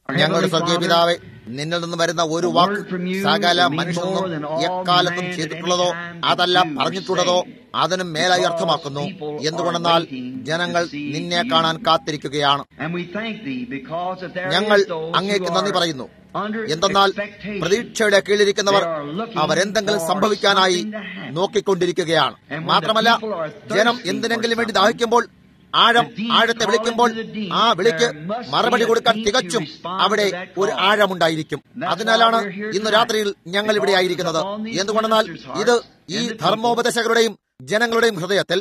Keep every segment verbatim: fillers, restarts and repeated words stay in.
ഞങ്ങളുടെ സ്വർഗീയ പിതാവേ, നിന്നിൽ നിന്ന് വരുന്ന ഒരു വാക്ക് സകല മനുഷ്യനും എക്കാലത്തും ചെയ്തിട്ടുള്ളതോ അതല്ല പറഞ്ഞിട്ടുള്ളതോ അതിനും മേലായി അർത്ഥമാക്കുന്നു. എന്തുകൊണ്ടെന്നാൽ ജനങ്ങൾ നിന്നെ കാണാൻ കാത്തിരിക്കുകയാണ്. ഞങ്ങൾ അങ്ങേക്ക് നന്ദി പറയുന്നു. എന്തെന്നാൽ പ്രതീക്ഷയുടെ കീഴിലിരിക്കുന്നവർ അവരെന്തെങ്കിലും സംഭവിക്കാനായി നോക്കിക്കൊണ്ടിരിക്കുകയാണ്. മാത്രമല്ല, ജനം എന്തിനെങ്കിലും വേണ്ടി ദാഹിക്കുമ്പോൾ, ആഴം ആഴത്തെ വിളിക്കുമ്പോൾ ആ വിളിക്ക് മറുപടി കൊടുക്കാൻ തികച്ചും അവിടെ ഒരു ആഴമുണ്ടായിരിക്കും. അതിനാലാണ് ഇന്ന് രാത്രിയിൽ ഞങ്ങൾ ഇവിടെ ആയിരിക്കുന്നത്. എന്തുകൊണ്ടെന്നാൽ ഇത് ഈ ധർമ്മോപദേശകരുടെയും ജനങ്ങളുടെയും ഹൃദയത്തിൽ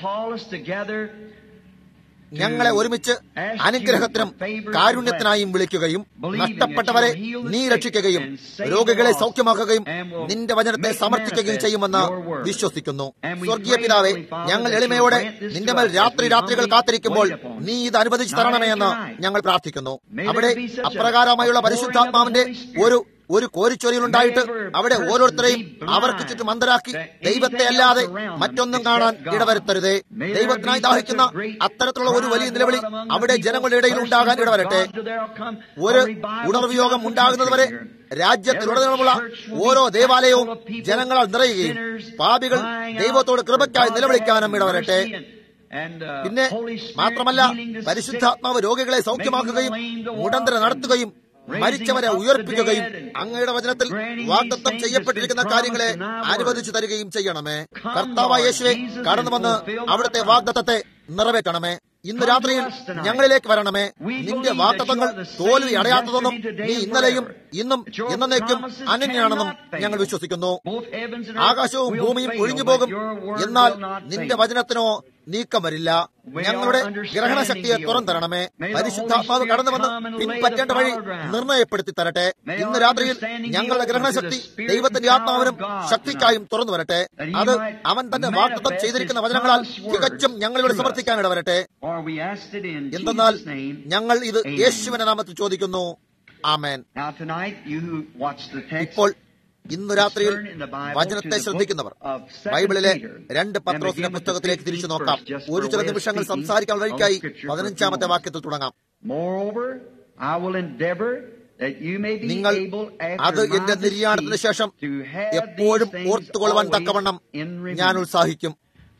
ഞങ്ങളെ ഒരുമിച്ച് അനുഗ്രഹത്തിനും കാരുണ്യത്തിനായും വിളിക്കുകയും നഷ്ടപ്പെട്ടവരെ നീ രക്ഷിക്കുകയും രോഗികളെ സൗഖ്യമാക്കുകയും നിന്റെ വചനത്തെ സമർത്ഥിക്കുകയും ചെയ്യുമെന്ന് വിശ്വസിക്കുന്നു. സ്വർഗീയ പിതാവേ, ഞങ്ങൾ എളിമയോടെ നിന്റെ മേൽ രാത്രി രാത്രികൾ കാത്തിരിക്കുമ്പോൾ നീ ഇത് അനുവദിച്ചു തരണമേ എന്ന് ഞങ്ങൾ പ്രാർത്ഥിക്കുന്നു. അവിടെ അപ്രകാരമായുള്ള പരിശുദ്ധാത്മാവിന്റെ ഒരു ഒരു കോരിച്ചൊരിയിലുണ്ടായിട്ട് അവിടെ ഓരോരുത്തരെയും അവർക്ക് ചുറ്റും അന്തരാക്കി ദൈവത്തെ അല്ലാതെ മറ്റൊന്നും കാണാൻ ഇടവരുത്തരുതേ. ദൈവത്തിനായി ദാഹിക്കുന്ന അത്തരത്തിലുള്ള ഒരു വലിയ നിലവിളി അവിടെ ജനങ്ങളുടെ ഇടയിൽ ഉണ്ടാകാൻ ഇടവരട്ടെ. ഒരു ഉണർവ്യോഗം ഉണ്ടാകുന്നതുവരെ രാജ്യത്തിലുടനീളമുള്ള ഓരോ ദേവാലയവും ജനങ്ങളാൽ നിറയുകയും പാപികൾ ദൈവത്തോട് കൃപയ്ക്കായി നിലവിളിക്കാനും ഇടവരട്ടെ. പിന്നെ മാത്രമല്ല, പരിശുദ്ധാത്മാവ് രോഗികളെ സൗഖ്യമാക്കുകയും മുടന്തര നടത്തുകയും മരിച്ചവരെ ഉയർപ്പിക്കുകയും അങ്ങയുടെ വചനത്തിൽ വാഗ്ദത്തം ചെയ്യപ്പെട്ടിരിക്കുന്ന കാര്യങ്ങളെ അനുവദിച്ചു തരികയും ചെയ്യണമേ. കർത്താവായ യേശുവേ, കടന്നു വന്ന് അവിടുത്തെ വാഗ്ദത്തത്തെ നിറവേറ്റണമേ. ഇന്ന് രാത്രിയിൽ ഞങ്ങളിലേക്ക് വരണമേ. നിന്റെ വാഗ്ദത്തങ്ങൾ തോൽവി അടയാത്തതെന്നും നീ ഇന്നലെയും ഇന്നും എന്നേക്കും അനന്യനാണെന്നും ഞങ്ങൾ വിശ്വസിക്കുന്നു. ആകാശവും ഭൂമിയും ഒഴിഞ്ഞു പോകും, എന്നാൽ നിന്റെ വചനത്തിനോ നീക്കം വരില്ല. ഞങ്ങളുടെ ഗ്രഹണശക്തിയെ തുറന്നു തരണമേ. പരിശുദ്ധാത്മാവ് കടന്നു വന്ന് പിൻപറ്റേണ്ട വഴി നിർണയപ്പെടുത്തി തരട്ടെ. ഇന്ന് രാത്രിയിൽ ഞങ്ങളുടെ ഗ്രഹണശക്തി ദൈവത്തിന്റെ ആത്മാവിനും ശക്തിക്കായും തുറന്നു വരട്ടെ. അത് അവൻ തന്നെ വാഗ്ദത്തം ചെയ്തിരിക്കുന്ന വചനങ്ങളാൽ തികച്ചും ഞങ്ങളിവിടെ സമർപ്പിക്കാൻ ഇടവരട്ടെ. എന്തെന്നാൽ ഞങ്ങൾ ഇത് യേശുവിന്റെ നാമത്തിൽ ചോദിക്കുന്നു. ആമേൻ. ഇപ്പോൾ ഇന്നു രാത്രിയിൽ വചനത്തെ ശ്രദ്ധിക്കുന്നവർ ബൈബിളിലെ രണ്ട് പത്രോസിന്റെ പുസ്തകത്തിലേക്ക് തിരിച്ചു നോക്കാം. ഒരു ചില നിമിഷങ്ങൾ സംസാരിക്കാൻ വഴിക്കായി പതിനഞ്ചാമത്തെ വാക്യത്തിൽ തുടങ്ങാം. നിങ്ങൾ അത് എന്റെ നിര്യാണത്തിന് ശേഷം എപ്പോഴും ഓർത്തുകൊള്ളുവാൻ തക്കവണ്ണം ഞാൻ ഉത്സാഹിക്കും.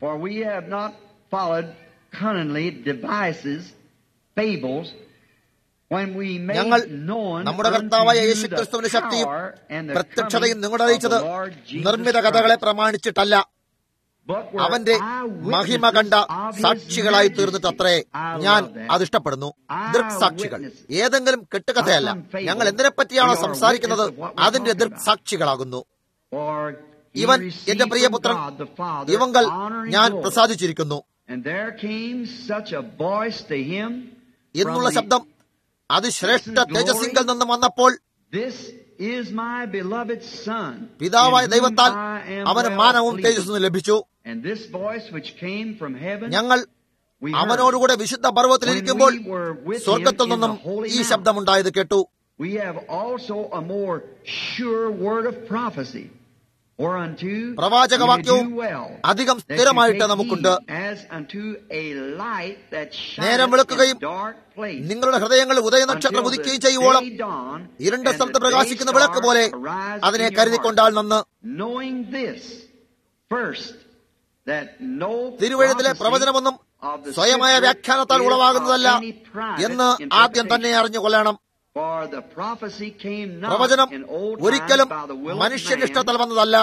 ഞങ്ങൾ നമ്മുടെ കർത്താവായ യേശുക്രിസ്തുവിന്റെ ശക്തിയും പ്രത്യക്ഷതയും നിങ്ങളോട് അറിയിച്ചത് നിർമ്മിത കഥകളെ പ്രമാണിച്ചിട്ടല്ല, അവന്റെ മഹിമ കണ്ട സാക്ഷികളായി തീർന്നിട്ടത്രേ ഞാൻ അതിഷ്ടപ്പെടുന്നു. ദൃക്സാക്ഷികൾ, ഏതെങ്കിലും കെട്ടുകഥയല്ല. ഞങ്ങൾ എന്തിനെ പറ്റിയാണോ സംസാരിക്കുന്നത് അതിന്റെ ദൃക്സാക്ഷികളാകുന്നു. ഇവൻ എന്റെ പ്രിയപുത്രൻ, ഇവങ്കൽ ഞാൻ പ്രസാദിച്ചിരിക്കുന്നു എന്നുള്ള ശബ്ദം അതിശ്രേഷ്ഠ തേജസ്സിങ്കൽ നിന്നും വന്നപ്പോൾ പിതാവായ ദൈവത്താൽ അവന് മാനവും തേജസ്സും ലഭിച്ചു. ഞങ്ങൾ അവനോടുകൂടെ വിശുദ്ധ പർവ്വതത്തിലിരിക്കുമ്പോൾ സ്വർഗത്തിൽ നിന്നും ഈ ശബ്ദമുണ്ടായത് കേട്ടു. പ്രവാചകവാക്യവും അധികം സ്ഥിരമായിട്ട് നമുക്കുണ്ട്. നേരം വെളുക്കുകയും നിങ്ങളുടെ ഹൃദയങ്ങളിൽ ഉദയനക്ഷത്രം ഉദിക്കുകയും ചെയ്യുവോളം ഇരുണ്ട സ്ഥലത്ത് പ്രകാശിക്കുന്ന വിളക്ക് പോലെ അതിനെ കരുതിക്കൊണ്ടാൽ നന്ന്. തിരുവഴുത്തിലെ പ്രവചനമൊന്നും സ്വയമായ വ്യാഖ്യാനത്താൽ ഉളവാകുന്നതല്ല എന്ന് ആദ്യം തന്നെ അറിഞ്ഞുകൊള്ളണം. പ്രവചനം ഒരിക്കലും മനുഷ്യന്റെ ഇഷ്ടത്താൽ വന്നതല്ല.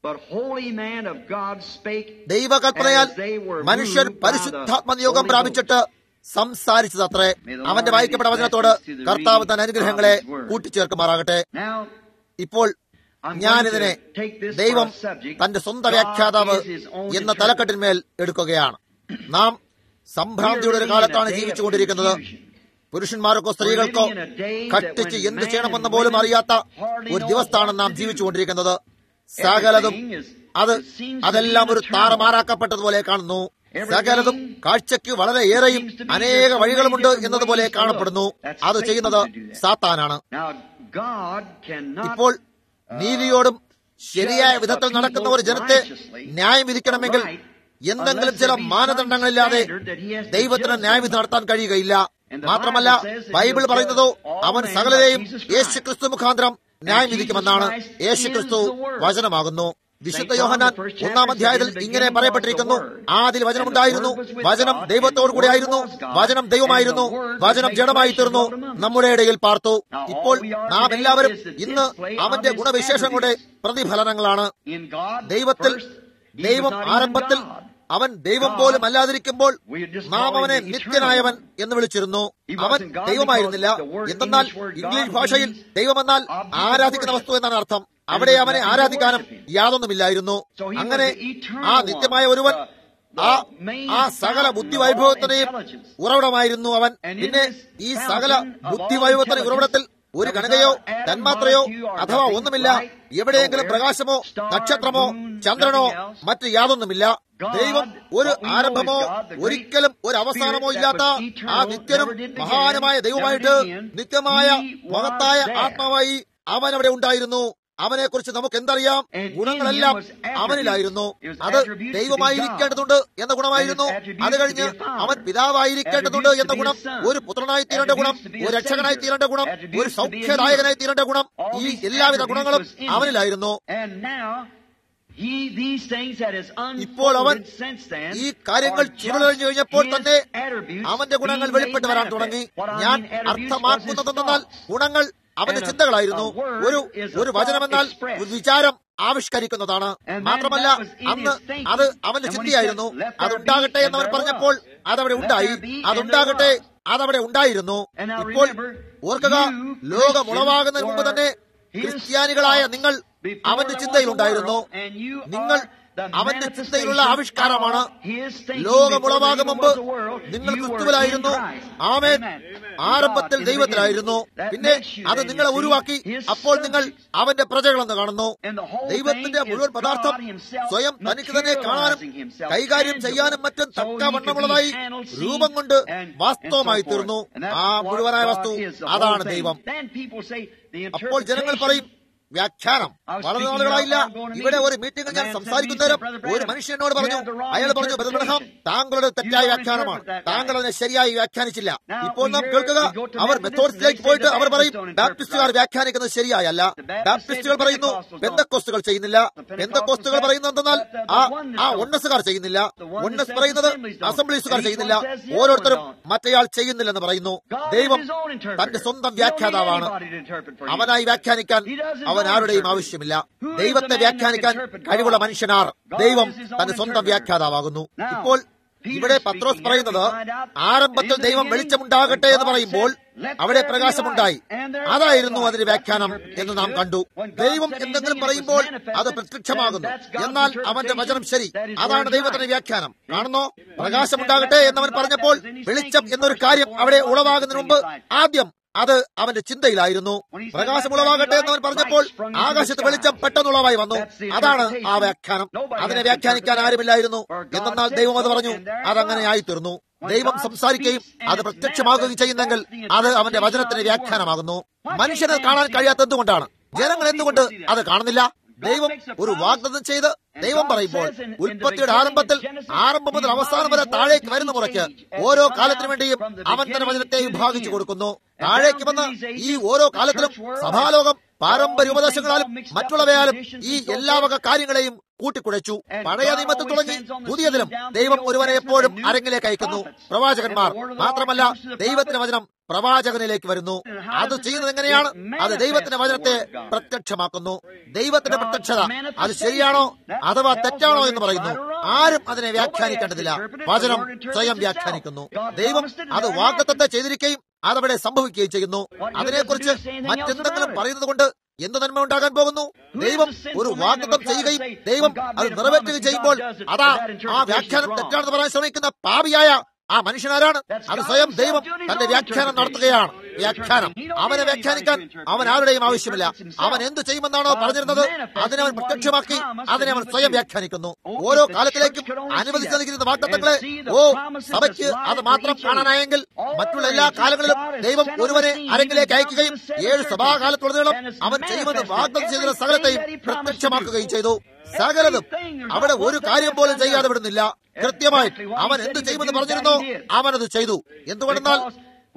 ദൈവകൽപ്പനയാൽ മനുഷ്യൻ പരിശുദ്ധാത്മനിയോഗം പ്രാപിച്ചിട്ട് സംസാരിച്ചതത്രേ. അവന്റെ വായിക്കപ്പെട്ട വചനത്തോട് കർത്താവ് തന്റെ അനുഗ്രഹങ്ങളെ കൂട്ടിച്ചേർക്കുമാറാകട്ടെ. ഇപ്പോൾ ഞാനിതിനെ ദൈവം തന്റെ സ്വന്തം വ്യാഖ്യാതാവ് എന്ന തലക്കെട്ടിന്മേൽ എടുക്കുകയാണ്. നാം സംഭ്രാന്തിയുടെ ഒരു കാലത്താണ് ജീവിച്ചുകൊണ്ടിരിക്കുന്നത്. പുരുഷന്മാർക്കോ സ്ത്രീകൾക്കോ കട്ടിച്ച് എന്ത് ചെയ്യണമെന്ന് പോലും അറിയാത്ത ഒരു ദിവസത്താണ് നാം ജീവിച്ചുകൊണ്ടിരിക്കുന്നത്. സകലതും അത് അതെല്ലാം ഒരു താറമാറാക്കപ്പെട്ടതുപോലെ കാണുന്നു. സകലതും കാഴ്ചയ്ക്ക് വളരെ ഏറെയും അനേക വഴികളുമുണ്ട് എന്നതുപോലെ കാണപ്പെടുന്നു. അത് ചെയ്യുന്നത് സാത്താനാണ്. ഇപ്പോൾ നീതിയോടും ശരിയായ വിധത്തിൽ നടക്കുന്ന ഒരു ജനത്തെ ന്യായം വിധിക്കണമെങ്കിൽ എന്തെങ്കിലും ചില മാനദണ്ഡങ്ങളില്ലാതെ ദൈവത്തിന് ന്യായവിധി നടത്താൻ കഴിയുകയില്ല. മാത്രമല്ല ബൈബിൾ പറയുന്നതോ അവൻ സകലരെയും യേശു ക്രിസ്തു മുഖാന്തരം ന്യായം വിധിക്കുമെന്നാണ്. യേശു ക്രിസ്തു വചനമാകുന്നു. വിശുദ്ധ യോഹന്നാൻ ഒന്നാം അധ്യായത്തിൽ ഇങ്ങനെ പറയപ്പെട്ടിരിക്കുന്നു, ആദിയിൽ വചനമുണ്ടായിരുന്നു, വചനം ദൈവത്തോടു കൂടെ ആയിരുന്നു, വചനം ദൈവമായിരുന്നു, വചനം ജഡമായി തീർന്നു, നമ്മുടെ ഇടയിൽ പാർത്തു. ഇപ്പോൾ നാം എല്ലാവരും ഇന്ന് അവന്റെ ഗുണവിശേഷങ്ങളുടെ പ്രതിഫലനങ്ങളാണ്. ദൈവത്തിൽ ദൈവം ആരംഭത്തിൽ അവൻ ദൈവം പോലും അല്ലാതിരിക്കുമ്പോൾ നാം അവനെ നിത്യനായവൻ എന്ന് വിളിച്ചിരുന്നു. അവൻ ദൈവമായിരുന്നില്ല. എന്തെന്നാൽ ഇംഗ്ലീഷ് ഭാഷയിൽ ദൈവമെന്നാൽ ആരാധിക്കുന്ന വസ്തു എന്നാണ് അർത്ഥം. അവിടെ അവനെ ആരാധിക്കാനും യാതൊന്നുമില്ലായിരുന്നു. അങ്ങനെ ആ നിത്യമായ ഒരുവൻ ആ ആ സകല ബുദ്ധിവൈഭവത്തിന്റെയും ഉറവിടമായിരുന്നു അവൻ. പിന്നെ ഈ സകല ബുദ്ധിവൈഭവത്തിന്റെ ഉറവിടത്തിൽ ഒരു കണികയോ തന്മാത്രയോ അഥവാ ഒന്നുമില്ല. എവിടെയെങ്കിലും പ്രകാശമോ നക്ഷത്രമോ ചന്ദ്രനോ മറ്റ് യാതൊന്നുമില്ല. ദൈവം ഒരു ആരംഭമോ ഒരിക്കലും ഒരു അവസാനമോ ഇല്ലാത്ത ആ നിത്യനും മഹാനുമായ ദൈവമായിട്ട് നിത്യമായ മഹത്തായ ആത്മാവായി അവൻ അവിടെ ഉണ്ടായിരുന്നു. അവനെ കുറിച്ച് നമുക്ക് എന്തറിയാം? ഗുണങ്ങളെല്ലാം അവനിലായിരുന്നു. അത് ദൈവമായിരിക്കേണ്ടതുണ്ട് എന്ന ഗുണമായിരുന്നു. അത് കഴിഞ്ഞ് അവൻ പിതാവായിരിക്കേണ്ടതുണ്ട് എന്ന ഗുണം, ഒരു പുത്രനായി തീരേണ്ട ഗുണം, ഒരു രക്ഷകനായി തീരേണ്ട ഗുണം, ഒരു സൗഖ്യദായകനായി തീരേണ്ട ഗുണം, ഈ എല്ലാവിധ ഗുണങ്ങളും അവനിലായിരുന്നു. ഇപ്പോൾ അവൻ ഈ കാര്യങ്ങൾ ചുരുളഴിഞ്ഞു കഴിഞ്ഞപ്പോൾ തന്നെ അവന്റെ ഗുണങ്ങൾ വെളിപ്പെട്ട് വരാൻ തുടങ്ങി. ഞാൻ അർത്ഥമാക്കുന്നതെന്നാൽ ഗുണങ്ങൾ അവന്റെ ചിന്തകളായിരുന്നു. ഒരു ഒരു വചനമെന്നാൽ ഒരു വിചാരം ആവിഷ്കരിക്കുന്നതാണ്. മാത്രമല്ല അന്ന് അത് അവന്റെ ചിന്തയായിരുന്നു. അതുണ്ടാകട്ടെ എന്നവൻ പറഞ്ഞപ്പോൾ അതവിടെ ഉണ്ടായി. അതുണ്ടാകട്ടെ അതവിടെ ഉണ്ടായിരുന്നു. ഇപ്പോൾ ഓർക്കുക, ലോകമുളവാകുന്നതിന് മുമ്പ് തന്നെ ക്രിസ്ത്യാനികളായ നിങ്ങൾ അവന്റെ ചിന്തയിലുണ്ടായിരുന്നു. നിങ്ങൾ അവന്റെ ചിന്തയിലുള്ള ആവിഷ്കാരമാണ്. ലോകമുളവാകും മുമ്പ് നിങ്ങൾ ക്രിസ്തുവിലായിരുന്നു. ആമേൻ. ആരംഭത്തിൽ ദൈവത്തിലായിരുന്നു. പിന്നെ അത് നിങ്ങളെ ഉരുവാക്കി. അപ്പോൾ നിങ്ങൾ അവന്റെ പ്രജകളെന്ന് കാണുന്നു. ദൈവത്തിന്റെ മുഴുവൻ പദാർത്ഥം സ്വയം തനിക്ക് തന്നെ കാണാനും കൈകാര്യം ചെയ്യാനും മറ്റും തക്കവണ്ണമുള്ളതായി രൂപം കൊണ്ട് വാസ്തവമായി തീർന്നു. ആ മുഴുവനായ വസ്തു അതാണ് ദൈവം. അപ്പോൾ ജനങ്ങൾ പറയും, വ്യാഖ്യാനം. വളരെ നാളുകളായില്ല ഇവിടെ ഒരു മീറ്റിംഗിൽ ഞാൻ സംസാരിക്കുന്നേരം ഒരു മനുഷ്യനോട് പറഞ്ഞു, അയാൾ പറഞ്ഞു, ബ്രദർ, താങ്കളുടെ തെറ്റായ വ്യാഖ്യാനമാണ്, താങ്കൾ അതിനെ ശരിയായി വ്യാഖ്യാനിച്ചില്ല. ഇപ്പോൾ നാം കേൾക്കുക, അവർ മെത്തോഡിസ്റ്റിലേക്ക് പോയിട്ട് അവർ പറയും ബാപ്റ്റിസ്റ്റുകാർ വ്യാഖ്യാനിക്കുന്നത് ശരിയായല്ല. ബാപ്റ്റിസ്റ്റുകൾ പറയുന്നു പെന്തക്കോസ്തുകൾ ചെയ്യുന്നില്ല. പെന്തക്കോസ്തുകൾ പറയുന്നത് എന്തെന്നാൽ ആ ആ ഒന്നസുകാർ ചെയ്യുന്നില്ല. ഒന്നസ് പറയുന്നത് അസംബ്ലീസുകാർ ചെയ്യുന്നില്ല. ഓരോരുത്തരും മറ്റേയാൾ ചെയ്യുന്നില്ലെന്ന് പറയുന്നു. ദൈവം തന്റെ സ്വന്തം വ്യാഖ്യാതാവാണ്. അവനായി വ്യാഖ്യാനിക്കാൻ അവൻ ആരുടെയും ആവശ്യമില്ല. ദൈവത്തെ വ്യാഖ്യാനിക്കാൻ കഴിവുള്ള മനുഷ്യനാർ. ദൈവം തന്റെ സ്വന്തം വ്യാഖ്യാതാവാകുന്നു. ഇപ്പോൾ ഇവിടെ പത്രോസ് പറയുന്നത് ആരംഭത്തിൽ ദൈവം വെളിച്ചമുണ്ടാകട്ടെ എന്ന് പറയുമ്പോൾ അവിടെ പ്രകാശമുണ്ടായി. അതായിരുന്നു അതിന്റെ വ്യാഖ്യാനം എന്ന് നാം കണ്ടു. ദൈവം എന്തെങ്കിലും പറയുമ്പോൾ അത് പ്രത്യക്ഷമാകുന്നു. എന്നാൽ അവന്റെ വചനം ശരി. അതാണ് ദൈവത്തിന്റെ വ്യാഖ്യാനം. കാണുന്നോ? പ്രകാശമുണ്ടാകട്ടെ എന്നവൻ പറഞ്ഞപ്പോൾ വെളിച്ചം എന്നൊരു കാര്യം അവിടെ ഉളവാകുന്നതിന് മുമ്പ് ആദ്യം അത് അവന്റെ ചിന്തയിലായിരുന്നു. പ്രകാശമുളവാകട്ടെ എന്നവൻ പറഞ്ഞപ്പോൾ ആകാശത്ത് വെളിച്ചം പെട്ടെന്നുളവായി വന്നു. അതാണ് ആ വ്യാഖ്യാനം. അതിനെ വ്യാഖ്യാനിക്കാൻ ആരുമില്ലായിരുന്നു. എന്നാൽ ദൈവം അത് പറഞ്ഞു. അതങ്ങനെ ആയിത്തീർന്നു. ദൈവം സംസാരിക്കുകയും അത് പ്രത്യക്ഷമാകുകയും ചെയ്യുന്നെങ്കിൽ അത് അവന്റെ വചനത്തിന്റെ വ്യാഖ്യാനമാകുന്നു. മനുഷ്യനെ കാണാൻ കഴിയാത്ത എന്തുകൊണ്ടാണ്? ജനങ്ങൾ എന്തുകൊണ്ട് അത് കാണുന്നില്ല? ദൈവം ഒരു വാഗ്ദത്തം ചെയ്ത് ദൈവം പറയുമ്പോൾ ഉൽപ്പത്തിയുടെ ആരംഭത്തിൽ ആരംഭം മുതൽ അവസാനം വരെ താഴേക്ക് വരുന്ന മുറയ്ക്ക് ഓരോ കാലത്തിനു വേണ്ടിയും അവൻ തന്നെ വചനത്തെ വിഭാഗിച്ചു കൊടുക്കുന്നു. താഴേക്ക് വന്ന് ഈ ഓരോ കാലത്തിലും സഭാലോകം പാരമ്പര്യ ഉപദേശങ്ങളാലും മറ്റുള്ളവയാലും ഈ എല്ലാ വക കാര്യങ്ങളെയും കൂട്ടിക്കുഴച്ചു. പഴയ നിയമത്തിൽ തുടങ്ങി പുതിയതിലും ദൈവം ഒരുവനെ എപ്പോഴും അരങ്ങിലേക്ക് അയക്കുന്നു. പ്രവാചകന്മാർ മാത്രമല്ല, ദൈവത്തിന്റെ വചനം പ്രവാചകനിലേക്ക് വരുന്നു. അത് ചെയ്യുന്നത് എങ്ങനെയാണ്? അത് ദൈവത്തിന്റെ വചനത്തെ പ്രത്യക്ഷമാക്കുന്നു. ദൈവത്തിന്റെ പ്രത്യക്ഷത അത് ശരിയാണോ അഥവാ തെറ്റാണോ എന്ന് പറയുന്നു. ആരും അതിനെ വ്യാഖ്യാനിക്കേണ്ടതില്ല. വചനം സ്വയം വ്യാഖ്യാനിക്കുന്നു. ദൈവം അത് വാഗ്ദത്തത്തെ ചെയ്തിരിക്കുകയും അതവിടെ സംഭവിക്കുകയും ചെയ്യുന്നു. അതിനെക്കുറിച്ച് മറ്റെന്തെങ്കിലും പറയുന്നത് കൊണ്ട് എന്ത് നന്മ ഉണ്ടാകാൻ പോകുന്നു? ദൈവം ഒരു വാഗ്ദത്തം ചെയ്യുകയും ദൈവം അത് നിറവേറ്റുകയും ചെയ്യുമ്പോൾ അതാ ആ വ്യാഖ്യാനം തെറ്റാണെന്ന് പറയാൻ ശ്രമിക്കുന്ന പാപിയായ ആ മനുഷ്യനാരാണ്? അത് സ്വയം ദൈവം തന്റെ വ്യാഖ്യാനം നടത്തുകയാണ്. വ്യാഖ്യാനം അവനെ വ്യാഖ്യാനിക്കാൻ അവൻ ആരുടെയും ആവശ്യമില്ല. അവൻ എന്ത് ചെയ്യുമെന്നാണോ പറഞ്ഞിരുന്നത് അതിനെ അവൻ പ്രത്യക്ഷമാക്കി അതിനെ അവൻ സ്വയം വ്യാഖ്യാനിക്കുന്നു. ഓരോ കാലത്തിലേക്കും അനുവദിച്ചു നൽകിയിരുന്ന വാഗ്ദത്തങ്ങളെ ഓ സഭയ്ക്ക് അത് മാത്രം കാണാനായെങ്കിൽ മറ്റുള്ള എല്ലാ കാലങ്ങളിലും ദൈവം ഒരുവനെ അരങ്ങിലേക്ക് അയക്കുകയും ഏഴ് സഭാകാലത്തുടനീളം അവൻ ചെയ്യുമെന്ന് വാഗ്ദത്തം ചെയ്ത സകലത്തെയും പ്രത്യക്ഷമാക്കുകയും ചെയ്തു. സകലതും അവിടെ ഒരു കാര്യം പോലും ചെയ്യാതെ വിടുന്നില്ല. കൃത്യമായി അവൻ എന്ത് ചെയ്യുമെന്ന് പറഞ്ഞിരുന്നോ അവനത് ചെയ്തു. എന്തുകൊണ്ടെന്നാൽ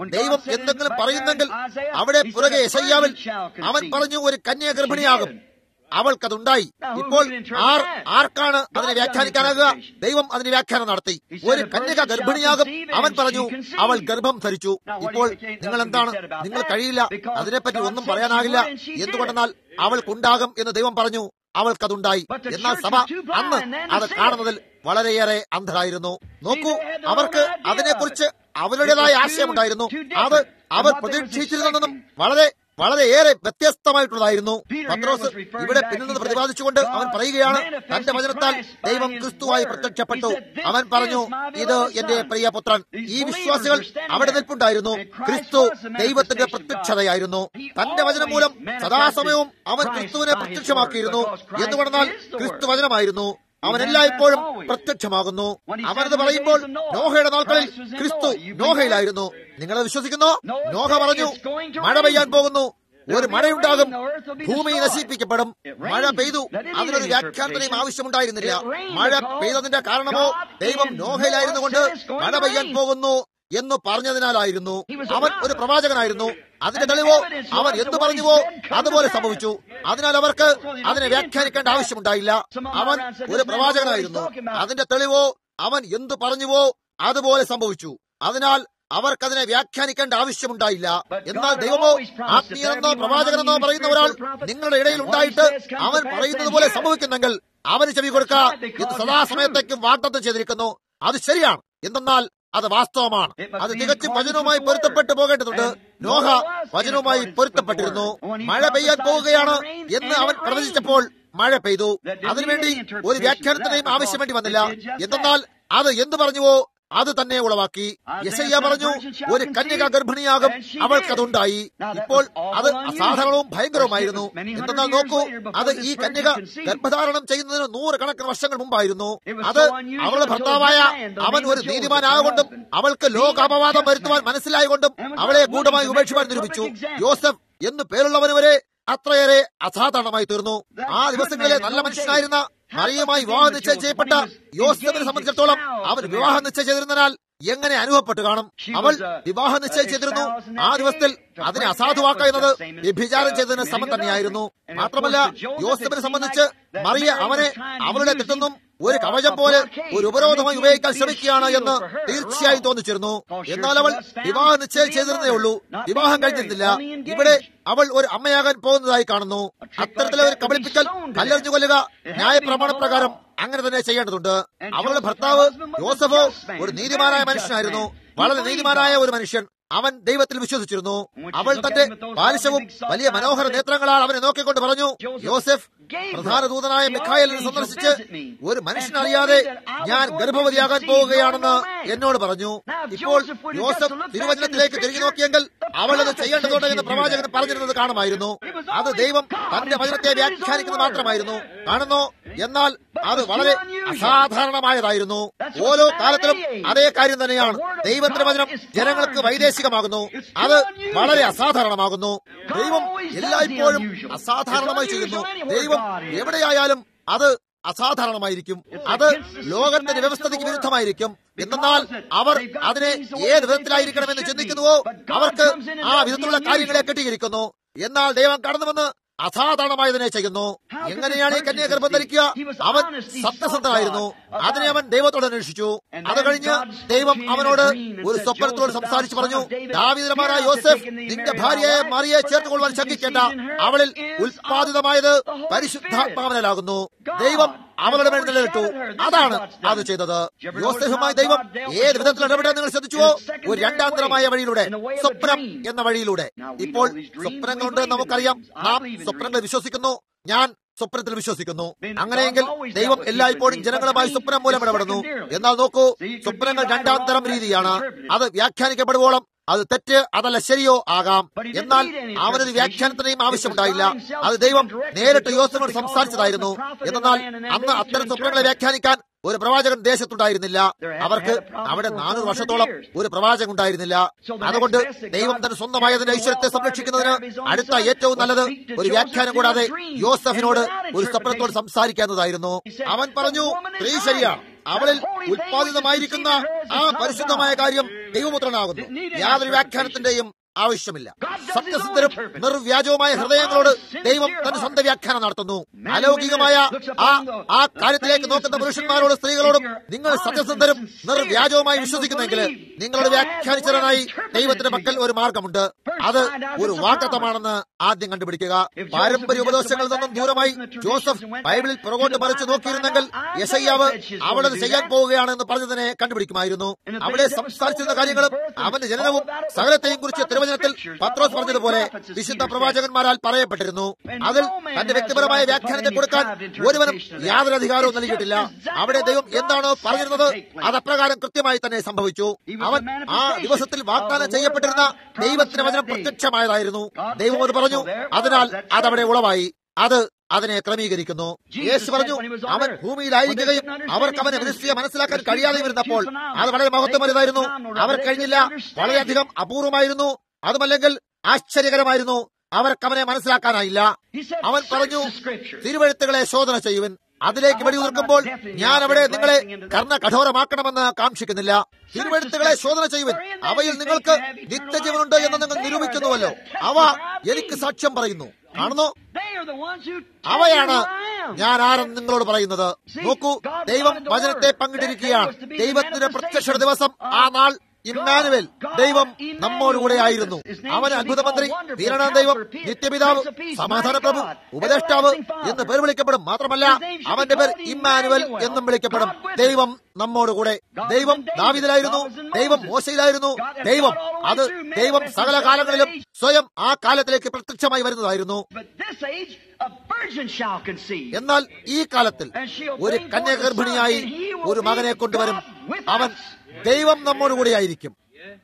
ദൈവം എന്തെങ്കിലും പറയുന്നെങ്കിൽ അവിടെ പുറകെ യെശയ്യാവിൽ അവൻ പറഞ്ഞു ഒരു കന്യ ഗർഭിണിയാകും, അവൾക്കതുണ്ടായി. ഇപ്പോൾ ആർ ആർക്കാണ് അതിനെ വ്യാഖ്യാനിക്കാനാകുക? ദൈവം അതിന് വ്യാഖ്യാനം നടത്തി. ഒരു കന്യക ഗർഭിണിയാകും, അവൻ പറഞ്ഞു അവൾ ഗർഭം ധരിച്ചു. ഇപ്പോൾ നിങ്ങൾ എന്താണ്? നിങ്ങൾ കഴിയില്ല, അതിനെപ്പറ്റി ഒന്നും പറയാനാകില്ല. എന്തുകൊണ്ടെന്നാൽ അവൾക്കുണ്ടാകും എന്ന് ദൈവം പറഞ്ഞു, അവൾക്കതുണ്ടായി. എന്നാൽ സഭ അന്ന് അത് കാണുന്നതിൽ വളരെയേറെ അന്ധരായിരുന്നു. നോക്കൂ, അവർക്ക് അതിനെക്കുറിച്ച് അവരുടേതായ ആശയമുണ്ടായിരുന്നു. അത് അവർ പ്രതീക്ഷിച്ചിരുന്നതെന്നും വളരെ വളരെയേറെ വ്യത്യസ്തമായിട്ടുള്ളതായിരുന്നു. പത്രോസ് ഇവിടെ പിന്നിൽ പ്രതിപാദിച്ചുകൊണ്ട് അവൻ പറയുകയാണ്, തന്റെ വചനത്താൽ ദൈവം ക്രിസ്തുവായി പ്രത്യക്ഷപ്പെട്ടു. അവൻ പറഞ്ഞു, ഇത് എന്റെ പ്രിയ പുത്രൻ. ഈ വിശ്വാസികൾ അവിടെ നിൽപ്പുണ്ടായിരുന്നു. ക്രിസ്തു ദൈവത്തിന്റെ പ്രത്യക്ഷതയായിരുന്നു. തന്റെ വചനം മൂലം സദാസമയവും അവൻ ക്രിസ്തുവിനെ പ്രത്യക്ഷമാക്കിയിരുന്നു. എന്തുകൊണ്ടെന്നാൽ ക്രിസ്തു വചനമായിരുന്നു. അവൻ എല്ലായ്പ്പോഴും പ്രത്യക്ഷമാകുന്നു. അവനത് പറയുമ്പോൾ നോഹയുടെ നാൾക്കളിൽ ക്രിസ്തു നോഹയിലായിരുന്നു. നിങ്ങളത് വിശ്വസിക്കുന്നോ? നോഹ പറഞ്ഞു, മഴ പെയ്യാൻ പോകുന്നു, ഒരു മഴയുണ്ടാകും, ഭൂമി നശിപ്പിക്കപ്പെടും. മഴ പെയ്തു. അതിനൊരു വ്യാഖ്യാനത്തിനെയും ആവശ്യമുണ്ടായിരുന്നില്ല. മഴ പെയ്തതിന്റെ കാരണമോ ദൈവം നോഹയിലായിരുന്നു കൊണ്ട് മഴ പെയ്യാൻ പോകുന്നു എന്ന് പറഞ്ഞതിനാലായിരുന്നു. അവൻ ഒരു പ്രവാചകനായിരുന്നു. അതിന്റെ തെളിവോ അവൻ എന്തു പറഞ്ഞുവോ അതുപോലെ സംഭവിച്ചു. അതിനാൽ അവർക്ക് അതിനെ വ്യാഖ്യാനിക്കേണ്ട ആവശ്യമുണ്ടായില്ല. അവൻ ഒരു പ്രവാചകനായിരുന്നു. അതിന്റെ തെളിവോ അവൻ എന്തു പറഞ്ഞുവോ അതുപോലെ സംഭവിച്ചു. അതിനാൽ അവർക്കതിനെ വ്യാഖ്യാനിക്കേണ്ട ആവശ്യമുണ്ടായില്ല. എന്നാൽ ദൈവമോ ആത്മീയനെന്നോ പ്രവാചകനെന്നോ പറയുന്ന ഒരാൾ നിങ്ങളുടെ ഇടയിൽ ഉണ്ടായിട്ട് അവൻ പറയുന്നത് പോലെ സംഭവിക്കുന്നെങ്കിൽ അവന് ചെവി കൊടുക്കുക. ഇത് സദാസമയത്തേക്കും വാഗ്ദത്തം ചെയ്തിരിക്കുന്നു. അത് ശരിയാണ്. എന്തെന്നാൽ അത് വാസ്തവമാണ്. അത് തികച്ചും വചനവുമായി പൊരുത്തപ്പെട്ടു പോകേണ്ടതുണ്ട്. നോഹ വചനവുമായി പൊരുത്തപ്പെട്ടിരുന്നു. മഴ പെയ്യാൻ പോവുകയാണ് എന്ന് അവൻ പ്രവചിച്ചപ്പോൾ മഴ പെയ്തു. അതിനുവേണ്ടി ഒരു വ്യാഖ്യാനത്തിനെയും ആവശ്യം വേണ്ടി വന്നില്ല. എന്തെന്നാൽ അത് എന്തു പറഞ്ഞുവോ അത് തന്നെ ഉളവാക്കി. യെശയ്യാ പറഞ്ഞു, ഒരു കന്യക ഗർഭിണിയാകും, അവൾക്കതുണ്ടായി. ഇപ്പോൾ അത് അസാധാരണവും ഭയങ്കരവുമായിരുന്നു. എന്തെന്നാൽ നോക്കൂ, അത് ഈ കന്യക ഗർഭധാരണം ചെയ്യുന്നതിന് നൂറുകണക്കിന് വർഷങ്ങൾ മുമ്പായിരുന്നു. അത് അവളുടെ ഭർത്താവായ അവൻ ഒരു നീതിമാനാകൊണ്ടും അവൾക്ക് ലോകാപവാദം വരുത്തുവാൻ മനസ്സിലായകൊണ്ടും അവളെ ഗൂഢമായി ഉപേക്ഷിക്കാൻ നിരൂപിച്ചു. യോസഫ് എന്ന് പേരുള്ളവന് വരെ അത്രയേറെ അസാധാരണമായി തീർന്നു. ആ ദിവസങ്ങളിലെ നല്ല മനുഷ്യനായിരുന്ന മറിയമായി വിവാഹം നിശ്ചയം ചെയ്യപ്പെട്ട യോസഫിനെ സംബന്ധിച്ചിടത്തോളം അവൻ വിവാഹം നിശ്ചയം ചെയ്തിരുന്നാൽ എങ്ങനെ അനുഭവപ്പെട്ടു കാണും? അവൾ വിവാഹ നിശ്ചയം ചെയ്തിരുന്നു. ആ ദിവസത്തിൽ അതിനെ അസാധുവാക്കുന്നത് വ്യഭിചാരം ചെയ്തതിന് സമം തന്നെയായിരുന്നു. മാത്രമല്ല, യോസഫിനെ സംബന്ധിച്ച് മറിയ അവനെ അവളുടെ തെറ്റൊന്നും ഒരു കവചം പോലെ ഒരു ഉപരോധമായി ഉപയോഗിക്കാൻ ശ്രമിക്കുകയാണ് എന്ന് തീർച്ചയായും തോന്നിച്ചിരുന്നു. എന്നാൽ അവൾ വിവാഹ നിശ്ചയം ചെയ്തിരുന്നേ ഉള്ളൂ, വിവാഹം കഴിഞ്ഞിരുന്നില്ല. ഇവിടെ അവൾ ഒരു അമ്മയാകാൻ പോകുന്നതായി കാണുന്നു. അത്തരത്തിലെ ഒരു കബളിപ്പിക്കൽ, കല്ലെറിഞ്ഞു കൊല്ലുക ന്യായപ്രമാണപ്രകാരം അങ്ങനെ തന്നെ ചെയ്യേണ്ടതുണ്ട്. അവളുടെ ഭർത്താവ് യോസഫോ ഒരു നീതിമാനായ മനുഷ്യനായിരുന്നു, വളരെ നീതിമാനായ ഒരു മനുഷ്യൻ. അവൻ ദൈവത്തിൽ വിശ്വസിച്ചിരുന്നു. അവൾ തന്റെ ബാലിശവും വലിയ മനോഹര നേത്രങ്ങളാൽ അവനെ നോക്കിക്കൊണ്ട് പറഞ്ഞു, യോസഫ് പ്രധാന ദൂതനായ മിഖായേലിനെ സന്ദർശിച്ച് ഒരു മനുഷ്യനറിയാതെ ഞാൻ ഗർഭവതിയാകാൻ പോവുകയാണെന്ന് എന്നോട് പറഞ്ഞു. ഇപ്പോൾ യോസഫ് തിരുവചനത്തിലേക്ക് തിരിഞ്ഞു നോക്കിയെങ്കിൽ അവൾ അത് ചെയ്യേണ്ടതുണ്ട് എന്ന് പ്രവാചകൻ പറഞ്ഞിരുന്നത് കാണുമായിരുന്നു. അത് ദൈവം തന്റെ വചനത്തെ വ്യാഖ്യാനിക്കുന്നത് മാത്രമായിരുന്നു. കാണുന്നു. എന്നാൽ അത് വളരെ അസാധാരണമായതായിരുന്നു. ഓരോ കാലത്തിലും അതേ കാര്യം തന്നെയാണ്. ദൈവത്തിന്റെ വചനം ജനങ്ങൾക്ക് വൈദേശികമാകുന്നു. അത് വളരെ അസാധാരണമാകുന്നു. ദൈവം എല്ലായ്പ്പോഴും അസാധാരണമായി ചെയ്യുന്നു. ദൈവം എവിടെയായാലും അത് അസാധാരണമായിരിക്കും. അത് ലോകത്തിന്റെ വ്യവസ്ഥയ്ക്ക് വിരുദ്ധമായിരിക്കും. എന്നാൽ അവർ അതിനെ ഏത് വിധത്തിലായിരിക്കണമെന്ന് ചിന്തിക്കുന്നുവോ അവർക്ക് ആ വിധത്തിലുള്ള കാര്യങ്ങളെ കെട്ടിയിരിക്കുന്നു. എന്നാൽ ദൈവം കടന്നുവന്ന് അസാധാരണമായതിനെ ചെയ്യുന്നു. എങ്ങനെയാണ് ഈ കന്യ ഗർഭം ധരിക്കുക? അവൻ സത്യസന്ധനായിരുന്നു. അതിനെ അവൻ ദൈവത്തോട് അന്വേഷിച്ചു. അത് കഴിഞ്ഞ് ദൈവം അവനോട് ഒരു സ്വപ്നത്തോട് സംസാരിച്ചു പറഞ്ഞു, ദാവീദിന്റെ മകനായ യോസഫ്, നിന്റെ ഭാര്യയെ മറിയെ ചേർത്തുകൊള്ളുവാൻ ശങ്കിക്കേണ്ട. അവളിൽ ഉൽപാദിതമായത് പരിശുദ്ധാത്മാവിനാലാകുന്നു. ദൈവം അവളുടെ മേൽ നിലനിട്ടു. അതാണ് അത് ചെയ്തത്. യോസേഫുമായി ദൈവം ഏത് വിധത്തിൽ ഇടപെടാൻ നിങ്ങൾ ശ്രദ്ധിച്ചുവോ? ഒരു രണ്ടാന്തരമായ വഴിയിലൂടെ, സ്വപ്നം എന്ന വഴിയിലൂടെ. ഇപ്പോൾ സ്വപ്നങ്ങളുണ്ട് നമുക്കറിയാം. നാം സ്വപ്നങ്ങൾ വിശ്വസിക്കുന്നു. ഞാൻ സ്വപ്നത്തിൽ വിശ്വസിക്കുന്നു. അങ്ങനെയെങ്കിൽ ദൈവം എല്ലായ്പ്പോഴും ജനങ്ങളുമായി സ്വപ്നം മൂലം ഇടപെടുന്നു. എന്നാൽ നോക്കൂ, സ്വപ്നങ്ങൾ രണ്ടാം തരം രീതിയാണ്. അത് വ്യാഖ്യാനിക്കപ്പെടുവോളം അത് തെറ്റ് അതല്ല ശരിയോ ആകാം. എന്നാൽ അവനൊരു വ്യാഖ്യാനത്തിനെയും ആവശ്യമുണ്ടായില്ല. അത് ദൈവം നേരിട്ട് യോസേഫിനോട് സംസാരിച്ചതായിരുന്നു. എന്നാൽ അന്ന് അത്തരം സ്വപ്നങ്ങളെ വ്യാഖ്യാനിക്കാൻ ഒരു പ്രവാചകൻ ദേശത്തുണ്ടായിരുന്നില്ല. അവർക്ക് അവിടെ നാനൂറ് വർഷത്തോളം ഒരു പ്രവാചകൻ ഉണ്ടായിരുന്നില്ല. അതുകൊണ്ട് ദൈവം തന്റെ സ്വന്തമായതിന്റെ ഐശ്വര്യത്തെ സംരക്ഷിക്കുന്നതിന് അടുത്ത ഏറ്റവും നല്ലത് ഒരു വ്യാഖ്യാനം കൂടാതെ യോസഫിനോട് ഒരു സ്വപ്നത്തോട് സംസാരിക്കാവുന്നതായിരുന്നു. അവൻ പറഞ്ഞു, സ്ത്രീ ശരിയാണ്, അവളിൽ ഉത്പാദിതമായിരിക്കുന്ന ആ പരിശുദ്ധമായ കാര്യം ദൈവപുത്രനാകുന്നു. യാതൊരു വ്യാഖ്യാനത്തിന്റെയും ആവശ്യമില്ല. സത്യസന്ധരും നിർവ്യാജവുമായ ഹൃദയങ്ങളോട് ദൈവം തന്റെ സ്വന്തം വ്യാഖ്യാനം നടത്തുന്നു. അലൗകികമായ ആ ആ കാര്യത്തിലേക്ക് നോക്കുന്ന പുരുഷന്മാരോട് സ്ത്രീകളോടും നിങ്ങൾ സത്യസന്ധരും നിർവ്യാജവുമായി വിശ്വസിക്കുന്നെങ്കിൽ നിങ്ങളോട് വ്യാഖ്യാനിച്ചതിനായി ദൈവത്തിന്റെ പക്കൽ ഒരു മാർഗമുണ്ട്. അത് ഒരു വാഗ്ദത്തമാണെന്ന് ആദ്യം കണ്ടുപിടിക്കുക. പാരമ്പര്യ ഉപദേശങ്ങളിൽ നിന്നും ദൂരമായി ജോസഫ് ബൈബിളിൽ പുറകോട്ട് മറിച്ച് നോക്കിയിരുന്നെങ്കിൽ യെശയ്യാവ് അവളത് ചെയ്യാൻ പോവുകയാണെന്ന് പറഞ്ഞതിനെ കണ്ടുപിടിക്കുമായിരുന്നു. അവിടെ സംസാരിച്ചിരുന്ന കാര്യങ്ങളും അവന്റെ ജനനവും സകലത്തെയും കുറിച്ച് തിരുവചനത്തിൽ പത്രോസ് പറഞ്ഞതുപോലെ വിശുദ്ധ പ്രവാചകന്മാരാൽ പറയപ്പെട്ടിരുന്നു. അതിൽ തന്റെ വ്യക്തിപരമായ വ്യാഖ്യാനത്തെ കൊടുക്കാൻ ഒരുവനും യാതൊരു അധികാരവും നൽകിയിട്ടില്ല. അവിടെ ദൈവം എന്താണോ പറഞ്ഞിരുന്നത് അത് അപ്രകാരം കൃത്യമായി തന്നെ സംഭവിച്ചു. അവൻ ആ ദിവസത്തിൽ വാഗ്ദാനം ചെയ്യപ്പെട്ടിരുന്ന ദൈവത്തിന്റെ വചനം പ്രത്യക്ഷമായതായിരുന്നു. ദൈവം അത് പറഞ്ഞു, അതിനാൽ അതവിടെ ഉളവായി. അത് അതിനെ ക്രമീകരിക്കുന്നു. യേശു പറഞ്ഞു, അവൻ ഭൂമിയിലായിരിക്കുകയും അവർക്ക് അവനെ മിനിസ്ട്രിയെ മനസ്സിലാക്കാൻ കഴിയാതെയും ഇരുന്നപ്പോൾ അത് വളരെ മഹത്വമേറിയതായിരുന്നു. അവർ കഴിഞ്ഞില്ല. വളരെയധികം അപൂർവമായിരുന്നു. അതുമല്ലെങ്കിൽ ആശ്ചര്യകരമായിരുന്നു. അവർക്ക് അവനെ മനസ്സിലാക്കാനായില്ല. അവൻ പറഞ്ഞു, തിരുവെഴുത്തുകളെ ശോധന ചെയ്യുവൻ. അതിലേക്ക് വെടിയുതിർക്കുമ്പോൾ ഞാൻ അവിടെ നിങ്ങളെ കർണ കഠോരമാക്കണമെന്ന് കാക്ഷിക്കുന്നില്ല. തിരുവെഴുത്തുകളെ ശോധന ചെയ്യുവൻ. അവയിൽ നിങ്ങൾക്ക് നിത്യജീവനുണ്ട് എന്ന് നിങ്ങൾ നിരൂപിക്കുന്നുവല്ലോ. അവ എനിക്ക് സാക്ഷ്യം പറയുന്നു. കാണുന്നു, അവയാണ് ഞാൻ ആരെന്ന് നിങ്ങളോട് പറയുന്നത്. നോക്കൂ, ദൈവം വചനത്തെ പങ്കിട്ടിരിക്കുകയാണ്. ദൈവത്തിന്റെ പ്രത്യക്ഷ ദിവസം, ആ നാൾ ഇമ്മാനുവേൽ, ദൈവം നമ്മോടുകൂടെ ആയിരുന്നു. അവൻ അത്ഭുതമന്ത്രി, വീരണ ദൈവം, നിത്യപിതാവ്, സമാധാന പ്രഭു, ഉപദേഷ്ടാവ് എന്ന് പേർ വിളിക്കപ്പെടും. മാത്രമല്ല അവന്റെ പേർ ഇമ്മാനുവേൽ എന്നും വിളിക്കപ്പെടും. ദൈവം നമ്മോടുകൂടെ. ദൈവം ദാവീദിലായിരുന്നു, ദൈവം മോശയിലായിരുന്നു. ദൈവം അത് ദൈവം സകല കാലങ്ങളിലും സ്വയം ആ കാലത്തിലേക്ക് പ്രത്യക്ഷമായി വരുന്നതായിരുന്നു. എന്നാൽ ഈ കാലത്തിൽ ഒരു കന്യാഗർഭിണിയായി ഒരു മകനെ കൊണ്ടുവരും. അവൻ ദൈവം നമ്മോടുകൂടിയായിരിക്കും.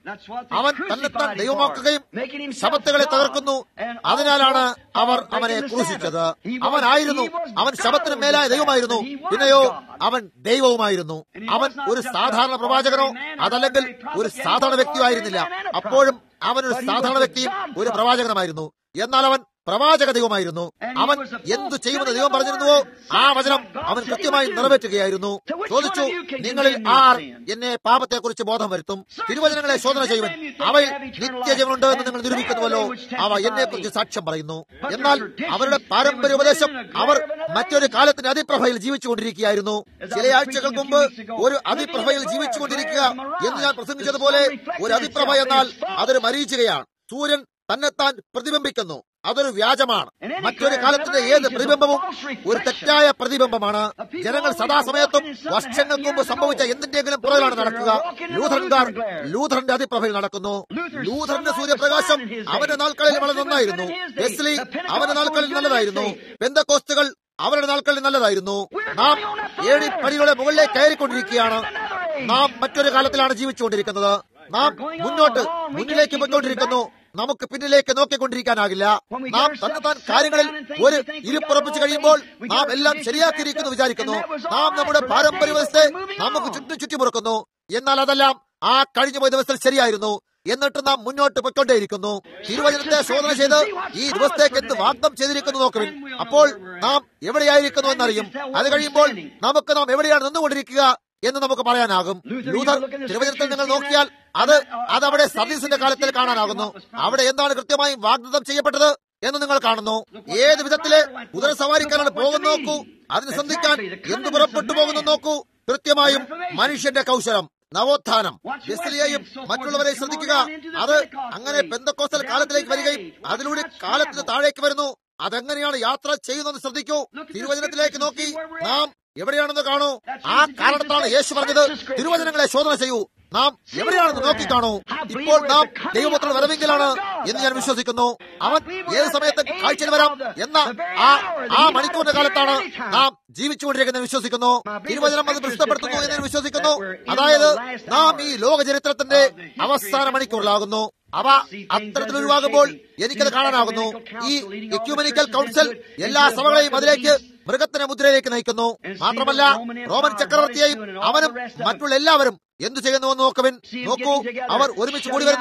അവൻ തന്നെത്താൻ ദൈവമാക്കുകയും ശബത്തുകളെ തകർക്കുന്നു. അതിനാലാണ് അവർ അവനെ ക്രൂശിച്ചത്. അവനായിരുന്നു, അവൻ ശബത്തിന് മേലായ ദൈവമായിരുന്നു. പിന്നെയോ അവൻ ദൈവവുമായിരുന്നു. അവൻ ഒരു സാധാരണ പ്രവാചകനോ അതല്ലെങ്കിൽ ഒരു സാധാരണ വ്യക്തിയോ ആയിരുന്നില്ല. അപ്പോഴും അവനൊരു സാധാരണ വ്യക്തിയും ഒരു പ്രവാചകനുമായിരുന്നു. എന്നാൽ അവൻ പ്രവാചക ദൈവമായിരുന്നു. അവൻ എന്തു ചെയ്യുമെന്ന് ദൈവം പറഞ്ഞിരുന്നുവോ ആ വചനം അവൻ കൃത്യമായി നിറവേറ്റുകയായിരുന്നു. ചോദിച്ചു, നിങ്ങളിൽ ആർ എന്നെ പാപത്തെക്കുറിച്ച് ബോധം വരുത്തും? തിരുവചനങ്ങളെ ശോധന ചെയ്യുവൻ. അവയിൽ നിത്യജീവനുണ്ട് എന്ന് നിങ്ങൾ നിരൂപിക്കുന്നുവല്ലോ. അവ എന്നെ കുറിച്ച് സാക്ഷ്യം പറയുന്നു. എന്നാൽ അവരുടെ പാരമ്പര്യ ഉപദേശം അവർ മറ്റൊരു കാലത്തിന്റെ അതിപ്രഭയിൽ ജീവിച്ചുകൊണ്ടിരിക്കുകയായിരുന്നു. ചില ആഴ്ചകൾക്ക് മുമ്പ് ഒരു അതിപ്രഭയിൽ ജീവിച്ചുകൊണ്ടിരിക്കുക എന്ന് ഞാൻ പ്രസംഗിച്ചതുപോലെ, ഒരു അതിപ്രഭ എന്നാൽ അതൊരു മരീചികയാണ്. സൂര്യൻ തന്നെത്താൻ പ്രതിബിംബിക്കുന്നു. അതൊരു വ്യാജമാണ്. മറ്റൊരു കാലത്തിന്റെ ഏത് പ്രതിബിംബവും ഒരു തെറ്റായ പ്രതിബിംബമാണ്. ജനങ്ങൾ സദാസമയത്തും വർഷങ്ങൾക്ക് മുമ്പ് സംഭവിച്ച എന്തിന്റെങ്കിലും പുറകിലാണ് നടക്കുക. ലൂഥറൻകാർ ലൂഥറിന്റെ അതിപ്രഭയിൽ നടക്കുന്നു. ലൂഥറിന്റെ സൂര്യപ്രകാശം അവന്റെ നാൾക്കളിൽ വളരെ നന്നായിരുന്നു. വെസ്ലി അവന്റെ നാൾക്കളിൽ നല്ലതായിരുന്നു. പെന്തക്കോസ്തുകൾ അവരുടെ നാൾക്കളിൽ നല്ലതായിരുന്നു. നാം ഏഴി പടികളുടെ മുകളിലേക്ക് കയറിക്കൊണ്ടിരിക്കുകയാണ്. നാം മറ്റൊരു കാലത്തിലാണ് ജീവിച്ചുകൊണ്ടിരിക്കുന്നത്. നാം മുന്നോട്ട് മുന്നിലേക്ക് പോയിക്കൊണ്ടിരിക്കുന്നു. നമുക്ക് പിന്നിലേക്ക് നോക്കിക്കൊണ്ടിരിക്കാനാകില്ല. നാം തന്നെത്താൻ കാര്യങ്ങളിൽ ഒരു ഇരുപ്പുറപ്പിച്ചു കഴിയുമ്പോൾ നാം എല്ലാം ശരിയാക്കിയിരിക്കുന്നു വിചാരിക്കുന്നു. നാം നമ്മുടെ പാരമ്പര്യ വ്യവസ്ഥയെ നമുക്ക് ചുറ്റും ചുറ്റിമുറുക്കുന്നു. എന്നാൽ അതെല്ലാം ആ കഴിഞ്ഞുപോയ ദിവസത്തിൽ ശരിയായിരുന്നു. എന്നിട്ട് നാം മുന്നോട്ട് പൊയ്ക്കൊണ്ടേയിരിക്കുന്നു. തിരുവചനത്തെ ശോധന ചെയ്ത് ഈ ദിവസത്തേക്ക് എന്ത് വാഗ്ദം ചെയ്തിരിക്കുന്നു നോക്കുവിൻ. അപ്പോൾ നാം എവിടെയായിരിക്കുന്നു എന്നറിയും. അത് കഴിയുമ്പോൾ നമുക്ക് നാം എവിടെയാണ് നിന്നുകൊണ്ടിരിക്കുക എന്ന് നമുക്ക് പറയാനാകും. ലൂഥർ തിരുവചനത്തിൽ നിങ്ങൾ നോക്കിയാൽ അത് അതവിടെ സർവീസിന്റെ കാലത്തിൽ കാണാനാകുന്നു. അവിടെ എന്താണ് കൃത്യമായും വാഗ്ദത്തം ചെയ്യപ്പെട്ടത് എന്ന് നിങ്ങൾ കാണുന്നു. ഏത് വിധത്തിലെ കുതിര സവാരിക്കാനാണ് പോകുന്നു നോക്കൂ. അതിന് സന്ധിക്കാൻ എന്ത് പുറപ്പെട്ടു പോകുന്നു നോക്കൂ. കൃത്യമായും മനുഷ്യന്റെ കൗശലം, നവോത്ഥാനം. വെസ്ലിയെയും മറ്റുള്ളവരെ ശ്രദ്ധിക്കുക. അത് അങ്ങനെ പെന്തക്കോസ്തൽ കാലത്തിലേക്ക് വരികയും അതിലൂടെ കാലത്തിന് താഴേക്ക് വരുന്നു. അതെങ്ങനെയാണ് യാത്ര ചെയ്യുന്നത് ശ്രദ്ധിക്കൂ. തിരുവചനത്തിലേക്ക് നോക്കി നാം എവിടെയാണെന്ന് കാണൂ. ആ കാരണത്താണ് യേശു പറഞ്ഞത്, തിരുവചനങ്ങളെ ശോധന ചെയ്യൂ. നാം എവിടെയാണെന്ന് നോക്കിക്കാണൂ. ഇപ്പോൾ നാം ദൈവപുത്രൻ വരവെങ്കിലാണ് എന്ന് ഞാൻ വിശ്വസിക്കുന്നു. അവൻ ഏത് സമയത്ത് കാഴ്ചയിൽ വരാം എന്ന ആ ആ മണിക്കൂറിന്റെ കാലത്താണ് നാം ജീവിച്ചുകൊണ്ടിരിക്കുന്നത് വിശ്വസിക്കുന്നു. തിരുവചനം അത് പ്രസിദ്ധപ്പെടുത്തുന്നു എന്ന് ഞാൻ വിശ്വസിക്കുന്നു. അതായത് നാം ഈ ലോക ചരിത്രത്തിന്റെ അവസാന മണിക്കൂറിലാകുന്നു. അവ അത്തരത്തിലൊഴിവാകുമ്പോൾ എനിക്കത് കാണാനാകുന്നു. ഈ എക്യൂമെനിക്കൽ കൗൺസിൽ എല്ലാ സഭകളെയും അതിലേക്ക് മൃഗത്തിന്റെ മുദ്രയിലേക്ക് നയിക്കുന്നു. മാത്രമല്ല റോമൻ ചക്രവർത്തിയെയും അവനും മറ്റുള്ള എല്ലാവരും എന്തു ചെയ്യുന്നുവെന്ന് നോക്കുവിൻ. നോക്കൂ, അവർ ഒരുമിച്ച് കൂടി വരുന്നു.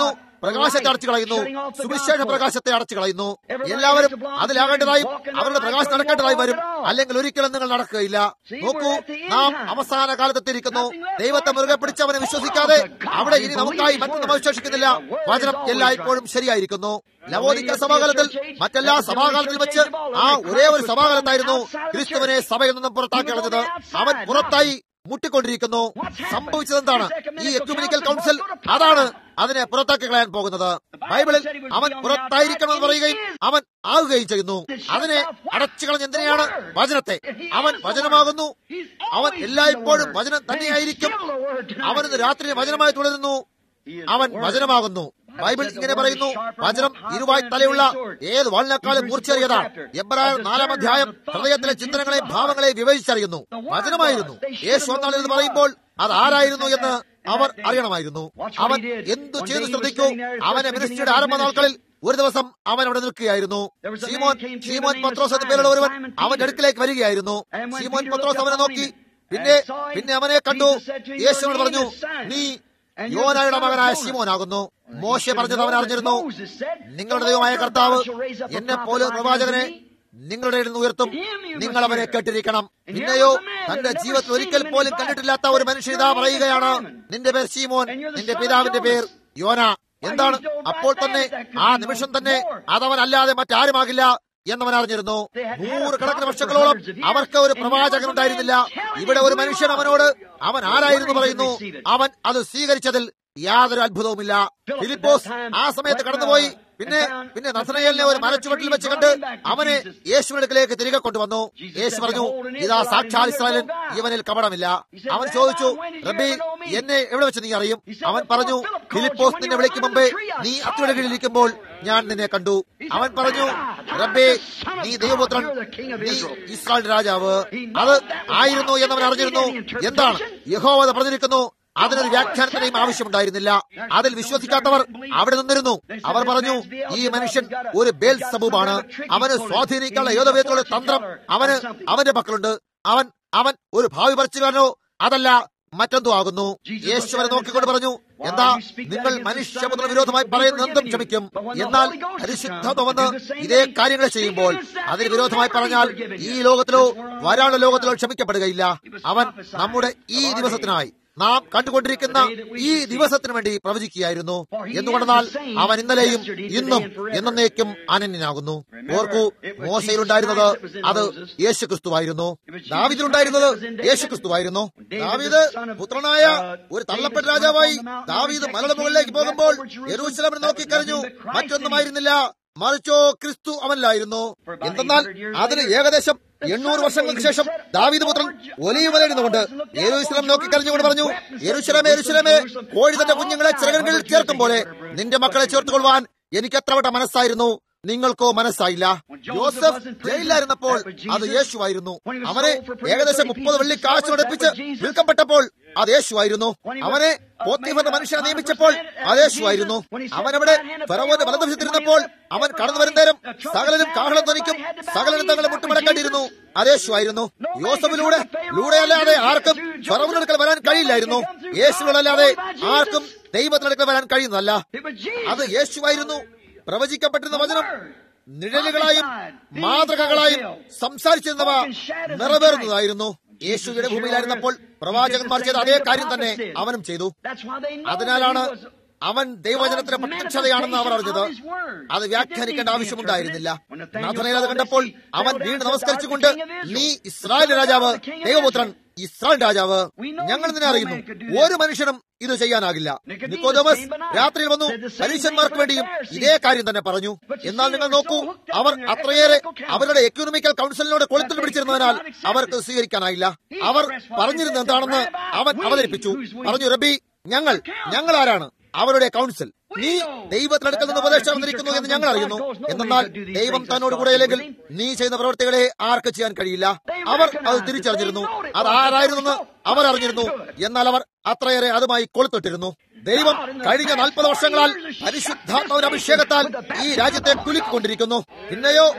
പ്രകാശത്തെ അടച്ചു കളയുന്നു, സുവിശേഷ പ്രകാശത്തെ അടച്ചു കളയുന്നു. എല്ലാവരും അതിലാകേണ്ടതായും അവരുടെ പ്രകാശം നടക്കേണ്ടതായി വരും, അല്ലെങ്കിൽ ഒരിക്കലും നിങ്ങൾ നടക്കുകയില്ല. നോക്കൂ, നാം അവസാന കാലത്തെത്തിയിരിക്കുന്നു. ദൈവത്തെ മുറുകെ പിടിച്ച് അവനെ വിശ്വസിക്കാതെ അവിടെ ഇനി നമുക്കായി മറ്റൊന്നും അവശേഷിക്കുന്നില്ല. വചനം എല്ലായ്പ്പോഴും ശരിയായിരിക്കുന്നു. ലവോദിക്ക സഭാകാലത്തിൽ മറ്റെല്ലാ സഭാകാലത്തിൽ വെച്ച് ആ ഒരേ ഒരു സഭാകാലത്തായിരുന്നു ക്രിസ്തുവിനെ സഭയിൽ നിന്നും പുറത്താക്കി കളഞ്ഞത്. അവൻ പുറത്തായി മുട്ടിക്കൊണ്ടിരിക്കുന്നു. സംഭവിച്ചതെന്താണ്? ഈ എക്യുമെനിക്കൽ കൗൺസിൽ അതാണ് അതിനെ പുറത്താക്കി കളയാൻ പോകുന്നത്. ബൈബിളിൽ അവൻ പുറത്തായിരിക്കണമെന്ന് പറയുകയും അവൻ ആകുകയും ചെയ്യുന്നു. അതിനെ അടച്ചു കളഞ്ഞ എന്തിനെയാണ്? വചനത്തെ. അവൻ വചനമാകുന്നു. അവൻ എല്ലായ്പ്പോഴും വചനം തന്നെയായിരിക്കും. അവനിന്ന് രാത്രി വചനമായി തുടരുന്നു. അവൻ വചനമാകുന്നു. ബൈബിൾ ഇങ്ങനെ പറയുന്നു, വചനം ഇരുവായ് തലയുള്ള ഏത് വാളിനേക്കാളും മൂർച്ചയേറിയതാണ്. എബ്രായർ നാലാം അധ്യായം ഹൃദയത്തിലെ ചിന്തനങ്ങളെയും ഭാവങ്ങളെയും വിവേചിച്ചറിയുന്നു. വചനമായിരുന്നു. യേശു വന്നാളിൽ എന്ന് പറയുമ്പോൾ അത് ആരായിരുന്നു എന്ന് അവർ അറിയണമായിരുന്നു. അവൻ എന്തു ചെയ്തു ശ്രദ്ധിക്കൂ. അവന്റെ മിനിസ്ട്രിയുടെ ആരംഭ നാൾക്കളിൽ ഒരു ദിവസം അവൻ അവിടെ നിൽക്കുകയായിരുന്നു. ശീമോൻ ശീമോൻ പത്രോസ് എന്ന പേരുള്ള ഒരുവൻ അവന്റെ അടുക്കിലേക്ക് വരികയായിരുന്നു. ശീമോൻ പത്രോസ് അവനെ നോക്കി പിന്നെ പിന്നെ അവനെ കണ്ടു. യേശുവിനോട് പറഞ്ഞു, നീ യോനായുടെ മകനായ ശീമോനാകുന്നു. മോശെ പറഞ്ഞത് അവൻ അറിഞ്ഞിരുന്നു. നിങ്ങളുടെ ദൈവമായ കർത്താവ് എന്നെ പോലെ പ്രവാചകനെ നിങ്ങളുടെ ഇടയിൽ നിന്ന് ഉയർത്തും. നിങ്ങൾ അവനെ കേട്ടിരിക്കണം. പിന്നെയോ തന്റെ ജീവിതത്തിൽ ഒരിക്കൽ പോലും കണ്ടിട്ടില്ലാത്ത ഒരു മനുഷ്യൻ ഇതാ പറയുകയാണ്, നിന്റെ പേർ ശീമോൻ, നിന്റെ പിതാവിന്റെ പേർ യോന. എന്താണ്? അപ്പോൾ തന്നെ ആ നിമിഷം തന്നെ അതവൻ അല്ലാതെ മറ്റാരുമാകില്ല എന്നവൻ അറിഞ്ഞിരുന്നു. നൂറുകണക്കിന് വർഷങ്ങളോളം അവർക്ക് ഒരു പ്രവാചകൻ ഉണ്ടായിരുന്നില്ല. ഇവിടെ ഒരു മനുഷ്യൻ അവനോട് അവൻ ആരായിരുന്നു പറയുന്നു. അവൻ അത് സ്വീകരിച്ചതിൽ യാതൊരു അത്ഭുതവുമില്ല. ഫിലിപ്പോസ് ആ സമയത്ത് കടന്നുപോയി. പിന്നെ പിന്നെ നസറയേലിനെ ഒരു മരച്ചുവട്ടിൽ വെച്ച് കണ്ട് അവനെ യേശുവിന്റെ അടുക്കലേക്ക് തിരികെ കൊണ്ടുവന്നു. യേശു പറഞ്ഞു, ഇതാ സാക്ഷാൽ ഇസ്രായേലൻ, ഇവനിൽ കപടമില്ല. അവൻ ചോദിച്ചു, റബ്ബി, എന്നെ എവിടെ വെച്ച് നീ അറിയും? അവൻ പറഞ്ഞു, ഫിലിപ്പോസ് നിന്നെ വിളിക്കും മുമ്പേ നീ അത്തിയുടെ കീഴിലിരിക്കുമ്പോൾ ഞാൻ നിന്നെ കണ്ടു. അവൻ പറഞ്ഞു, റബ്ബേ, നീ ദൈവപുത്രൻ, നീ ഇസ്രായേൽ രാജാവ്. അത് ആയിരുന്നു എന്നവൻ അറിഞ്ഞിരുന്നു. എന്താണ്? യഹോവ അത് പറഞ്ഞിരിക്കുന്നു. അതിനൊരു വ്യാഖ്യാനത്തിനെയും ആവശ്യമുണ്ടായിരുന്നില്ല. അതിൽ വിശ്വസിക്കാത്തവർ അവിടെ നിന്നിരുന്നു. അവർ പറഞ്ഞു, ഈ മനുഷ്യൻ ഒരു ബേൽസബൂബാണ്. അവന് സ്വാധീനിക്കാനുള്ള ഏതോ വിധത്തിലുള്ള തന്ത്രം അവന് അവന്റെ പക്കലുണ്ട്. അവൻ അവൻ ഒരു ഭാവി പറിച്ചുകാരനോ അതല്ല മറ്റെന്തോ ആകുന്നു. യേശുവിനെ നോക്കിക്കൊണ്ട് പറഞ്ഞു, എന്താ നിങ്ങൾ മനുഷ്യപുത്ര വിരോധമായി പറയുന്ന എന്തും ക്ഷമിക്കും. എന്നാൽ പരിശുദ്ധത വന്ന് ഇതേ കാര്യങ്ങൾ ചെയ്യുമ്പോൾ അതിന് വിരോധമായി പറഞ്ഞാൽ ഈ ലോകത്തിലോ വരാനുള്ള ലോകത്തിലോ ക്ഷമിക്കപ്പെടുകയില്ല. അവൻ നമ്മുടെ ഈ ദിവസത്തിനായി നാം കണ്ടുകൊണ്ടിരിക്കുന്ന ഈ ദിവസത്തിന് വേണ്ടി പ്രവചിക്കുകയായിരുന്നു. എന്തുകൊണ്ടെന്നാൽ അവൻ ഇന്നലെയും ഇന്നും എന്നേക്കും അനന്യനാകുന്നു. ഓർക്കൂ, മോശയിലുണ്ടായിരുന്നത് അത് യേശുക്രിസ്തുവായിരുന്നു. ദാവീദിലുണ്ടായിരുന്നത് യേശുക്രിസ്തുവായിരുന്നു. ദാവീദ് പുത്രനായ ഒരു തള്ളപ്പെട്ട രാജാവായി ദാവീദ് മലയുടെ മുകളിലേക്ക് പോകുമ്പോൾ യെരൂശലേമിനെ നോക്കിക്കരഞ്ഞു. മറ്റൊന്നുമായിരുന്നില്ല, മറിച്ചോ ക്രിസ്തു അവനിലായിരുന്നു. എന്തെന്നാൽ അതിന് ഏകദേശം എണ്ണൂറ് വർഷങ്ങൾക്ക് ശേഷം ദാവീദ് പുത്രൻ ഒലീവ് മലയിൽ നിന്നുകൊണ്ട് യെരൂശലേം നോക്കി കരഞ്ഞുകൊണ്ട് പറഞ്ഞു, യെരൂശലേമേ, യെരൂശലേമേ, കോഴി തന്റെ കുഞ്ഞുങ്ങളെ ചിറകുകളിൽ ചേർക്കും പോലെ നിന്റെ മക്കളെ ചേർത്തുകൊള്ളുവാൻ എനിക്ക് എത്ര വട്ടം മനസ്സായിരുന്നു, നിങ്ങൾക്കോ മനസ്സായില്ല. യോസഫ് ജയിലിലായിരുന്നപ്പോൾ അത് യേശുവായിരുന്നു. അവനെ ഏകദേശം മുപ്പത് വെള്ളി കാശ് അടുപ്പിച്ച് വിൽക്കപ്പെട്ടപ്പോൾ അത് യേശുവായിരുന്നു. അവനെ പോത്തിഫർ മനുഷ്യനെ നിയമിച്ചപ്പോൾ അത് യേശുവായിരുന്നു. അവനവിടെ ഫറവോന്റെ വലതുവശത്തിരുന്നപ്പോൾ അവൻ കടന്നു വരുന്നേരം സകലരും കാഹളം ധ്വനിക്കും, സകലരും തങ്ങളെ മുട്ടുമടക്കേണ്ടിയിരുന്നു. അത് യേശുവായിരുന്നു. യോസഫിലൂടെ ലൂടെയല്ലാതെ ആർക്കും ഫറവോനടുക്കൽ വരാൻ കഴിയില്ലായിരുന്നു. യേശുവിലല്ലാതെ ആർക്കും ദൈവത്തിനടുക്കൽ വരാൻ കഴിയുന്നതല്ല. അത് യേശുവായിരുന്നു. പ്രവചിക്കപ്പെട്ടിരുന്ന വചനം നിഴലുകളായും മാതൃകകളായും സംസാരിച്ചിരുന്നവ നിറവേറുന്നതായിരുന്നു. യേശുവിന്റെ ഭൂമിയിലായിരുന്നപ്പോൾ പ്രവാചകന്മാർ ചെയ്ത അതേ കാര്യം തന്നെ അവനും ചെയ്തു. അതിനാലാണ് അവൻ ദൈവവചനത്തിന്റെ പ്രത്യക്ഷതയാണെന്ന് അവർ അറിഞ്ഞത്. അത് വ്യാഖ്യാനിക്കേണ്ട ആവശ്യമുണ്ടായിരുന്നില്ല. നാഥനയേൽ അത് കണ്ടപ്പോൾ അവൻ വീണ്ടും നമസ്കരിച്ചുകൊണ്ട്, നീ ഇസ്രായേൽ രാജാവ്, ദൈവപുത്രൻ, ഇസ്രായേൽ രാജാവ്. ഞങ്ങൾ ഇതിനെ അറിയുന്നു. ഒരു മനുഷ്യനും ഇത് ചെയ്യാനാകില്ല. നിക്കോദെമോസ് രാത്രിയിൽ വന്നു പരീശന്മാർക്ക് വേണ്ടിയും ഇതേ കാര്യം തന്നെ പറഞ്ഞു. എന്നാൽ നിങ്ങൾ നോക്കൂ, അവർ അത്രയേറെ അവരുടെ എക്കണോമിക്കൽ കൗൺസിലിനോട് കൊളുത്തിൽ പിടിച്ചിരുന്നതിനാൽ അവർക്ക് സ്വീകരിക്കാനായില്ല. അവർ പറഞ്ഞിരുന്നത് എന്താണെന്ന് അവൻ അവതരിപ്പിച്ചു. പറഞ്ഞു, റബ്ബി, ഞങ്ങൾ ഞങ്ങൾ ആരാണ്? അവരുടെ കൗൺസിൽ. നീ ദൈവത്തിനടുക്കൽ നിന്ന് ഉപദേശം വന്നിരിക്കുന്നു എന്ന് ഞങ്ങൾ അറിയുന്നു. എന്നാൽ ദൈവം തന്നോട് കൂടെയില്ലെങ്കിൽ നീ ചെയ്യുന്ന പ്രവർത്തികളെ ആർക്ക് ചെയ്യാൻ കഴിയില്ല. അവർ അത് തിരിച്ചറിഞ്ഞിരുന്നു. അത് ആരായിരുന്നെന്ന് അവർ അറിഞ്ഞിരുന്നു. എന്നാൽ അവർ അത്രയേറെ അതുമായി കൊളുത്തിട്ടിരുന്നു. ദൈവം കഴിഞ്ഞ നാൽപ്പത് വർഷങ്ങളാൽ പരിശുദ്ധാത്മാവിന്റെ അഭിഷേകത്താൽ ഈ രാജ്യത്തെ കുലുക്കിക്കൊണ്ടിരിക്കുന്നു. പിന്നെയോ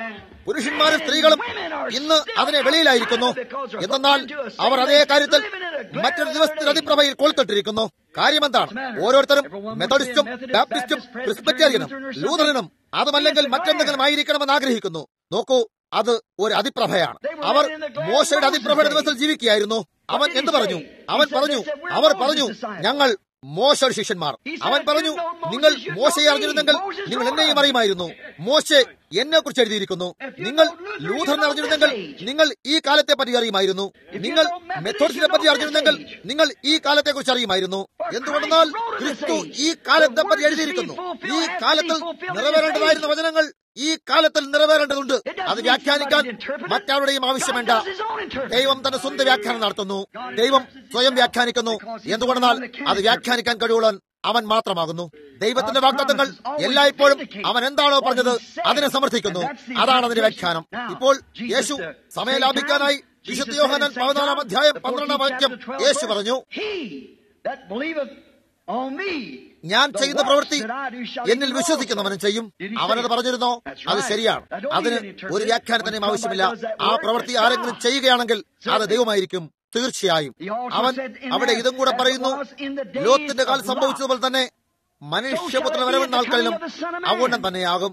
പുരുഷന്മാരും സ്ത്രീകളും ഇന്ന് അതിനെ വെളിയിലായിരിക്കുന്നു. എന്നാൽ അവർ അതേ കാര്യത്തിൽ മറ്റൊരു ദിവസത്തിൽ അതിപ്രഭയിൽ കൊളുത്തിട്ടിരിക്കുന്നു. കാര്യമെന്താണ്? ഓരോരുത്തരും മെത്തഡിസ്റ്റും ബാപ്റ്റിസ്റ്റും ക്രിസ്പെറ്റേറിയനും ലൂഥറനും അതുമല്ലെങ്കിൽ മറ്റെന്തെങ്കിലും ആയിരിക്കണമെന്ന് ആഗ്രഹിക്കുന്നു. നോക്കൂ, അത് ഒരു അതിപ്രഭയാണ്. അവർ മോശയുടെ അതിപ്രഭയുടെ ദിവസത്തിൽ ജീവിക്കുകയായിരുന്നു. അവൻ എന്ത് പറഞ്ഞു? അവൻ പറഞ്ഞു അവർ പറഞ്ഞു ഞങ്ങൾ മോശ ശിഷ്യന്മാർ. അവൻ പറഞ്ഞു, നിങ്ങൾ മോശയെ അറിഞ്ഞിരുന്നെങ്കിൽ നിങ്ങൾ എന്നെയും അറിയുമായിരുന്നു. മോശെ എന്നെ കുറിച്ച് എഴുതിയിരിക്കുന്നു. നിങ്ങൾ ലൂഥറിനെ അറിഞ്ഞിരുന്നെങ്കിൽ നിങ്ങൾ ഈ കാലത്തെ പറ്റി അറിയുമായിരുന്നു. നിങ്ങൾ മെത്തോഡിസ്റ്റിനെ പറ്റി അറിഞ്ഞിരുന്നെങ്കിൽ നിങ്ങൾ ഈ കാലത്തെ കുറിച്ച് അറിയുമായിരുന്നു. എന്തുകൊണ്ടെന്നാൽ ക്രിസ്തു ഈ കാലത്തെ പറ്റി എഴുതിയിരിക്കുന്നു. ഈ കാലത്തിൽ നിറവേറേണ്ടതായിരുന്ന വചനങ്ങൾ ഈ കാലത്തിൽ നിറവേറേണ്ടതുണ്ട്. അത് വ്യാഖ്യാനിക്കാൻ മറ്റാരുടെയും ആവശ്യം വേണ്ട. ദൈവം തന്റെ സ്വന്തം വ്യാഖ്യാനം നടത്തുന്നു. ദൈവം സ്വയം വ്യാഖ്യാനിക്കുന്നു. എന്തുകൊണ്ടെന്നാൽ അത് വ്യാഖ്യാനിക്കാൻ കഴിവുള്ളവൻ അവൻ മാത്രമാകുന്നു. ദൈവത്തിന്റെ വാഗ്ദത്തങ്ങൾ എല്ലായ്പ്പോഴും അവൻ എന്താണോ പറഞ്ഞത് അതിനെ സമർത്ഥിക്കുന്നു. അതാണ് അതിന്റെ വ്യാഖ്യാനം. ഇപ്പോൾ യേശു സമയം ലാഭിക്കാനായി വിശുദ്ധ യോഹന്നാൻ പതിനാലാം അധ്യായം പന്ത്രണ്ടാം വാക്യം യേശു പറഞ്ഞു, ഞാൻ ചെയ്യുന്ന പ്രവൃത്തി എന്നിൽ വിശ്വസിക്കുന്നവനും ചെയ്യും. അവനത് പറഞ്ഞിരുന്നോ? അത് ശരിയാണ്. അതിന് ഒരു വ്യാഖ്യാനത്തിനും ആവശ്യമില്ല. ആ പ്രവൃത്തി ആരെങ്കിലും ചെയ്യുകയാണെങ്കിൽ അത് ദൈവമായിരിക്കും. തീർച്ചയായും അവൻ അവിടെ ഇതും കൂടെ പറയുന്നു, ലോത്തിന്റെ കാലം സംഭവിച്ചതുപോലെ തന്നെ മനുഷ്യപുത്രൻ വരവെന്ന ആൾക്കാരിലും അവണ്ണം തന്നെയാകും.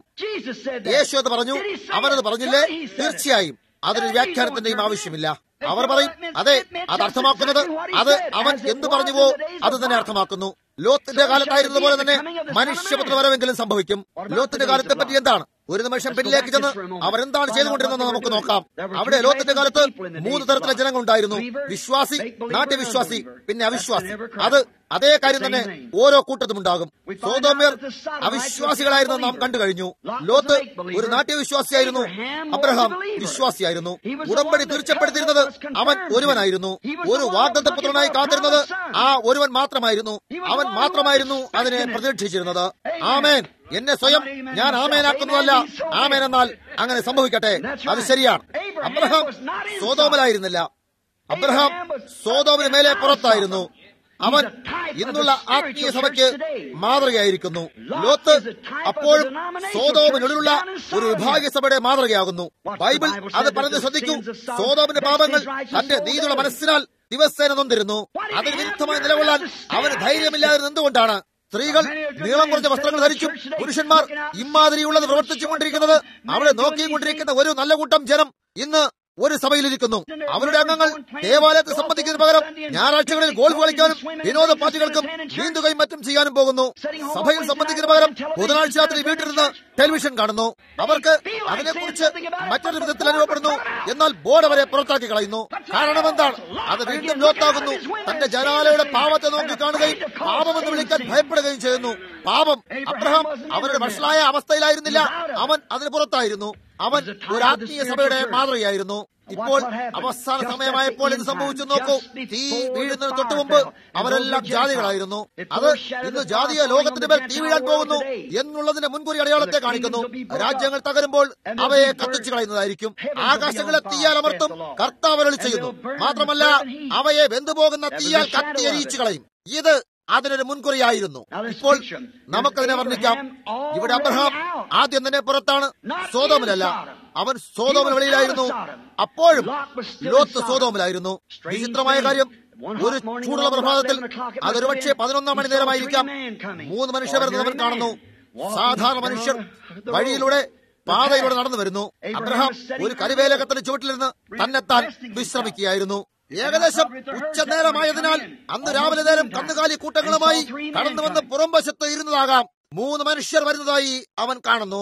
യേശു അത് പറഞ്ഞു. അവനത് പറഞ്ഞില്ലേ? തീർച്ചയായും അതിന് വ്യാഖ്യാനത്തിന്റെയും ആവശ്യമില്ല. അവർ പറയും, അതെ, അത് അർത്ഥമാക്കുന്നത് അത് അവൻ എന്തു പറഞ്ഞുവോ അത് തന്നെ അർത്ഥമാക്കുന്നു. ലോത്തിന്റെ കാലത്തായിരുന്നതുപോലെ തന്നെ മനുഷ്യപുത്ര വരവെങ്കിലും സംഭവിക്കും. ലോത്തിന്റെ കാലത്തെ പറ്റി എന്താണ്? ഒരു നിമിഷം പിന്നിലേക്ക് ചെന്ന് അവർ എന്താണ് ചെയ്തുകൊണ്ടിരുന്നത് നമുക്ക് നോക്കാം. അവിടെ ലോത്തിന്റെ കാലത്ത് മൂന്ന് തരത്തിലെ ജനങ്ങൾ ഉണ്ടായിരുന്നു. വിശ്വാസി, നാട്യവിശ്വാസി, പിന്നെ അവിശ്വാസി. അത് അതേ കാര്യം തന്നെ ഓരോ കൂട്ടത്തും ഉണ്ടാകും. സോദോമ്യർ അവിശ്വാസികളായിരുന്നു നാം കണ്ടു കഴിഞ്ഞു. ലോത്ത് ഒരു നാട്യവിശ്വാസിയായിരുന്നു. അബ്രഹാം വിശ്വാസിയായിരുന്നു. ഉടമ്പടി തീർച്ചപ്പെടുത്തിയിരുന്നത് അവൻ ഒരുവനായിരുന്നു. ഒരു വാഗ്ദത്തപുത്രനായി കാത്തിരുന്നത് ആ ഒരുവൻ മാത്രമായിരുന്നു. അവൻ മാത്രമായിരുന്നു അതിനെ പ്രതീക്ഷിച്ചിരുന്നത്. ആമേൻ. എന്നെ സ്വയം ഞാൻ ആമേനാക്കുന്നതല്ല. ആമേൻ എന്നാൽ അങ്ങനെ സംഭവിക്കട്ടെ. അത് ശരിയാണ്. അബ്രഹാം സോദോമിലായിരുന്നില്ല. അബ്രഹാം സോദോമിന് മേലെ പുറത്തായിരുന്നു. അവൻ ഇന്നുള്ള ആത്മീയ സഭയ്ക്ക് മാതൃകയായിരിക്കുന്നു. ലോത്ത് അപ്പോഴും സോദോമിനുള്ളിലുള്ള ഒരു വിഭാഗീയ സഭയുടെ മാതൃകയാകുന്നു. ബൈബിൾ അത് പറഞ്ഞ് ശ്രദ്ധിക്കൂ. സോദോമിന്റെ പാപങ്ങൾ തന്റെ നീതിയുള്ള മനസ്സിനാൽ ദിവസേന നൊന്തിരുന്നു. അതിന് വിരുദ്ധമായി നിലകൊള്ളാൻ അവന് ധൈര്യമില്ലാതിരുന്നത് എന്തുകൊണ്ടാണ്? സ്ത്രീകൾ നീളം കുറഞ്ഞ വസ്ത്രങ്ങൾ ധരിച്ചും പുരുഷന്മാർ ഇമാതിരിയുള്ളത് പ്രവർത്തിച്ചുകൊണ്ടിരിക്കുന്നത് അവിടെ നോക്കിക്കൊണ്ടിരിക്കുന്ന ഒരു നല്ല കൂട്ടം ജനം ഇന്ന് ഒരു സഭയിലിരിക്കുന്നു. അവരുടെ അംഗങ്ങൾ ദേവാലയത്തെ സംബന്ധിക്കുന്നതിന് പകരം ഞായറാഴ്ചകളിൽ ഗോൾഫ് കളിക്കാനും വിനോദ പാർട്ടികൾക്കും നീന്തുകയും മറ്റും ചെയ്യാനും പോകുന്നു. സഭയിൽ സംബന്ധിക്കുന്നതിന് പകരം ബുധനാഴ്ച രാത്രി വീട്ടിലിരുന്ന് ടെലിവിഷൻ കാണുന്നു. അവർക്ക് അതിനെക്കുറിച്ച് മറ്റൊരു വിധത്തിൽ അനുഭവപ്പെടുന്നു. എന്നാൽ ബോർഡ് അവരെ പുറത്താക്കി കളയുന്നു. കാരണം എന്താണ്? അത് വീണ്ടും ലോത്താകുന്നു. തന്റെ ജനാലയുടെ പാപത്തെ നോക്കി കാണുകയും പാപമെന്ന് വിളിക്കാൻ ഭയപ്പെടുകയും ചെയ്യുന്നു. പാപം. അബ്രഹാം അവരുടെ വഷളായ അവസ്ഥയിലായിരുന്നില്ല. അവൻ അതിന് പുറത്തായിരുന്നു. അവൻ ഒരു ആത്മീയ സഭയുടെ മാതൃകയായിരുന്നു. ഇപ്പോൾ അവസാന സമയമായപ്പോൾ ഇത് സംഭവിച്ചു നോക്കൂ. തീ വീഴുന്നതിന് തൊട്ടു മുമ്പ് അവരെല്ലാം ജാതികളായിരുന്നു. അത് ഇന്ന് ജാതീയ ലോകത്തിന്റെ മേൽ തീ വീഴാൻ പോകുന്നു എന്നുള്ളതിന്റെ മുൻകൂറി അടയാളത്തെ കാണിക്കുന്നു. രാജ്യങ്ങൾ തകരുമ്പോൾ അവയെ കത്തിച്ചു കളയുന്നതായിരിക്കും. ആകാശങ്ങളെ തീയാൽ അമർത്തും കർത്താവ് അരുളി ചെയ്യുന്നു. മാത്രമല്ല അവയെ വെന്തുപോകുന്ന തീയാൽ കത്തിയരിയിച്ചു കളയും. ഇത് അതിനൊരു മുൻകുറിയായിരുന്നു. ഇപ്പോൾ നമുക്കതിനെ വർണ്ണിക്കാം. ഇവിടെ അബ്രഹാം ആദ്യം തന്നെ പുറത്താണ്, സോദോമിലല്ല. അവൻ സോദോമിന് വെളിയിലായിരുന്നു. അപ്പോഴും ലോത്ത് സോദോമിലായിരുന്നു. വിചിത്രമായ കാര്യം, ഒരു ചൂടുള്ള പ്രഭാതത്തിൽ അതൊരു പക്ഷേ പതിനൊന്നാം മണി നേരമായിരിക്കാം. മൂന്ന് മനുഷ്യർ വരുന്നത് അവൻ കാണുന്നു. സാധാരണ മനുഷ്യർ വഴിയിലൂടെ പാതയിലൂടെ നടന്നു വരുന്നു. അബ്രഹാം ഒരു കരിവേലകത്തിന് ചുവട്ടിലിരുന്ന് തന്നെത്താൻ വിശ്രമിക്കുകയായിരുന്നു. ഏകദേശം ഉച്ചനേരമായതിനാൽ അന്ന് രാവിലെ നേരം കന്നുകാലി കൂട്ടങ്ങളുമായി കടന്നു വന്ന് പുറംവശത്ത് ഇരുന്നതാകാം. മൂന്ന് മനുഷ്യർ വരുന്നതായി അവൻ കാണുന്നു.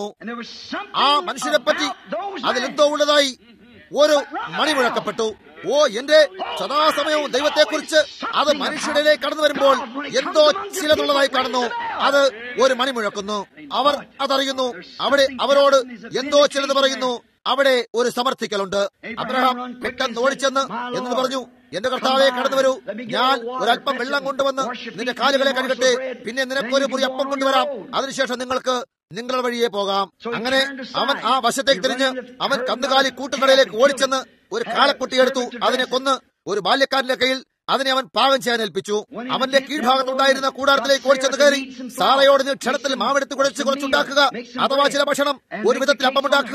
ആ മനുഷ്യരെ പറ്റി അതിലെന്തോ ഉള്ളതായി ഒരു മണി മുഴക്കപ്പെട്ടു. ഓ, എന്റെ സദാസമയവും ദൈവത്തെക്കുറിച്ച് അത് മനുഷ്യരിലേക്ക് കടന്നു വരുമ്പോൾ എന്തോ ചിലതുള്ളതായി കാണുന്നു. അത് ഒരു മണി മുഴക്കുന്നു. അവർ അതറിയുന്നു. അവിടെ അവരോട് എന്തോ ചിലത് പറയുന്നു. അവിടെ ഒരു സമർത്ഥിക്കലുണ്ട്. അബ്രഹാം പെട്ടെന്ന് ഓടിച്ചെന്ന് എന്ന് പറഞ്ഞു, എന്റെ കർത്താവെ കടന്നു വരൂ, ഞാൻ ഒരല്പം വെള്ളം കൊണ്ടുവന്ന് നിന്റെ കാലുകളെ കഴുകട്ടെ, പിന്നെ നിനക്കൊരു മുറി അപ്പം കൊണ്ടുവരാം, അതിനുശേഷം നിങ്ങൾക്ക് നിങ്ങളുടെ വഴിയെ പോകാം. അങ്ങനെ അവൻ ആ വശത്തേക്ക് തിരിഞ്ഞ് അവൻ കന്നുകാലി കൂട്ടുകടയിലേക്ക് ഓടിച്ചെന്ന് ഒരു കാളക്കുട്ടിയെടുത്തു. അതിനെ കൊന്ന് ഒരു ബാല്യക്കാരന്റെ കയ്യിൽ അതിനെ അവൻ പാകം ചെയ്യാൻ ഏൽപ്പിച്ചു. അവന്റെ കീഴ്ഭാഗത്തുണ്ടായിരുന്ന കൂടാരത്തിലേക്ക് ഓടിച്ചെന്ന് കയറി സാറയോട് ക്ഷണത്തിൽ മാവെടുത്ത് കുഴച്ച് കുറച്ചുണ്ടാക്കുക, അഥവാ ചില ഭക്ഷണം, ഒരു വിധത്തിൽ അപ്പമുണ്ടാക്കുക,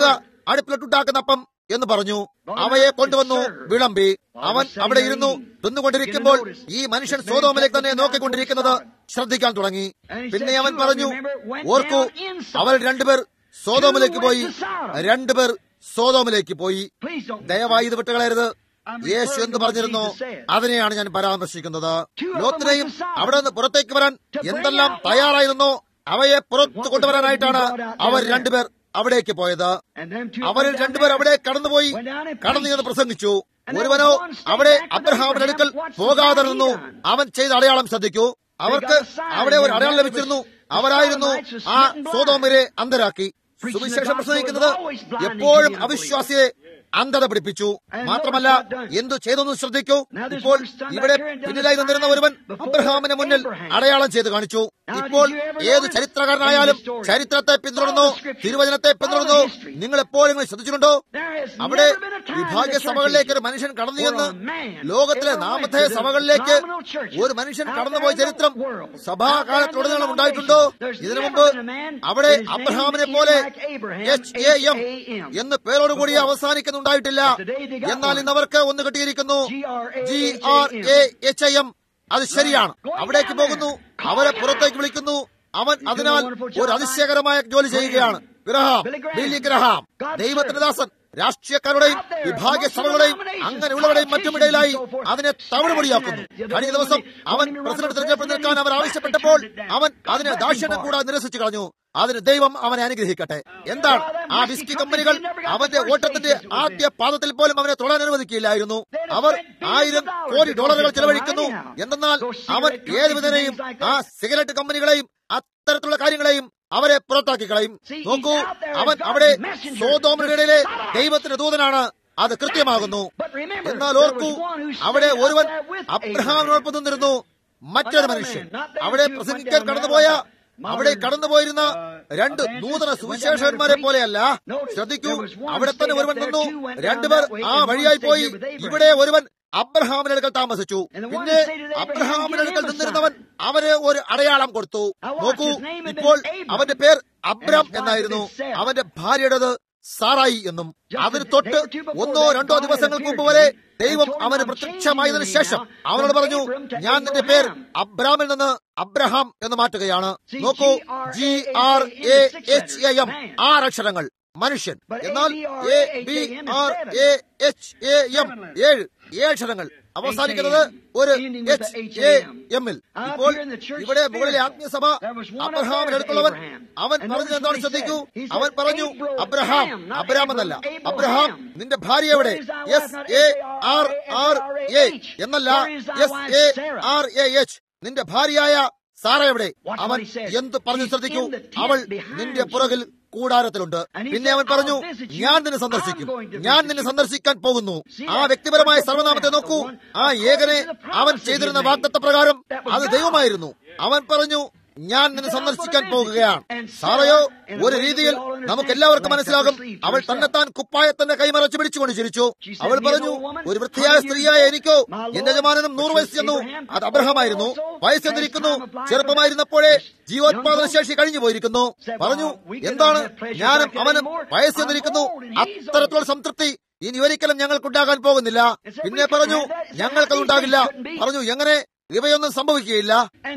അടുപ്പിലിട്ടുണ്ടാക്കുന്ന അപ്പം എന്ന് പറഞ്ഞു. അവയെ കൊണ്ടുവന്നു വിളമ്പി. അവൻ അവിടെ ഇരുന്നു തിന്നുകൊണ്ടിരിക്കുമ്പോൾ ഈ മനുഷ്യൻ സോദോമിലേക്ക് തന്നെ നോക്കിക്കൊണ്ടിരിക്കുന്നത് ശ്രദ്ധിക്കാൻ തുടങ്ങി. പിന്നെ അവൻ പറഞ്ഞു, ഓർക്കൂ, അവർ രണ്ടുപേർ സോദോമിലേക്ക് പോയി. രണ്ടുപേർ സോദോമിലേക്ക് പോയി. ദയവായി ഇത് വിട്ടുകളയരുത്. യേശു എന്ത് പറഞ്ഞിരുന്നോ അതിനെയാണ് ഞാൻ പരാമർശിക്കുന്നത്. ലോത്തിനെയും അവിടെ നിന്ന് പുറത്തേക്ക് വരാൻ എന്തെല്ലാം തയ്യാറായിരുന്നോ അവയെ പുറത്തു കൊണ്ടുവരാനായിട്ടാണ് അവർ രണ്ടുപേർ അവിടേക്ക് പോയത്. അവരിൽ രണ്ടുപേർ അവിടെ കടന്നുപോയി, കടന്നു എന്ന് പ്രസംഗിച്ചു. ഒരുവനോ അവിടെ അബ്രഹാമിന്റെ അടുക്കൽ പോകാതെ നിന്നു. അവൻ ചെയ്ത അടയാളം ശ്രദ്ധിക്കൂ. അവർക്ക് അവിടെ ഒരു അടയാളം ലഭിച്ചിരുന്നു. അവരായിരുന്നു ആ സോദോമിനെ അന്ധരാക്കി. സുവിശേഷം പ്രസംഗിക്കുന്നത് എപ്പോഴും അവിശ്വാസിയെ അന്ധത പിടിപ്പിച്ചു. മാത്രമല്ല എന്തു ചെയ്തെന്ന് ശ്രദ്ധിക്കൂ. ഇപ്പോൾ ഇവിടെ പിന്നിലായി നിന്നിരുന്ന ഒരുവൻ അബ്രഹാമിന് മുന്നിൽ അടയാളം ചെയ്ത് കാണിച്ചു. ഇപ്പോൾ ഏത് ചരിത്രകാരനായാലും ചരിത്രത്തെ പിന്തുടർന്നോ തിരുവചനത്തെ പിന്തുടർന്നോ നിങ്ങൾ എപ്പോഴെങ്കിലും ശ്രദ്ധിച്ചിട്ടുണ്ടോ? അവിടെ വിഭാഗീയ സഭകളിലേക്ക് ഒരു മനുഷ്യൻ കടന്നു ചെന്ന് ലോകത്തിലെ നാമത്തെ സഭകളിലേക്ക് ഒരു മനുഷ്യൻ കടന്നുപോയ ചരിത്രം സഭാകാലത്തുടനീളം ഉണ്ടായിട്ടുണ്ടോ? ഇതിനു മുമ്പ് അവിടെ അബ്രഹാമിനെ പോലെ എച്ച് എ എം എന്ന് പേരോടുകൂടി അവസാനിക്കുന്നുണ്ടായിട്ടില്ല. എന്നാൽ ഇന്ന് അവർക്ക് ഒന്ന് കിട്ടിയിരിക്കുന്നു, G R A H I M. അത് ശരിയാണ്. അവിടേക്ക് പോകുന്നു, അവരെ പുറത്തേക്ക് വിളിക്കുന്നു. അവൻ അതിനാൽ ഒരു അതിശയകരമായ ജോലി ചെയ്യുകയാണ്. ഗ്രഹാം, ബില്ലി ഗ്രഹാം, ദൈവത്തിന്റെ ദാസൻ, രാഷ്ട്രീയക്കാരുടെയും വിഭാഗീയ സഭകളുടെയും അങ്ങനെയുള്ളവരുടെയും മറ്റുമിടയിലായി അതിനെ തവിടുപൊടിയാക്കുന്നു. കഴിഞ്ഞ ദിവസം അവൻ പ്രസിഡന്റ് തെരഞ്ഞെടുപ്പ് നിൽക്കാൻ അവർ ആവശ്യപ്പെട്ടപ്പോൾ അവൻ അതിനെ ദാക്ഷിണ്യം കൂടാതെ നിരസിച്ചു കളഞ്ഞു. അതിന് ദൈവം അവനെ അനുഗ്രഹിക്കട്ടെ. എന്താണ് ആ വിസ്കി കമ്പനികൾ അവന്റെ ഓട്ടത്തിന്റെ ആദ്യ പാദത്തിൽ പോലും അവനെ തൊടാൻ അനുവദിക്കില്ലായിരുന്നു. അവർ ആയിരം കോടി ഡോളറുകൾ ചെലവഴിക്കുന്നു. എന്തെന്നാൽ അവൻ ഏത് വിധനെയും ആ സിഗരറ്റ് കമ്പനികളെയും അത്തരത്തിലുള്ള കാര്യങ്ങളെയും അവരെ പുറത്താക്കി കളയും. നോക്കൂ, അവൻ അവിടെ സോദോമിനിടയിലെ ദൈവത്തിന്റെ ദൂതനാണ്. അത് കൃത്യമാകുന്നു. എന്നാൽ ഓർക്കൂ, അവിടെ ഒരുവൻ അബ്രഹാമിനോടൊപ്പം നിന്നിരുന്നു. മറ്റൊരു മനുഷ്യൻ അവിടെ പ്രസംഗിക്കാൻ കടന്നുപോയ അവിടെ കടന്നുപോയിരുന്ന രണ്ട് നൂതന സുവിശേഷകന്മാരെ പോലെയല്ല. ശ്രദ്ധിക്കൂ, അവിടെ തന്നെ ഒരുവൻ നിന്നു. രണ്ടുപേർ ആ വഴിയായി പോയി. ഇവിടെ ഒരുവൻ അബ്രഹാമിന്റെ അടുക്കൽ താമസിച്ചു. പിന്നെ അബ്രഹാമിന്റെ അടുക്കൽ നിന്നിരുന്നവൻ അവന് ഒരു അടയാളം കൊടുത്തു. നോക്കൂ, ഇപ്പോൾ അവന്റെ പേർ അബ്രാം എന്നായിരുന്നു. അവന്റെ ഭാര്യയുടേത് സാറായി എന്നും. അതിന് തൊട്ട് ഒന്നോ രണ്ടോ ദിവസങ്ങൾക്ക് മുമ്പ് വരെ ദൈവം അവന് പ്രത്യക്ഷമായതിനു ശേഷം അവനോട് പറഞ്ഞു, ഞാൻ നിന്റെ പേർ അബ്രാമിൽ നിന്ന് അബ്രഹാം എന്ന് മാറ്റുകയാണ്. നോക്കൂ, G R A H A M, ആറ് അക്ഷരങ്ങൾ, മനുഷ്യൻ. എന്നാൽ A B R A H A M, ഏഴ് ഏഴക്ഷരങ്ങൾ അവസാനിക്കുന്നത് ഒരു എച്ച് എ എമ്മിൽ. ഇപ്പോൾ ഇവിടെ മുകളിലെ ആത്മീയസഭ അബ്രഹാമിന്റെ അടുത്തുള്ളവൻ അവൻ പറഞ്ഞത് എന്താണ് ശ്രദ്ധിക്കൂ. അവൻ പറഞ്ഞു, അബ്രഹാം, അബ്രഹാം എന്നല്ല, അബ്രഹാം നിന്റെ ഭാര്യ എവിടെ? S A R R A എന്നല്ല, S A R A H, നിന്റെ ഭാര്യയായ സാറ എവിടെ? അവൻ എന്ത് പറഞ്ഞു ശ്രദ്ധിക്കൂ. അവൾ നിന്റെ പുറകിൽ കൂടാരത്തിലുണ്ട്. പിന്നെ അവൻ പറഞ്ഞു, ഞാൻ നിന്നെ സന്ദർശിക്കും, ഞാൻ നിന്നെ സന്ദർശിക്കാൻ പോകുന്നു. ആ വ്യക്തിപരമായ സർവനാമത്തെ നോക്കൂ. ആ ഏകനെ അവൻ ചെയ്തിരുന്ന വാഗ്ദത്ത പ്രകാരം അത് ദൈവമായിരുന്നു. അവൻ പറഞ്ഞു, ഞാൻ നിന്നെ സന്ദർശിക്കാൻ പോകുകയാണ്. സാറയോ ഒരു രീതിയിൽ നമുക്ക് എല്ലാവർക്കും മനസ്സിലാകും, അവൾ തന്നെത്താൻ കുപ്പായത്തിന്റെ കൈമറച്ച് പിടിച്ചുകൊണ്ട് ചിരിച്ചു. അവൾ പറഞ്ഞു, ഒരു വൃത്തിയായ സ്ത്രീയായ എനിക്കോ എന്റെ യജമാനനും നൂറ് വയസ്സ് ചെന്നു. അത് അബ്രഹാമായിരുന്നു. വയസ്സെന്നിരിക്കുന്നു. ചെറുപ്പമായിരുന്നപ്പോഴേ ജീവോത്പാദന ശേഷി കഴിഞ്ഞു പോയിരിക്കുന്നു. പറഞ്ഞു, എന്താണ് ഞാനും അവനും വയസ്സെന്നിരിക്കുന്നു. അത്തരത്തിലുള്ള സംതൃപ്തി ഇനി ഒരിക്കലും ഞങ്ങൾക്കുണ്ടാകാൻ പോകുന്നില്ല. പിന്നെ പറഞ്ഞു, ഞങ്ങൾക്കതുണ്ടാകില്ല. പറഞ്ഞു, എങ്ങനെ? ഇവയൊന്നും സംഭവിക്കുകയില്ല.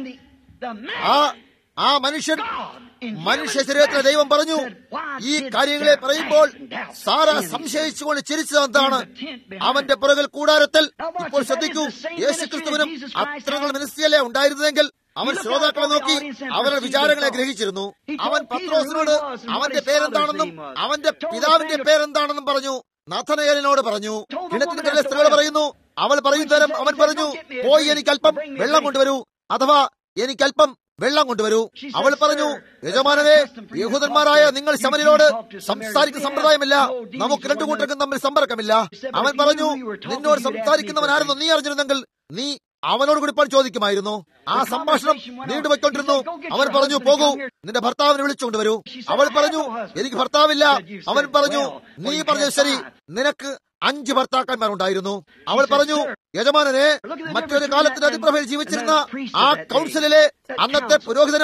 ആ ആ മനുഷ്യൻ മനുഷ്യ ശരീരത്തിലെ ദൈവം പറഞ്ഞു, ഈ കാര്യങ്ങളെ പറയുമ്പോൾ സാറ സംശയിച്ചുകൊണ്ട് ചിരിച്ചത് എന്താണ്? അവന്റെ പുറകിൽ കൂടാരത്തിൽ. ഇപ്പോൾ ശ്രദ്ധിക്കൂ, യേശുക്രിസ്തുവിനും അത്രകൾ മിനിസ്ട്രിയല്ലേ ഉണ്ടായിരുന്നെങ്കിൽ അവൻ ശ്രോതാക്കളെ നോക്കി അവരുടെ വിചാരങ്ങളെ ഗ്രഹിച്ചിരുന്നു. അവൻ പത്രോസിനോട് അവന്റെ പേരെന്താണെന്നും അവന്റെ പിതാവിന്റെ പേരെന്താണെന്നും പറഞ്ഞു. നഥനയേലിനോട് പറഞ്ഞു. കിണറ്റിന്റെ സ്ത്രീകൾ പറയുന്നു. അവൾ പറയുന്നതരം അവൻ പറഞ്ഞു, പോയി എനിക്കല്പം വെള്ളം കൊണ്ടുവരൂ, അഥവാ എനിക്കല്പം വെള്ളം കൊണ്ടുവരൂ. അവൾ പറഞ്ഞു, യജമാനനെ, യഹൂദന്മാരായ നിങ്ങൾ ശമരിനോട് സംസാരിക്കുന്ന സമ്പ്രദായമില്ല. നമുക്ക് രണ്ടു കൂട്ടർക്കും തമ്മിൽ സമ്പർക്കമില്ല. അവൻ പറഞ്ഞു, നിന്നോട് സംസാരിക്കുന്നവനായിരുന്നു നീ അറിഞ്ഞിരുന്നെങ്കിൽ നീ അവനോട് കൂടി ഇപ്പോൾ ചോദിക്കുമായിരുന്നു. ആ സംഭാഷണം നീണ്ടുപോയിക്കൊണ്ടിരുന്നു. അവൻ പറഞ്ഞു, പോകൂ, നിന്റെ ഭർത്താവിനെ വിളിച്ചുകൊണ്ടുവരൂ. അവൾ പറഞ്ഞു, എനിക്ക് ഭർത്താവില്ല. അവൻ പറഞ്ഞു, നീ പറഞ്ഞത് ശരി, നിനക്ക് അഞ്ച് ഭർത്താക്കന്മാരുണ്ടായിരുന്നു. അവൾ പറഞ്ഞു, യജമാനനെ, മറ്റൊരു കാലത്തിന്റെ അതിപ്രഭയിൽ ജീവിച്ചിരുന്ന ആ കൗൺസിലിലെ അന്നത്തെ പുരോഹിതന്മാരും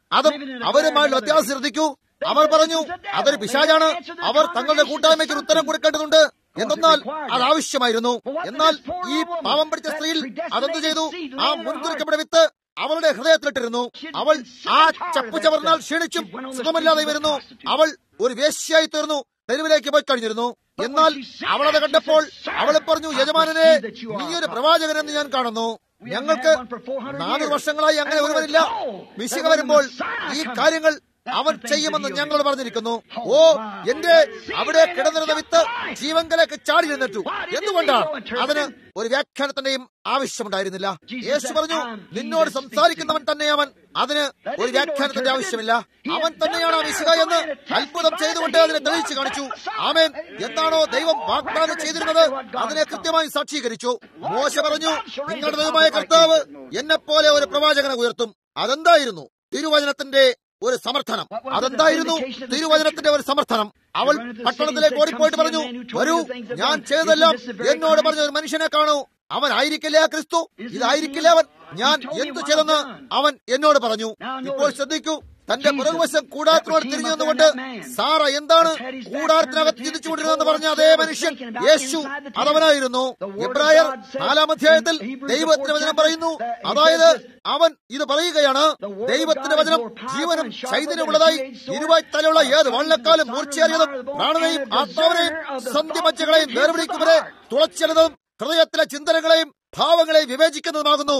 അതും അവരുമായുള്ള വ്യത്യാസം ശ്രദ്ധിക്കൂ. അവർ പറഞ്ഞു അതൊരു പിശാചാണ്. അവർ തങ്ങളുടെ കൂട്ടായ്മയ്ക്ക് ഒരു ഉത്തരം കൊടുക്കേണ്ടതുണ്ട്. എന്നാൽ അത് ആവശ്യമായിരുന്നു. എന്നാൽ ഈ പാവം പിടിച്ച സ്ത്രീയിൽ അതെന്തു ചെയ്തു? ആ മുൻകുറിക്കപ്പെട്ട വിത്ത് അവളുടെ ഹൃദയത്തിലിട്ടിരുന്നു. അവൾ ആ ചപ്പു ചവർന്നാൽ ക്ഷീണിച്ചും സുഖമില്ലാതെ വരുന്നു. അവൾ ഒരു വേശ്യയായി തീർന്നു, തെരുവിലേക്ക് പോയി കഴിഞ്ഞിരുന്നു. എന്നാൽ അവളത് കണ്ടപ്പോൾ അവൾ പറഞ്ഞു, യജമാനനെ, നീ ഒരു പ്രവാചകനെന്ന് ഞാൻ കാണുന്നു. ഞങ്ങൾക്ക് നാനൂറ് വർഷങ്ങളായി അങ്ങനെ ഒരുവനില്ല. മിശിഹ വരുമ്പോൾ ഈ കാര്യങ്ങൾ അവൻ ചെയ്യുമെന്ന് ഞങ്ങൾ പറഞ്ഞിരിക്കുന്നു. ഓ, എന്റെ അവിടെ കിടന്നിരുന്ന വിത്ത് ജീവങ്കലേക്ക് ചാടി എഴുന്നേറ്റു. എന്തുകൊണ്ടാണ്? അതിന് ഒരു വ്യാഖ്യാനത്തിന്റെയും ആവശ്യമുണ്ടായിരുന്നില്ല. യേശു പറഞ്ഞു, നിന്നോട് സംസാരിക്കുന്നവൻ തന്നെ അവൻ. അതിന് ഒരു വ്യാഖ്യാനത്തിന്റെ ആവശ്യമില്ല. അവൻ തന്നെയാണ് ആ മിശിഹ എന്ന് അത്ഭുതം ചെയ്തുകൊണ്ട് അതിനെ തെളിയിച്ചു കാണിച്ചു. ആമേൻ. എന്താണോ ദൈവം വാഗ്ദാനം ചെയ്തിരുന്നത് അതിനെ കൃത്യമായി സാക്ഷീകരിച്ചു. മോശ പറഞ്ഞു, നിങ്ങളുടെ ദൈവമായ കർത്താവ് എന്നെപ്പോലെ ഒരു പ്രവാചകനെ ഉയർത്തും. അതെന്തായിരുന്നു? തിരുവചനത്തിന്റെ ഒരു സമർത്ഥനം. അതെന്തായിരുന്നു? തിരുവചനത്തിന്റെ ഒരു സമർത്ഥനം. അവൾ പട്ടണത്തിലേക്ക് ഓടിപ്പോയിട്ട് പറഞ്ഞു, വരൂ, ഞാൻ ചെയ്തതെല്ലാം എന്നോട് പറഞ്ഞ ഒരു മനുഷ്യനെ കാണൂ. അവൻ ആയിരിക്കില്ല ക്രിസ്തു. ഇതായിരിക്കില്ല അവൻ. ഞാൻ എന്തു ചെയ്തെന്ന് അവൻ എന്നോട് പറഞ്ഞു. ഇപ്പോൾ ശ്രദ്ധിക്കൂ, തന്റെ പുറകുവശം കൂടാരത്തിനോട് തിരിഞ്ഞു നിന്നുകൊണ്ട് സാറ എന്താണ് കൂടാരത്തിനകത്ത് ചിന്തിച്ചുകൊണ്ടിരുന്നെന്ന് പറഞ്ഞ അതേ മനുഷ്യൻ യേശു അതവനായിരുന്നു. എബ്രായർ നാലാം അധ്യായത്തിൽ ദൈവത്തിന്റെ വചനം പറയുന്നു, അതായത് അവൻ ഇത് പറയുകയാണ്, ദൈവത്തിന്റെ വചനം ജീവനും ചൈതന്യമുള്ളതായി ഇരുവായി തലയുള്ള ഏത് വള്ളക്കാലും മൂർച്ചയേറിയതും പ്രാണനെയും ആത്മാവിനെയും സന്ധിമജ്ജകളെയും വേർപിടിക്കുവരെ തുളച്ചെല്ലുന്നതും ഹൃദയത്തിലെ ചിന്തനങ്ങളെയും ഭാവങ്ങളെ വിവേചിക്കുന്നതുമാകുന്നു.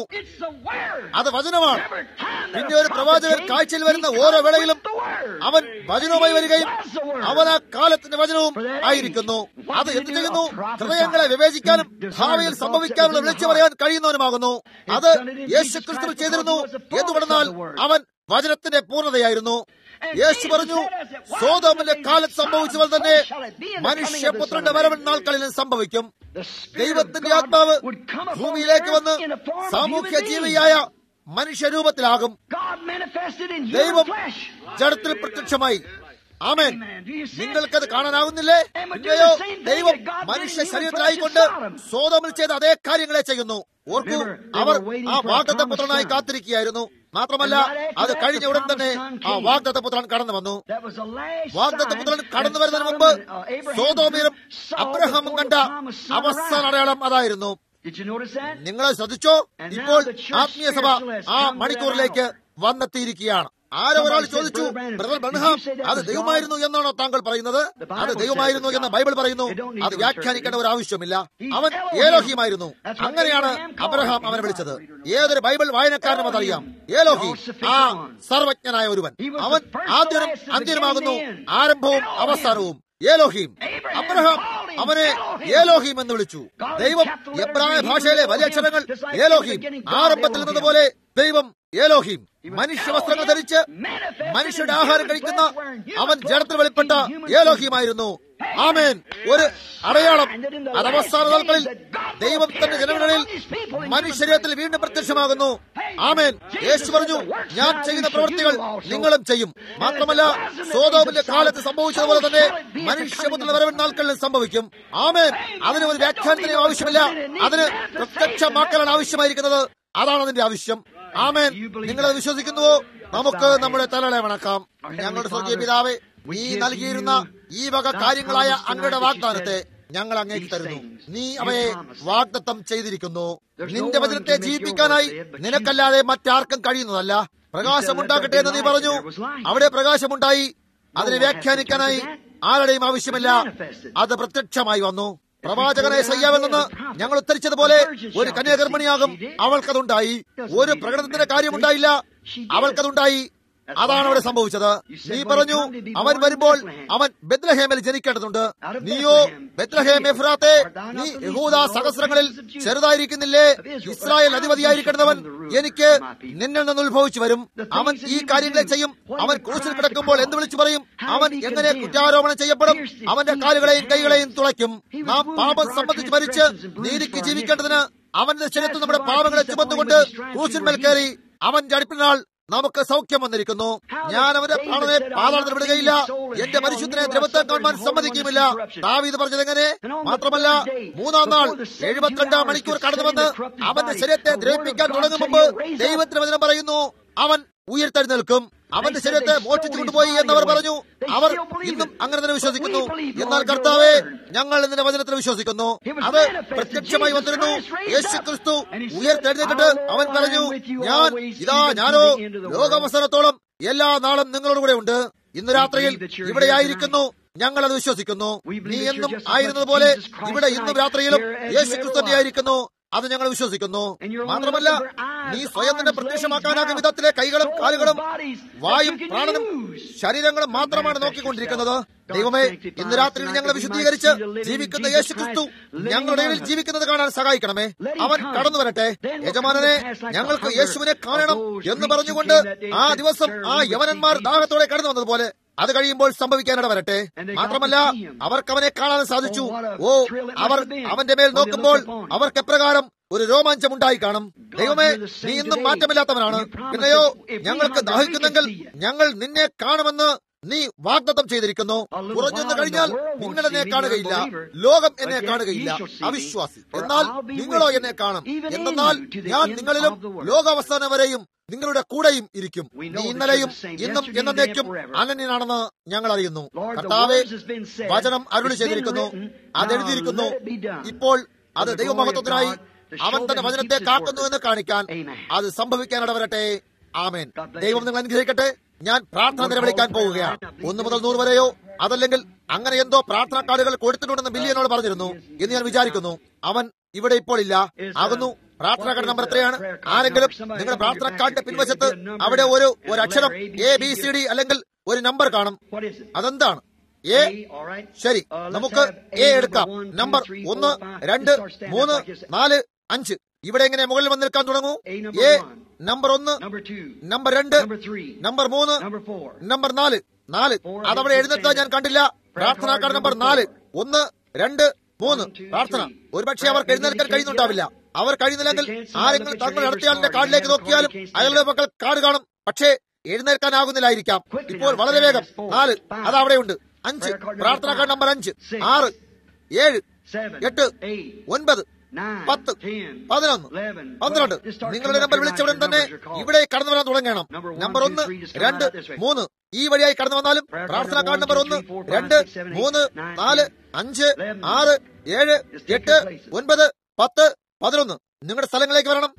അത് വചനമാണ്. പിന്നെ ഒരു പ്രവാചകൻ കാഴ്ചയിൽ വരുന്ന ഓരോ വേളയിലും അവൻ വചനവുമായി വരികയും അവൻ ആ കാലത്തിന്റെ വചനവും ആയിരിക്കുന്നു. അത് എന്ത് ചെയ്യുന്നു? ഹൃദയങ്ങളെ വിവേചിക്കാനും ഭാവിയിൽ സംഭവിക്കാനുള്ള വിളിച്ചു പറയാൻ കഴിയുന്നവനുമാകുന്നു. അത് യേശുക്രിസ്തു ചെയ്തിരുന്നു. എന്തുകൊണ്ടെന്നാൽ അവൻ വചനത്തിന്റെ പൂർണ്ണതയായിരുന്നു. യേശു പറഞ്ഞു, സോദോമിന്റെ കാലത്ത് സംഭവിച്ചതുപോലെ തന്നെ മനുഷ്യപുത്രന്റെ വരവൻ നാൾക്കളിലും സംഭവിക്കും. ദൈവത്തിന്റെ ആത്മാവ് ഭൂമിയിലേക്ക് വന്ന് സാമൂഹ്യ ജീവിയായ മനുഷ്യരൂപത്തിലാകും. ദൈവം ജഡത്തിൽ പ്രത്യക്ഷമായി. ആമേൻ. നിങ്ങൾക്കത് കാണാനാകുന്നില്ലേ? പിന്നെയോ ദൈവം മനുഷ്യ ശരീരത്തിലായിക്കൊണ്ട് സോദോമിൽ ചെയ്ത അതേ കാര്യങ്ങളെ ചെയ്യുന്നു. ഓർക്കൂ, അവർ ആ വാഗ്ദത്ത പുത്രനായി കാത്തിരിക്കുകയായിരുന്നു. മാത്രമല്ല, അത് കഴിഞ്ഞ ഉടൻ തന്നെ ആ വാഗ്ദത്ത പുത്രൻ കടന്നു വന്നു. വാഗ്ദത്ത പുത്രൻ കടന്നു വരുന്നതിന് മുമ്പ് സോദോമിലും അബ്രഹാമും കണ്ട അവസാന അടയാളം അതായിരുന്നു. നിങ്ങളെ ശ്രദ്ധിച്ചോ? ഇപ്പോൾ ആത്മീയ സഭ ആ മണിക്കൂറിലേക്ക് വന്നെത്തിയിരിക്കുകയാണ്. ആരോ ഒരാൾ ചോദിച്ചു, ബ്രദർ ബ്രൺഹാം, അത് ദൈവമായിരുന്നു എന്നാണോ താങ്കൾ പറയുന്നത്? അത് ദൈവമായിരുന്നു എന്ന് ബൈബിൾ പറയുന്നു. അത് വ്യാഖ്യാനിക്കേണ്ട ഒരു ആവശ്യമില്ല. അവൻ ഏലോഹിമായിരുന്നു. അങ്ങനെയാണ് അബ്രഹാം അവനെ വിളിച്ചത്. ഏതൊരു ബൈബിൾ വായനക്കാരനും അതറിയാം. ഏലോഹി, ആ സർവജ്ഞനായ ഒരുവൻ. അവൻ ആദ്യനും അന്ത്യനുമാകുന്നു, ആരംഭവും അവസാനവും. ഏലോഹീം. അബ്രഹാം അവനെ ഏലോഹീം എന്ന് വിളിച്ചു. ദൈവം എബ്രായ ഭാഷയിലെ വലിയ അക്ഷരങ്ങൾ ഏലോഹീം. ആരംഭത്തിൽ നിന്നതുപോലെ ദൈവം ഏലോഹീം. മനുഷ്യ വസ്ത്രങ്ങൾ ധരിച്ച് മനുഷ്യരുടെ ആഹാരം കഴിക്കുന്ന അവൻ ജഡത്തിൽ വെളിപ്പെട്ട ഏലോഹീമായിരുന്നു. ആമേൻ. ഒരു അടയാളം. അത് അവസാന നാളുകളിൽ ദൈവം തന്റെ ജനങ്ങളിൽ മനുഷ്യരീരത്തിൽ വീണ്ടും പ്രത്യക്ഷമാകുന്നു. ആമേൻ. യേശു പറഞ്ഞു, ഞാൻ ചെയ്യുന്ന പ്രവൃത്തികൾ നിങ്ങളും ചെയ്യും. മാത്രമല്ല, സോദോമിന്റെ കാലത്ത് സംഭവിച്ചതുപോലെ തന്നെ മനുഷ്യപുത്രന്റെ വരവൻ നാൾക്കളിൽ സംഭവിക്കും. ആമേൻ. അതിന് ഒരു വ്യാഖ്യാനത്തിന് ആവശ്യമില്ല. അതിന് പ്രത്യക്ഷമാക്കലാണ് ആവശ്യമായിരിക്കുന്നത്. അതാണ് അതിന്റെ ആവശ്യം. ആമേൻ. നിങ്ങളത് വിശ്വസിക്കുന്നുവോ? നമുക്ക് നമ്മുടെ തലകളെ വണക്കാം. ഞങ്ങളുടെ സ്വർഗീയ പിതാവേ, നീ നൽകിയിരുന്ന ഈ വക കാര്യങ്ങളായ അങ്ങയുടെ വാഗ്ദാനത്തെ ഞങ്ങൾ അങ്ങേക്ക് തരുന്നു. നീ അവയെ വാഗ്ദത്തം ചെയ്തിരിക്കുന്നു. നിന്റെ വചനത്തെ ജീവിപ്പിക്കാനായി നിനക്കല്ലാതെ മറ്റാർക്കും കഴിയുന്നതല്ല. പ്രകാശമുണ്ടാകട്ടെ എന്ന് നീ പറഞ്ഞു. അവിടെ പ്രകാശമുണ്ടായി. അതിനെ വ്യാഖ്യാനിക്കാനായി ആരുടെയും ആവശ്യമില്ല. അത് പ്രത്യക്ഷമായി വന്നു. പ്രവാചകനെ സയ്യാവെന്ന് ഞങ്ങൾ ഉത്തരിച്ചതുപോലെ ഒരു കന്യാഗർഭിണിയാകും. അവൾക്കതുണ്ടായി. ഒരു പ്രകടനത്തിന്റെ കാര്യമുണ്ടായില്ല, അവൾക്കതുണ്ടായി. അതാണ് അവിടെ സംഭവിച്ചത്. നീ പറഞ്ഞു, അവൻ വരുമ്പോൾ അവൻ ബെത്ലഹേമിൽ ജനിക്കേണ്ടതുണ്ട്. നീയോ ബെത്ലഹേം എഫ്രാത്തെ, നീ യഹൂദ സഹസ്രങ്ങളിൽ ചെറുതായിരിക്കുന്നില്ലേ? ഇസ്രായേൽ അധിപതിയായിരിക്കുന്നവൻ എനിക്ക് നിന്നിൽ നിന്ന് ഉത്ഭവിച്ചു വരും. അവൻ ഈ കാര്യങ്ങളെ ചെയ്യും. അവൻ ക്രൂശിൽ കിടക്കുമ്പോൾ എന്ത് വിളിച്ചു പറയും? അവൻ എങ്ങനെ കുറ്റാരോപണം ചെയ്യപ്പെടും? അവന്റെ കാലുകളെയും കൈകളെയും തുളയ്ക്കും. നാം പാപം സംബന്ധിച്ച് മരിച്ച് നീതിക്ക് ജീവിക്കേണ്ടതിന് അവന്റെ ശരീരത്തിൽ നമ്മുടെ പാപങ്ങളെ ചുമന്നുകൊണ്ട് ക്രൂശിന്മേൽ കയറി അവന്റെ അടുപ്പിനാൾ നമുക്ക് സൗഖ്യം വന്നിരിക്കുന്നു. ഞാൻ അവന്റെ പ്രാണനെ പാതാളത്തിൽ വിടുകയില്ല, എന്റെ പരിശുദ്ധനെ ദ്രവത്തെ കാണുവാൻ സമ്മതിക്കുമില്ല. ദാവീദ് പറഞ്ഞത് എങ്ങനെ? മാത്രമല്ല, മൂന്നാം നാൾ എഴുപത്തിരണ്ടാം മണിക്കൂർ കടന്നു വന്ന് അവന്റെ ശരീരത്തെ ദ്രവിപ്പിക്കാൻ തുടങ്ങും മുമ്പ് ദൈവത്തിന്റെ വചനം പറയുന്നു, അവൻ ഉയർത്തെഴുന്നേൽക്കും. അവന്റെ ശരീരത്തെ മോഷ്ടിച്ചു കൊണ്ടുപോയി എന്നവർ പറഞ്ഞു. അവർ ഇന്നും അങ്ങനെ തന്നെ വിശ്വസിക്കുന്നു. എന്നാൽ കർത്താവേ, ഞങ്ങൾ നിന്റെ വചനത്തിൽ വിശ്വസിക്കുന്നു. അത് പ്രത്യക്ഷമായി വന്നിരുന്നു. യേശു ക്രിസ്തു ഉയർത്തെഴുന്നേറ്റിട്ട് അവൻ പറഞ്ഞു, ഞാൻ ഇതാ ഞാനോ ലോകാവസാനത്തോളം എല്ലാ നാളും നിങ്ങളോടുകൂടെ ഉണ്ട്. ഇന്ന് രാത്രിയിൽ ഇവിടെയായിരിക്കുന്നു. ഞങ്ങൾ അത് വിശ്വസിക്കുന്നു. നീ എന്നും ആയിരുന്നതുപോലെ ഇവിടെ ഇന്നും രാത്രിയിലും യേശു ക്രിസ്തു തന്നെയായിരിക്കുന്നു. അത് ഞങ്ങൾ വിശ്വസിക്കുന്നു. മാത്രമല്ല, നീ സ്വയം തന്നെ പ്രത്യക്ഷമാക്കാനാകും വിധത്തിലെ കൈകളും കാലുകളും വായും പ്രാണനും ശരീരങ്ങളും മാത്രമാണ് നോക്കിക്കൊണ്ടിരിക്കുന്നത്. ദൈവമേ, ഇന്ന് രാത്രിയിൽ ഞങ്ങളെ വിശുദ്ധീകരിച്ച് ജീവിക്കുന്ന യേശു ക്രിസ്തു ഞങ്ങളുടെ ഇടയിൽ ജീവിക്കുന്നത് കാണാൻ സഹായിക്കണമേ. അവൻ കടന്നു വരട്ടെ. യജമാനനെ, ഞങ്ങൾക്ക് യേശുവിനെ കാണണം എന്ന് പറഞ്ഞുകൊണ്ട് ആ ദിവസം ആ യവനന്മാർ ദാഹത്തോടെ കടന്നു വന്നതുപോലെ അത് കഴിയുമ്പോൾ സംഭവിക്കാനിട വരട്ടെ. മാത്രമല്ല, അവർക്ക് അവനെ കാണാൻ സാധിച്ചു. ഓ, അവർ അവന്റെ മേൽ നോക്കുമ്പോൾ അവർക്ക് എപ്രകാരം ഒരു രോമാഞ്ചം ഉണ്ടായി കാണും. ദൈവമേ, നീ ഇന്നും മാറ്റമില്ലാത്തവനാണ്. പിന്നെയോ, ഞങ്ങൾക്ക് ദാഹിക്കുന്നെങ്കിൽ ഞങ്ങൾ നിന്നെ കാണുമെന്ന് നീ വാഗ്ദത്തം ചെയ്തിരിക്കുന്നു. കുറഞ്ഞെന്ന് കഴിഞ്ഞാൽ നിങ്ങൾ എന്നെ കാണുകയില്ല, ലോകം എന്നെ കാണുകയില്ല, അവിശ്വാസി. എന്നാൽ നിങ്ങളോ എന്നെ കാണും. എന്നാൽ ഞാൻ നിങ്ങളിലും ലോകാവസാനം വരെയും നിങ്ങളുടെ കൂടെയും ഇരിക്കും. നീ ഇന്നലെയും ഇന്നും എന്നേക്കും അനന്യനാണെന്ന് ഞങ്ങൾ അറിയുന്നു. കർത്താവേ, വചനം അരുളി ചെയ്തിരിക്കുന്നു, അതെഴുതിയിരിക്കുന്നു. ഇപ്പോൾ അത് ദൈവമഹത്വത്തിനായി അവൻ തന്റെ വചനത്തെ കാക്കുന്നു എന്ന് കാണിക്കാൻ അത് സംഭവിക്കാനിടവരട്ടെ. ആമേൻ. ദൈവം നിങ്ങൾ അനുഗ്രഹിക്കട്ടെ. ഞാൻ പ്രാർത്ഥന നിലവിളിക്കാൻ പോവുകയാണ്. ഒന്ന് മുതൽ നൂറ് വരെയോ അതല്ലെങ്കിൽ അങ്ങനെ എന്തോ പ്രാർത്ഥനാ കാർഡുകൾ കൊടുത്തിട്ടുണ്ടെന്ന് ബില്ലിയനോട് പറഞ്ഞിരുന്നു എന്ന് ഞാൻ വിചാരിക്കുന്നു. അവൻ ഇവിടെ ഇപ്പോൾ ഇല്ല ആകുന്നു. പ്രാർത്ഥനാ കാർഡ് നമ്പർ എത്രയാണ്? ആരെങ്കിലും നിങ്ങളുടെ പ്രാർത്ഥനാ കാർഡിന്റെ പിൻവശത്ത് അവിടെ ഒരു ഒരു അക്ഷരം എ ബി സി ഡി അല്ലെങ്കിൽ ഒരു നമ്പർ കാണും. അതെന്താണ്? എ. ശരി, നമുക്ക് എ എടുക്കാം. നമ്പർ ഒന്ന്, രണ്ട്, മൂന്ന്, നാല്, അഞ്ച്. ഇവിടെ എങ്ങനെ മുകളിൽ വന്ന് നിൽക്കാൻ തുടങ്ങൂ? എ നമ്പർ ഒന്ന്, നമ്പർ രണ്ട്, നമ്പർ മൂന്ന്, നമ്പർ നാല്. നാല് അതവിടെ എഴുന്നേറ്റാൻ ഞാൻ കണ്ടില്ല. പ്രാർത്ഥനാ കാർഡ് നമ്പർ നാല്. ഒന്ന്, രണ്ട്, മൂന്ന്. പ്രാർത്ഥന. ഒരുപക്ഷെ അവർക്ക് എഴുന്നേൽക്കാൻ കഴിയുന്നുണ്ടാവില്ല. അവർ കഴിയുന്നില്ലെങ്കിൽ ആരെങ്കിലും തങ്ങൾ നടത്തിയാലിന്റെ കാർഡിലേക്ക് നോക്കിയാലും അയാളുടെ മക്കൾ കാർഡ് കാണും. പക്ഷേ എഴുന്നേൽക്കാനാകുന്നില്ലായിരിക്കാം. ഇപ്പോൾ വളരെ വേഗം. നാല് അതവിടെയുണ്ട്. അഞ്ച് പ്രാർത്ഥനാ കാർഡ് നമ്പർ അഞ്ച്, ആറ്, ഏഴ്, എട്ട്, ഒൻപത്, പത്ത്, പതിനൊന്ന്, പന്ത്രണ്ട്. നിങ്ങളുടെ നമ്പർ വിളിച്ചവിടെ തന്നെ ഇവിടെ കടന്നു വരാൻ തുടങ്ങണം. നമ്പർ ഒന്ന്, രണ്ട്, മൂന്ന് ഈ വഴിയായി കടന്നു വന്നാലും പ്രാർത്ഥനാ കാർഡ് നമ്പർ ഒന്ന്, രണ്ട്, മൂന്ന്, നാല്, അഞ്ച്, ആറ്, ഏഴ്, എട്ട്, ഒൻപത്, പത്ത്, പതിനൊന്ന്. നിങ്ങളുടെ സ്ഥലങ്ങളിലേക്ക് വരണം.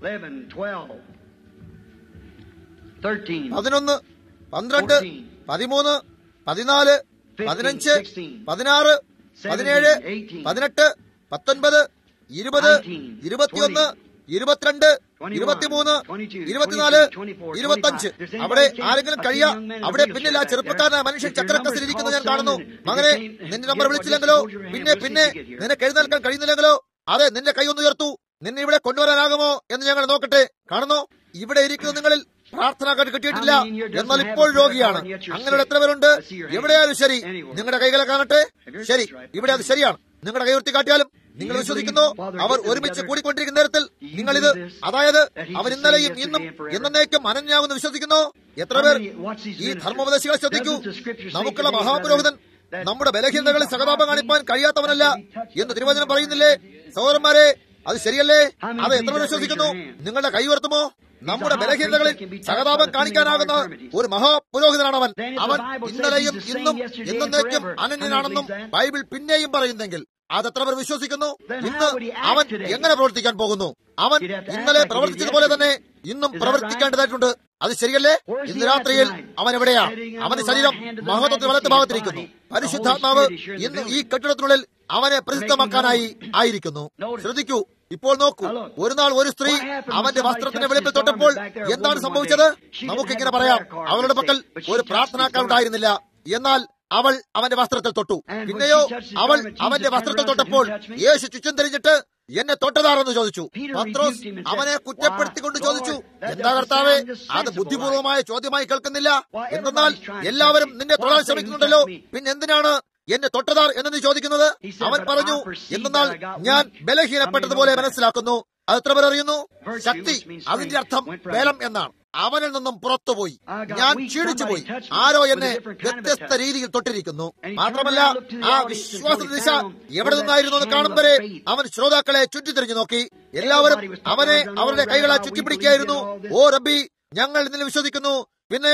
പതിനൊന്ന്, പന്ത്രണ്ട്, പതിമൂന്ന്, പതിനാല്, പതിനഞ്ച്, പതിനാറ്, പതിനേഴ്, പതിനെട്ട്, പത്തൊൻപത്, ഇരുപത്, ഇരുപത്തിയൊന്ന്, ഇരുപത്തിരണ്ട്, ഇരുപത്തിമൂന്ന്, ഇരുപത്തിനാല്, ഇരുപത്തഞ്ച്. അവിടെ ആരെങ്കിലും കഴിയാ? അവിടെ പിന്നിൽ ആ ചെറുപ്പക്കാരനായ മനുഷ്യൻ ചക്രക്കസിൽ ഇരിക്കുന്നത് ഞാൻ കാണുന്നു. മകനെ, നിന്റെ നമ്പർ വിളിച്ചില്ലെങ്കിലോ പിന്നെ പിന്നെ നിനക്ക് എഴുന്നേൽക്കാൻ കഴിയുന്നില്ലെങ്കിലോ അതെ നിന്റെ കൈ ഒന്ന് ഉയർത്തു. നിന്നെ ഇവിടെ കൊണ്ടുവരാനാകുമോ എന്ന് ഞങ്ങൾ നോക്കട്ടെ. കാണുന്നു, ഇവിടെ ഇരിക്കുന്ന നിങ്ങളിൽ പ്രാർത്ഥനാ കാർഡ് കിട്ടിയിട്ടില്ല, എന്നാൽ ഇപ്പോൾ രോഗിയാണ്. അങ്ങനെയുള്ള എത്ര പേരുണ്ട്? എവിടെയായാലും ശരി, നിങ്ങളുടെ കൈകളെ കാണട്ടെ. ശരി, ഇവിടെ അത് ശരിയാണ്. നിങ്ങളുടെ കൈ ഉയർത്തി കാട്ടിയാലും നിങ്ങൾ വിശ്വസിക്കുന്നു അവർ ഒരുമിച്ച് കൂടിക്കൊണ്ടിരിക്കുന്ന നേരത്തിൽ നിങ്ങൾ ഇത്, അതായത് അവൻ ഇന്നലെയും ഇന്നും എന്നേക്കും അനന്യാകുന്നു വിശ്വസിക്കുന്നു. എത്ര പേർ? ഈ ധർമ്മോപദേശികളെ ശ്രദ്ധിക്കൂ. നമുക്കുള്ള മഹാപുരോഹിതൻ നമ്മുടെ ബലഹീനതകളിൽ സഹതാപം കാണിപ്പാൻ കഴിയാത്തവനല്ല എന്ന് തിരുവചനം പറയുന്നില്ലേ? സഹോദരന്മാരെ, അത് ശരിയല്ലേ? അത് എത്ര പേർ വിശ്വസിക്കുന്നു? നിങ്ങളുടെ കൈ ഉയർത്തുമോ? നമ്മുടെ ബലഹീനതകളിൽ സഹതാപം കാണിക്കാനാകുന്ന ഒരു മഹാപുരോഹിതനാണ് അവൻ. അവൻ ഇന്നലെയും ഇന്നും എന്നേക്കും അനന്യനാണെന്നും ബൈബിൾ പിന്നെയും പറയുന്നെങ്കിൽ അതെത്ര പേർ വിശ്വസിക്കുന്നു? ഇന്ന് അവൻ എങ്ങനെ പ്രവർത്തിക്കാൻ പോകുന്നു? അവൻ ഇന്നലെ പ്രവർത്തിച്ചതുപോലെ തന്നെ ഇന്നും പ്രവർത്തിക്കേണ്ടതായിട്ടുണ്ട്. അത് ശരിയല്ലേ? ഇന്ന് രാത്രിയിൽ അവൻ എവിടെയാണ്? അവന്റെ ശരീരം മഹത്വത്തിൽ വലത്ത് ഭാഗത്തിരിക്കുന്നു. പരിശുദ്ധാത്മാവ് ഇന്ന് ഈ കെട്ടിടത്തിനുള്ളിൽ അവനെ പ്രസിദ്ധമാക്കാനായി ആയിരിക്കുന്നു. ശ്രദ്ധിക്കൂ, ഇപ്പോൾ നോക്കൂ. ഒരു നാൾ ഒരു സ്ത്രീ അവന്റെ വസ്ത്രത്തിന്റെ വെളുപ്പിൽ തൊട്ടപ്പോൾ എന്താണ് സംഭവിച്ചത്? നമുക്കിങ്ങനെ പറയാം, അവളുടെ പക്കൽ ഒരു പ്രാർത്ഥനാക്കാർ ഉണ്ടായിരുന്നില്ല, എന്നാൽ അവൾ അവന്റെ വസ്ത്രത്തിൽ തൊട്ടു. പിന്നെയോ അവൾ അവന്റെ വസ്ത്രത്തിൽ തൊട്ടപ്പോൾ യേശു ചുറ്റും തിരിഞ്ഞിട്ട് എന്നെ തൊട്ടതാണെന്ന് ചോദിച്ചു. പത്രോസ് അവനെ കുറ്റപ്പെടുത്തിക്കൊണ്ട് ചോദിച്ചു, എന്താ കർത്താവേ, അത് ബുദ്ധിപൂർവമായ ചോദ്യമായി കേൾക്കുന്നില്ല. എന്തെന്നാൽ എല്ലാവരും നിന്നെ തൊടാൻ ശ്രമിക്കുന്നുണ്ടല്ലോ, പിന്നെ എന്തിനാണ് എന്നെ തൊട്ടതാർ എന്ന് നീ ചോദിക്കുന്നത്? അവൻ പറഞ്ഞു, എന്തെന്നാൽ ഞാൻ ബലഹീനപ്പെട്ടതുപോലെ മനസ്സിലാക്കുന്നു. അത് എത്ര പേർ അറിയുന്നു? ശക്തി, അതിന്റെ അർത്ഥം ബലം എന്നാണ്. അവനിൽ നിന്നും പുറത്തുപോയി, ഞാൻ ക്ഷീണിച്ചു പോയി. ആരോ എന്നെ വ്യത്യസ്ത രീതിയിൽ തൊട്ടിരിക്കുന്നു. മാത്രമല്ല, ആ വിശ്വാസ ദിശ എവിടെ നിന്നായിരുന്നു എന്ന് കാണും വരെ അവൻ ശ്രോതാക്കളെ ചുറ്റിത്തിരിഞ്ഞു നോക്കി. എല്ലാവരും അവനെ അവരുടെ കൈകളെ ചുറ്റിപ്പിടിക്കുകയായിരുന്നു. ഓ റബ്ബി, ഞങ്ങൾ ഇന്നലെ വിശ്വസിക്കുന്നു. പിന്നെയോ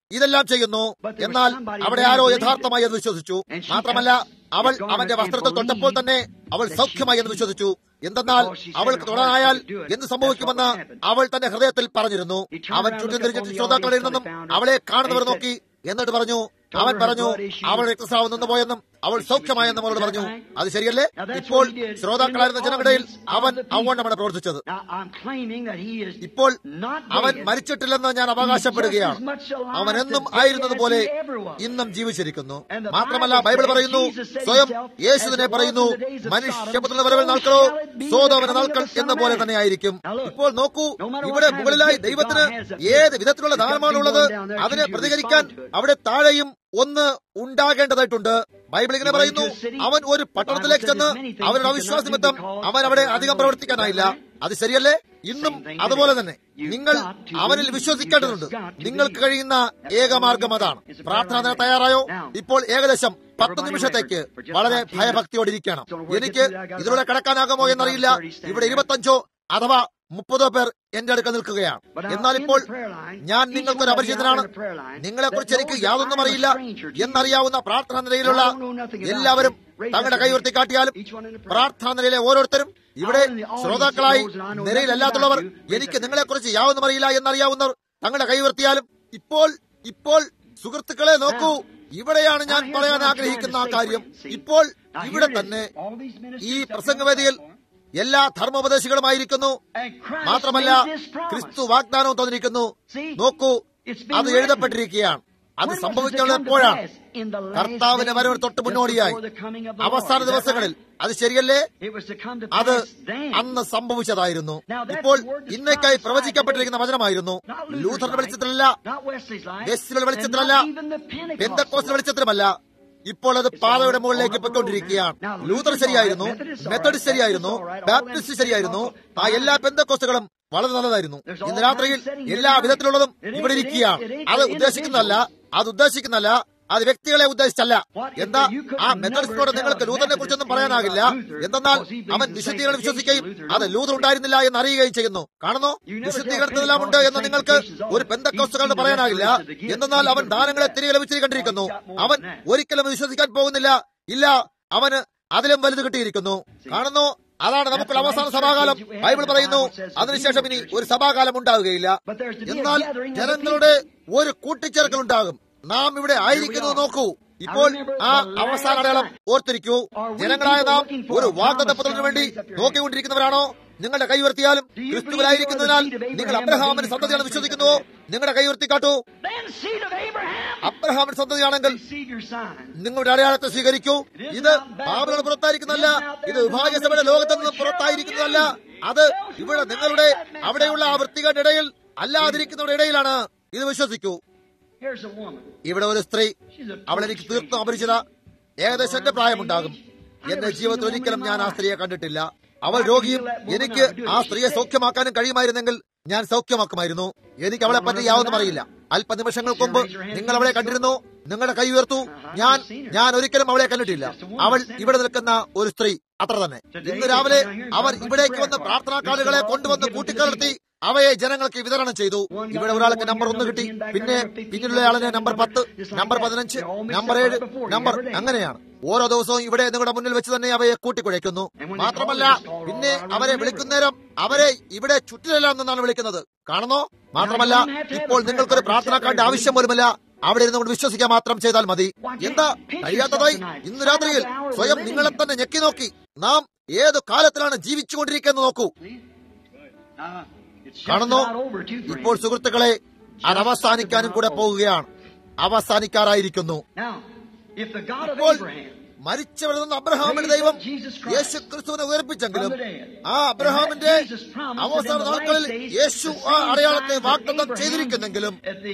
ഇതെല്ലാം ചെയ്യുന്നു. എന്നാൽ അവിടെ ആരോ യഥാർത്ഥമായി എന്ന് വിശ്വസിച്ചു. മാത്രമല്ല, അവൾ അവന്റെ വസ്ത്രത്തിൽ തൊട്ടപ്പോൾ തന്നെ അവൾ സൗഖ്യമായി എന്ന് വിശ്വസിച്ചു. എന്തെന്നാൽ അവൾക്ക് തൊടാനായാൽ എന്ത് സംഭവിക്കുമെന്ന് അവൾ തന്റെ ഹൃദയത്തിൽ പറഞ്ഞിരുന്നു. അവൻ ചുറ്റും തിരിഞ്ഞിട്ട് ശ്രോതാക്കളിൽ നിന്നും അവളെ കാണുന്നവർ നോക്കി. എന്നിട്ട് പറഞ്ഞു, അവൻ പറഞ്ഞു അവൾ രക്തസ്രാവം നിന്ന് പോയെന്നും അവൾ സൗഖ്യമായെന്നും അവളോട് പറഞ്ഞു. അത് ശരിയല്ലേ? ഇപ്പോൾ ശ്രോതാക്കളായിരുന്ന ജനങ്ങളിടയിൽ അവൻ അവണ്ണം പ്രവർത്തിച്ചത്. ഇപ്പോൾ അവൻ മരിച്ചിട്ടില്ലെന്ന് ഞാൻ അവകാശപ്പെടുകയാണ്. അവൻ എന്നും ആയിരുന്നതുപോലെ ഇന്നും ജീവിച്ചിരിക്കുന്നു. മാത്രമല്ല, ബൈബിൾ പറയുന്നു, സ്വയം യേശു തന്നെ പറയുന്നു, മനുഷ്യപുത്രന്റെ വരവിൽ നാൾക്കളോ സോദോമിന്റെ നാൾക്കൾ എന്ന പോലെ തന്നെ ആയിരിക്കും. ഇപ്പോൾ നോക്കൂ, ഇവിടെ മുകളിലായി ദൈവത്തിന് ഏത് വിധത്തിലുള്ള ദാനമാണുള്ളത് അതിനെ പ്രതികരിക്കാൻ അവിടെ താഴെയും ഒന്ന് ഉണ്ടാകേണ്ടതായിട്ടുണ്ട്. ബൈബിൾ ഇങ്ങനെ പറയുന്നു, അവൻ ഒരു പട്ടണത്തിലേക്ക് ചെന്ന് അവരുടെ അവിശ്വാസ നിമിത്തം അവൻ അവിടെ അധികം പ്രവർത്തിക്കാനായില്ല. അത് ശരിയല്ലേ? ഇന്നും അതുപോലെ തന്നെ നിങ്ങൾ അവനിൽ വിശ്വസിക്കേണ്ടതുണ്ട്. നിങ്ങൾക്ക് കഴിയുന്ന ഏകമാർഗം അതാണ്. പ്രാർത്ഥന തയ്യാറായോ? ഇപ്പോൾ ഏകദേശം പത്ത് നിമിഷത്തേക്ക് വളരെ ഭയഭക്തിയോടിരിക്കണം. എനിക്ക് ഇതിലൂടെ കടക്കാനാകുമോ എന്നറിയില്ല. ഇവിടെ ഇരുപത്തഞ്ചോ അഥവാ മുപ്പതോ പേർ എന്റെ അടുക്ക നിൽക്കുകയാണ്. എന്നാൽ ഇപ്പോൾ ഞാൻ നിങ്ങൾക്കൊരു അപരിചിതനാണ്. നിങ്ങളെക്കുറിച്ച് എനിക്ക് യാതൊന്നും അറിയില്ല എന്നറിയാവുന്ന പ്രാർത്ഥനാ നിലയിലുള്ള എല്ലാവരും തങ്ങളുടെ കൈ ഉയർത്തി കാട്ടിയാലും, പ്രാർത്ഥനാ നിലയിലെ ഓരോരുത്തരും, ഇവിടെ ശ്രോതാക്കളായി നിലയിലല്ലാത്തുള്ളവർ, എനിക്ക് നിങ്ങളെക്കുറിച്ച് യാതൊന്നും അറിയില്ല എന്നറിയാവുന്നവർ തങ്ങളുടെ കൈ ഉയർത്തിയാലും, ഇപ്പോൾ ഇപ്പോൾ സുഹൃത്തുക്കളെ നോക്കൂ, ഇവിടെയാണ് ഞാൻ പറയാൻ ആഗ്രഹിക്കുന്ന ആ കാര്യം. ഇപ്പോൾ ഇവിടെ തന്നെ ഈ പ്രസംഗവേദിയിൽ എല്ലാ ധർമ്മോപദേശികളുമായിരിക്കുന്നു. മാത്രമല്ല, ക്രിസ്തു വാഗ്ദാനവും തന്നിരിക്കുന്നു. നോക്കൂ, അത് എഴുതപ്പെട്ടിരിക്കുകയാണ്. അത് സംഭവിക്കാനുള്ള എപ്പോഴാണ്? കർത്താവിന്റെ വരവിന് തൊട്ട് മുന്നോടിയായി അവസാന ദിവസങ്ങളിൽ. അത് ശരിയല്ലേ? അത് അന്ന് സംഭവിച്ചതായിരുന്നു. ഇപ്പോൾ ഇന്നേക്കായി പ്രവചിക്കപ്പെട്ടിരിക്കുന്ന വചനമായിരുന്നു. ലൂഥറിന്റെ വെളിച്ചത്തിലല്ല, വെസ്ലിയുടെ വെളിച്ചത്തിലല്ല, പെന്തക്കോസ്തിന്റെ വെളിച്ചത്തിലുമല്ല. ഇപ്പോൾ അത് പാതയുടെ മുകളിലേക്ക് പൊയ്ക്കൊണ്ടിരിക്കുകയാണ്. ലൂഥർ ശരിയായിരുന്നു, മെത്തഡിസ്റ്റ് ശരിയായിരുന്നു, ബാപ്റ്റിസ്റ്റ് ശരിയായിരുന്നു. ആ എല്ലാ പെന്തക്കോസ്തുകളും വളരെ നല്ലതായിരുന്നു. ഇന്ന് രാത്രിയിൽ എല്ലാ വിധത്തിലുള്ളതും ഇവിടെ ഇരിക്കുകയാണ്. അത് ഉദ്ദേശിക്കുന്നതല്ല, അത് ഉദ്ദേശിക്കുന്നതല്ല, അത് വ്യക്തികളെ ഉദ്ദേശിച്ചല്ല. എന്താ, ആ മെത്തഡിസ്റ്റിനോട് നിങ്ങൾക്ക് ലൂഥറിനെ കുറിച്ചൊന്നും പറയാനാകില്ല. എന്തെന്നാൽ അവൻ വിശുദ്ധീകരണം വിശ്വസിക്കുകയും അത് ലൂഥർ ഉണ്ടായിരുന്നില്ല എന്ന് അറിയുകയും ചെയ്യുന്നു. കാണുന്നു, വിശുദ്ധീകരണത്തിലെല്ലാം ഉണ്ട് എന്ന് നിങ്ങൾക്ക് ഒരു പെന്തക്കോസ്തുകാരന് പറയാനാകില്ല. എന്തെന്നാൽ അവൻ ദാനങ്ങളെ തിരികെ ലഭിച്ചിരിക്കണ്ടിരിക്കുന്നു. അവൻ ഒരിക്കലും വിശ്വസിക്കാൻ പോകുന്നില്ല. ഇല്ല, അവന് അതിലും വലുത് കിട്ടിയിരിക്കുന്നു. കാണുന്നു, അതാണ് നമുക്കുള്ള അവസാന സഭാകാലം. ബൈബിൾ പറയുന്നു, അതിനുശേഷം ഇനി ഒരു സഭാകാലം ഉണ്ടാവുകയില്ല. എന്നാൽ ജനങ്ങളുടെ ഒരു കൂട്ടിച്ചേർക്കൽ ഉണ്ടാകും. നാം ഇവിടെ ആയിരിക്കുന്നു. നോക്കൂ, ഇപ്പോൾ ആ അവസാന അടയാളം ഓർത്തിരിക്കൂ. ജനങ്ങളായ നാം ഒരു വാഗ്ദത്തപത്രത്തിന് വേണ്ടി നോക്കിക്കൊണ്ടിരിക്കുന്നവരാണോ? നിങ്ങളുടെ കൈ ഉയർത്തിയാലും ക്രിസ്തുവിലായിരിക്കുന്നതിനാൽ നിങ്ങൾ അബ്രഹാമിന്റെ സന്തതിയാണ് വിശ്വസിക്കുന്നുവോ? നിങ്ങളുടെ കൈ ഉയർത്തിക്കാട്ടൂ. അബ്രഹാമിന്റെ സന്തതിയാണെങ്കിൽ നിങ്ങളുടെ അടയാളത്തെ സ്വീകരിക്കൂ. ഇത് ബാബിലോണ് പുറത്തായിരിക്കുന്നതല്ല, ഇത് വിഭാഗസഭയുടെ ലോകത്ത് നിന്ന് പുറത്തായിരിക്കുന്നതല്ല. അത് ഇവിടെ നിങ്ങളുടെ അവിടെയുള്ള ആ വൃത്തികളുടെ ഇടയിൽ അല്ലാതിരിക്കുന്നവരുടെ ഇടയിലാണ്. ഇത് വിശ്വസിക്കൂ. ഇവിടെ ഒരു സ്ത്രീ, അവൾ എനിക്ക് തീർത്തും അപരിചിത. ഏകദേശം എന്റെ പ്രായമുണ്ടാകും. എന്റെ ജീവിതത്തിൽ ഒരിക്കലും ഞാൻ ആ സ്ത്രീയെ കണ്ടിട്ടില്ല. അവൾ രോഗിയും. എനിക്ക് ആ സ്ത്രീയെ സൗഖ്യമാക്കാനും കഴിയുമായിരുന്നെങ്കിൽ ഞാൻ സൗഖ്യമാക്കുമായിരുന്നു. എനിക്ക് അവളെ പറ്റി യാതൊന്നും അറിയില്ല. അല്പനിമിഷങ്ങൾക്ക് മുമ്പ് നിങ്ങൾ അവളെ കണ്ടിരുന്നു. നിങ്ങളുടെ കൈ ഉയർത്തു. ഞാൻ ഞാൻ ഒരിക്കലും അവളെ കണ്ടിട്ടില്ല. അവൾ ഇവിടെ നിൽക്കുന്ന ഒരു സ്ത്രീ, അത്ര തന്നെ. ഇന്ന് രാവിലെ അവർ ഇവിടേക്ക് വന്ന് പ്രാർത്ഥനാ കാർഡുകളെ കൊണ്ടുവന്ന് കൂട്ടിക്കലർത്തി അവയെ ജനങ്ങൾക്ക് വിതരണം ചെയ്തു. ഇവിടെ ഒരാൾക്ക് നമ്പർ ഒന്ന് കിട്ടി, പിന്നെ പിന്നിലുള്ള ആളിന് നമ്പർ പത്ത്, നമ്പർ പതിനഞ്ച്, നമ്പർ ഏഴ്, നമ്പർ അങ്ങനെയാണ്. ഓരോ ദിവസവും ഇവിടെ നിങ്ങളുടെ മുന്നിൽ വെച്ച് തന്നെ അവയെ കൂട്ടിക്കുഴയ്ക്കുന്നു. മാത്രമല്ല, പിന്നെ അവരെ വിളിക്കുന്നേരം അവരെ ഇവിടെ ചുറ്റിലെല്ലാം നിന്നാണ് വിളിക്കുന്നത്. കാണുന്നോ? മാത്രമല്ല, ഇപ്പോൾ നിങ്ങൾക്കൊരു പ്രാർത്ഥനാ കാർഡ് ആവശ്യം പോലുമില്ല. അവിടെ ഇരുന്നുകൊണ്ട് വിശ്വസിക്കാൻ മാത്രം ചെയ്താൽ മതി. എന്താ കഴിയാത്തതായി? ഇന്ന് രാത്രിയിൽ സ്വയം നിങ്ങളെ തന്നെ ഞെക്കി നോക്കി നാം ഏത് കാലത്തിലാണ് ജീവിച്ചുകൊണ്ടിരിക്കുന്നത് നോക്കൂ. കാണുന്നു, ഇപ്പോൾ സുഹൃത്തുക്കളെ, അത് അവസാനിക്കാനും കൂടെ പോവുകയാണ്. അവസാനിക്കാറായിരിക്കുന്നു. ഇപ്പോൾ മരിച്ചവരിൽ നിന്ന് അബ്രഹാമിന്റെ ദൈവം യേശു ക്രിസ്തുവിനെ ഉയർപ്പിച്ചെങ്കിലും ആ അബ്രഹാമിന്റെ അവസാന നാളുകളിൽ യേശു ആ അടയാളത്തെ വാഗ്ദത്തം ചെയ്തിരിക്കുന്നെങ്കിലും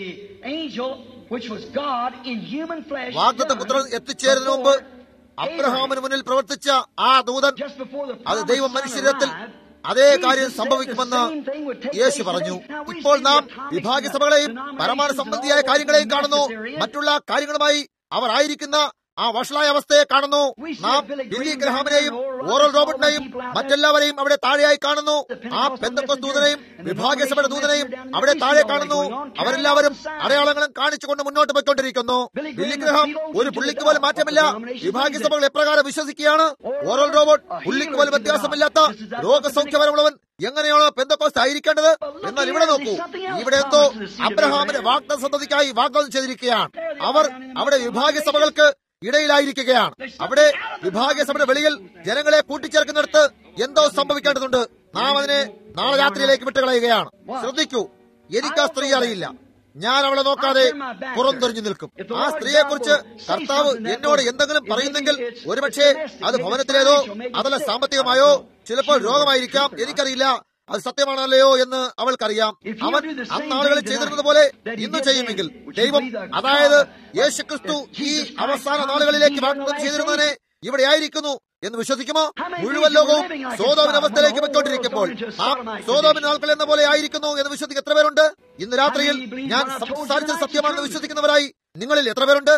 വാഗ്ദത്തപുത്രൻ എത്തിച്ചേരുന്നതിന് മുമ്പ് അബ്രഹാമിന് മുന്നിൽ പ്രവർത്തിച്ച ആ ദൂതൻ, അത് ദൈവം മനുഷ്യത്തിൽ അതേ കാര്യം സംഭവിക്കുമെന്ന് യേശു പറഞ്ഞു. ഇപ്പോൾ നാം വിഭാഗീയ സഭകളെയും പരമാണു സംബന്ധിയായ കാര്യങ്ങളെയും കാണുന്നു. മറ്റുള്ള കാര്യങ്ങളുമായി അവർ ആയിരിക്കുന്ന ആ വഷളായ അവസ്ഥയെ കാണുന്നു. നാം ബില്ലി ഗ്രഹാമിനെയും ഓറൽ റോബർട്ടിനെയും മറ്റെല്ലാവരെയും അവിടെ താഴെയായി കാണുന്നു. ആ പെന്തക്കോസ്ത് ദൂതനെയും വിഭാഗീയ സഭയുടെ ദൂതനെയും അവിടെ താഴെ കാണുന്നു. അവരെല്ലാവരും അടയാളങ്ങളും കാണിച്ചുകൊണ്ട് മുന്നോട്ട് പോയിക്കൊണ്ടിരിക്കുന്നു. ബില്ലി ഗ്രഹാം ഒരു പുള്ളിക്ക് പോലും മാറ്റമില്ല. വിഭാഗീയ സഭകൾ എപ്രകാരം വിശ്വസിക്കുകയാണ്? ഓറൽ റോബർട്ട് പുള്ളിക്ക് പോലും വ്യത്യാസമില്ലാത്ത രോഗസൗഖ്യപരമുള്ളവൻ എങ്ങനെയാണോ പെന്തക്കോസ്ത് ആയിരിക്കേണ്ടത്. എന്നാൽ ഇവിടെ നോക്കൂ, ഇവിടെ എന്തോ അബ്രഹാമിന്റെ വാഗ്ദത്ത സന്തതിക്കായി വാഗ്ദാനം ചെയ്തിരിക്കുകയാണ്. അവർ അവിടെ വിഭാഗീയ സഭകൾക്ക് ഇടയിലായിരിക്കുകയാണ്. അവിടെ വിഭാഗീയ സഭയുടെ വെളിയിൽ ജനങ്ങളെ കൂട്ടിച്ചേർക്കുന്നിടത്ത് എന്തോ സംഭവിക്കേണ്ടതുണ്ട്. നാം അതിനെ നാളെ രാത്രിയിലേക്ക് വിട്ടുകളയുകയാണ്. ശ്രദ്ധിക്കൂ, എനിക്ക് ആ സ്ത്രീ അറിയില്ല. ഞാൻ അവളെ നോക്കാതെ പുറംതിരിഞ്ഞു നിൽക്കും. ആ സ്ത്രീയെ കുറിച്ച് കർത്താവ് എന്നോട് എന്തെങ്കിലും പറയുന്നെങ്കിൽ ഒരുപക്ഷെ അത് ഭവനത്തിലേതോ അതല്ല സാമ്പത്തികമായോ ചിലപ്പോൾ രോഗമായിരിക്കാം, എനിക്കറിയില്ല. അത് സത്യമാണല്ലയോ എന്ന് അവൾക്കറിയാം. അവൻ അന്നാളുകളിൽ ചെയ്തിരുന്നത് പോലെ ഇന്ന് ചെയ്യുമെങ്കിൽ ദൈവം, അതായത് യേശുക്രിസ്തു ഈ അവസാന നാളുകളിലേക്ക് വാഗ്ദാനം ചെയ്തിരുന്നതിനെ ഇവിടെ ആയിരിക്കുന്നു എന്ന് വിശ്വസിക്കുമോ? മുഴുവൻ ലോകവും സോദോമിന്റെ അവസ്ഥയിലേക്ക് വെച്ചോണ്ടിരിക്കുമ്പോൾ ആ സോദോമിന്റെ ആൾക്കൾ എന്ന പോലെ ആയിരിക്കുന്നു എന്ന് വിശ്വസിക്കുന്ന എത്ര പേരുണ്ട്? ഇന്ന് രാത്രിയിൽ ഞാൻ സംസാരിച്ചത് സത്യമാണെന്ന് വിശ്വസിക്കുന്നവരായി നിങ്ങളിൽ എത്ര പേരുണ്ട്?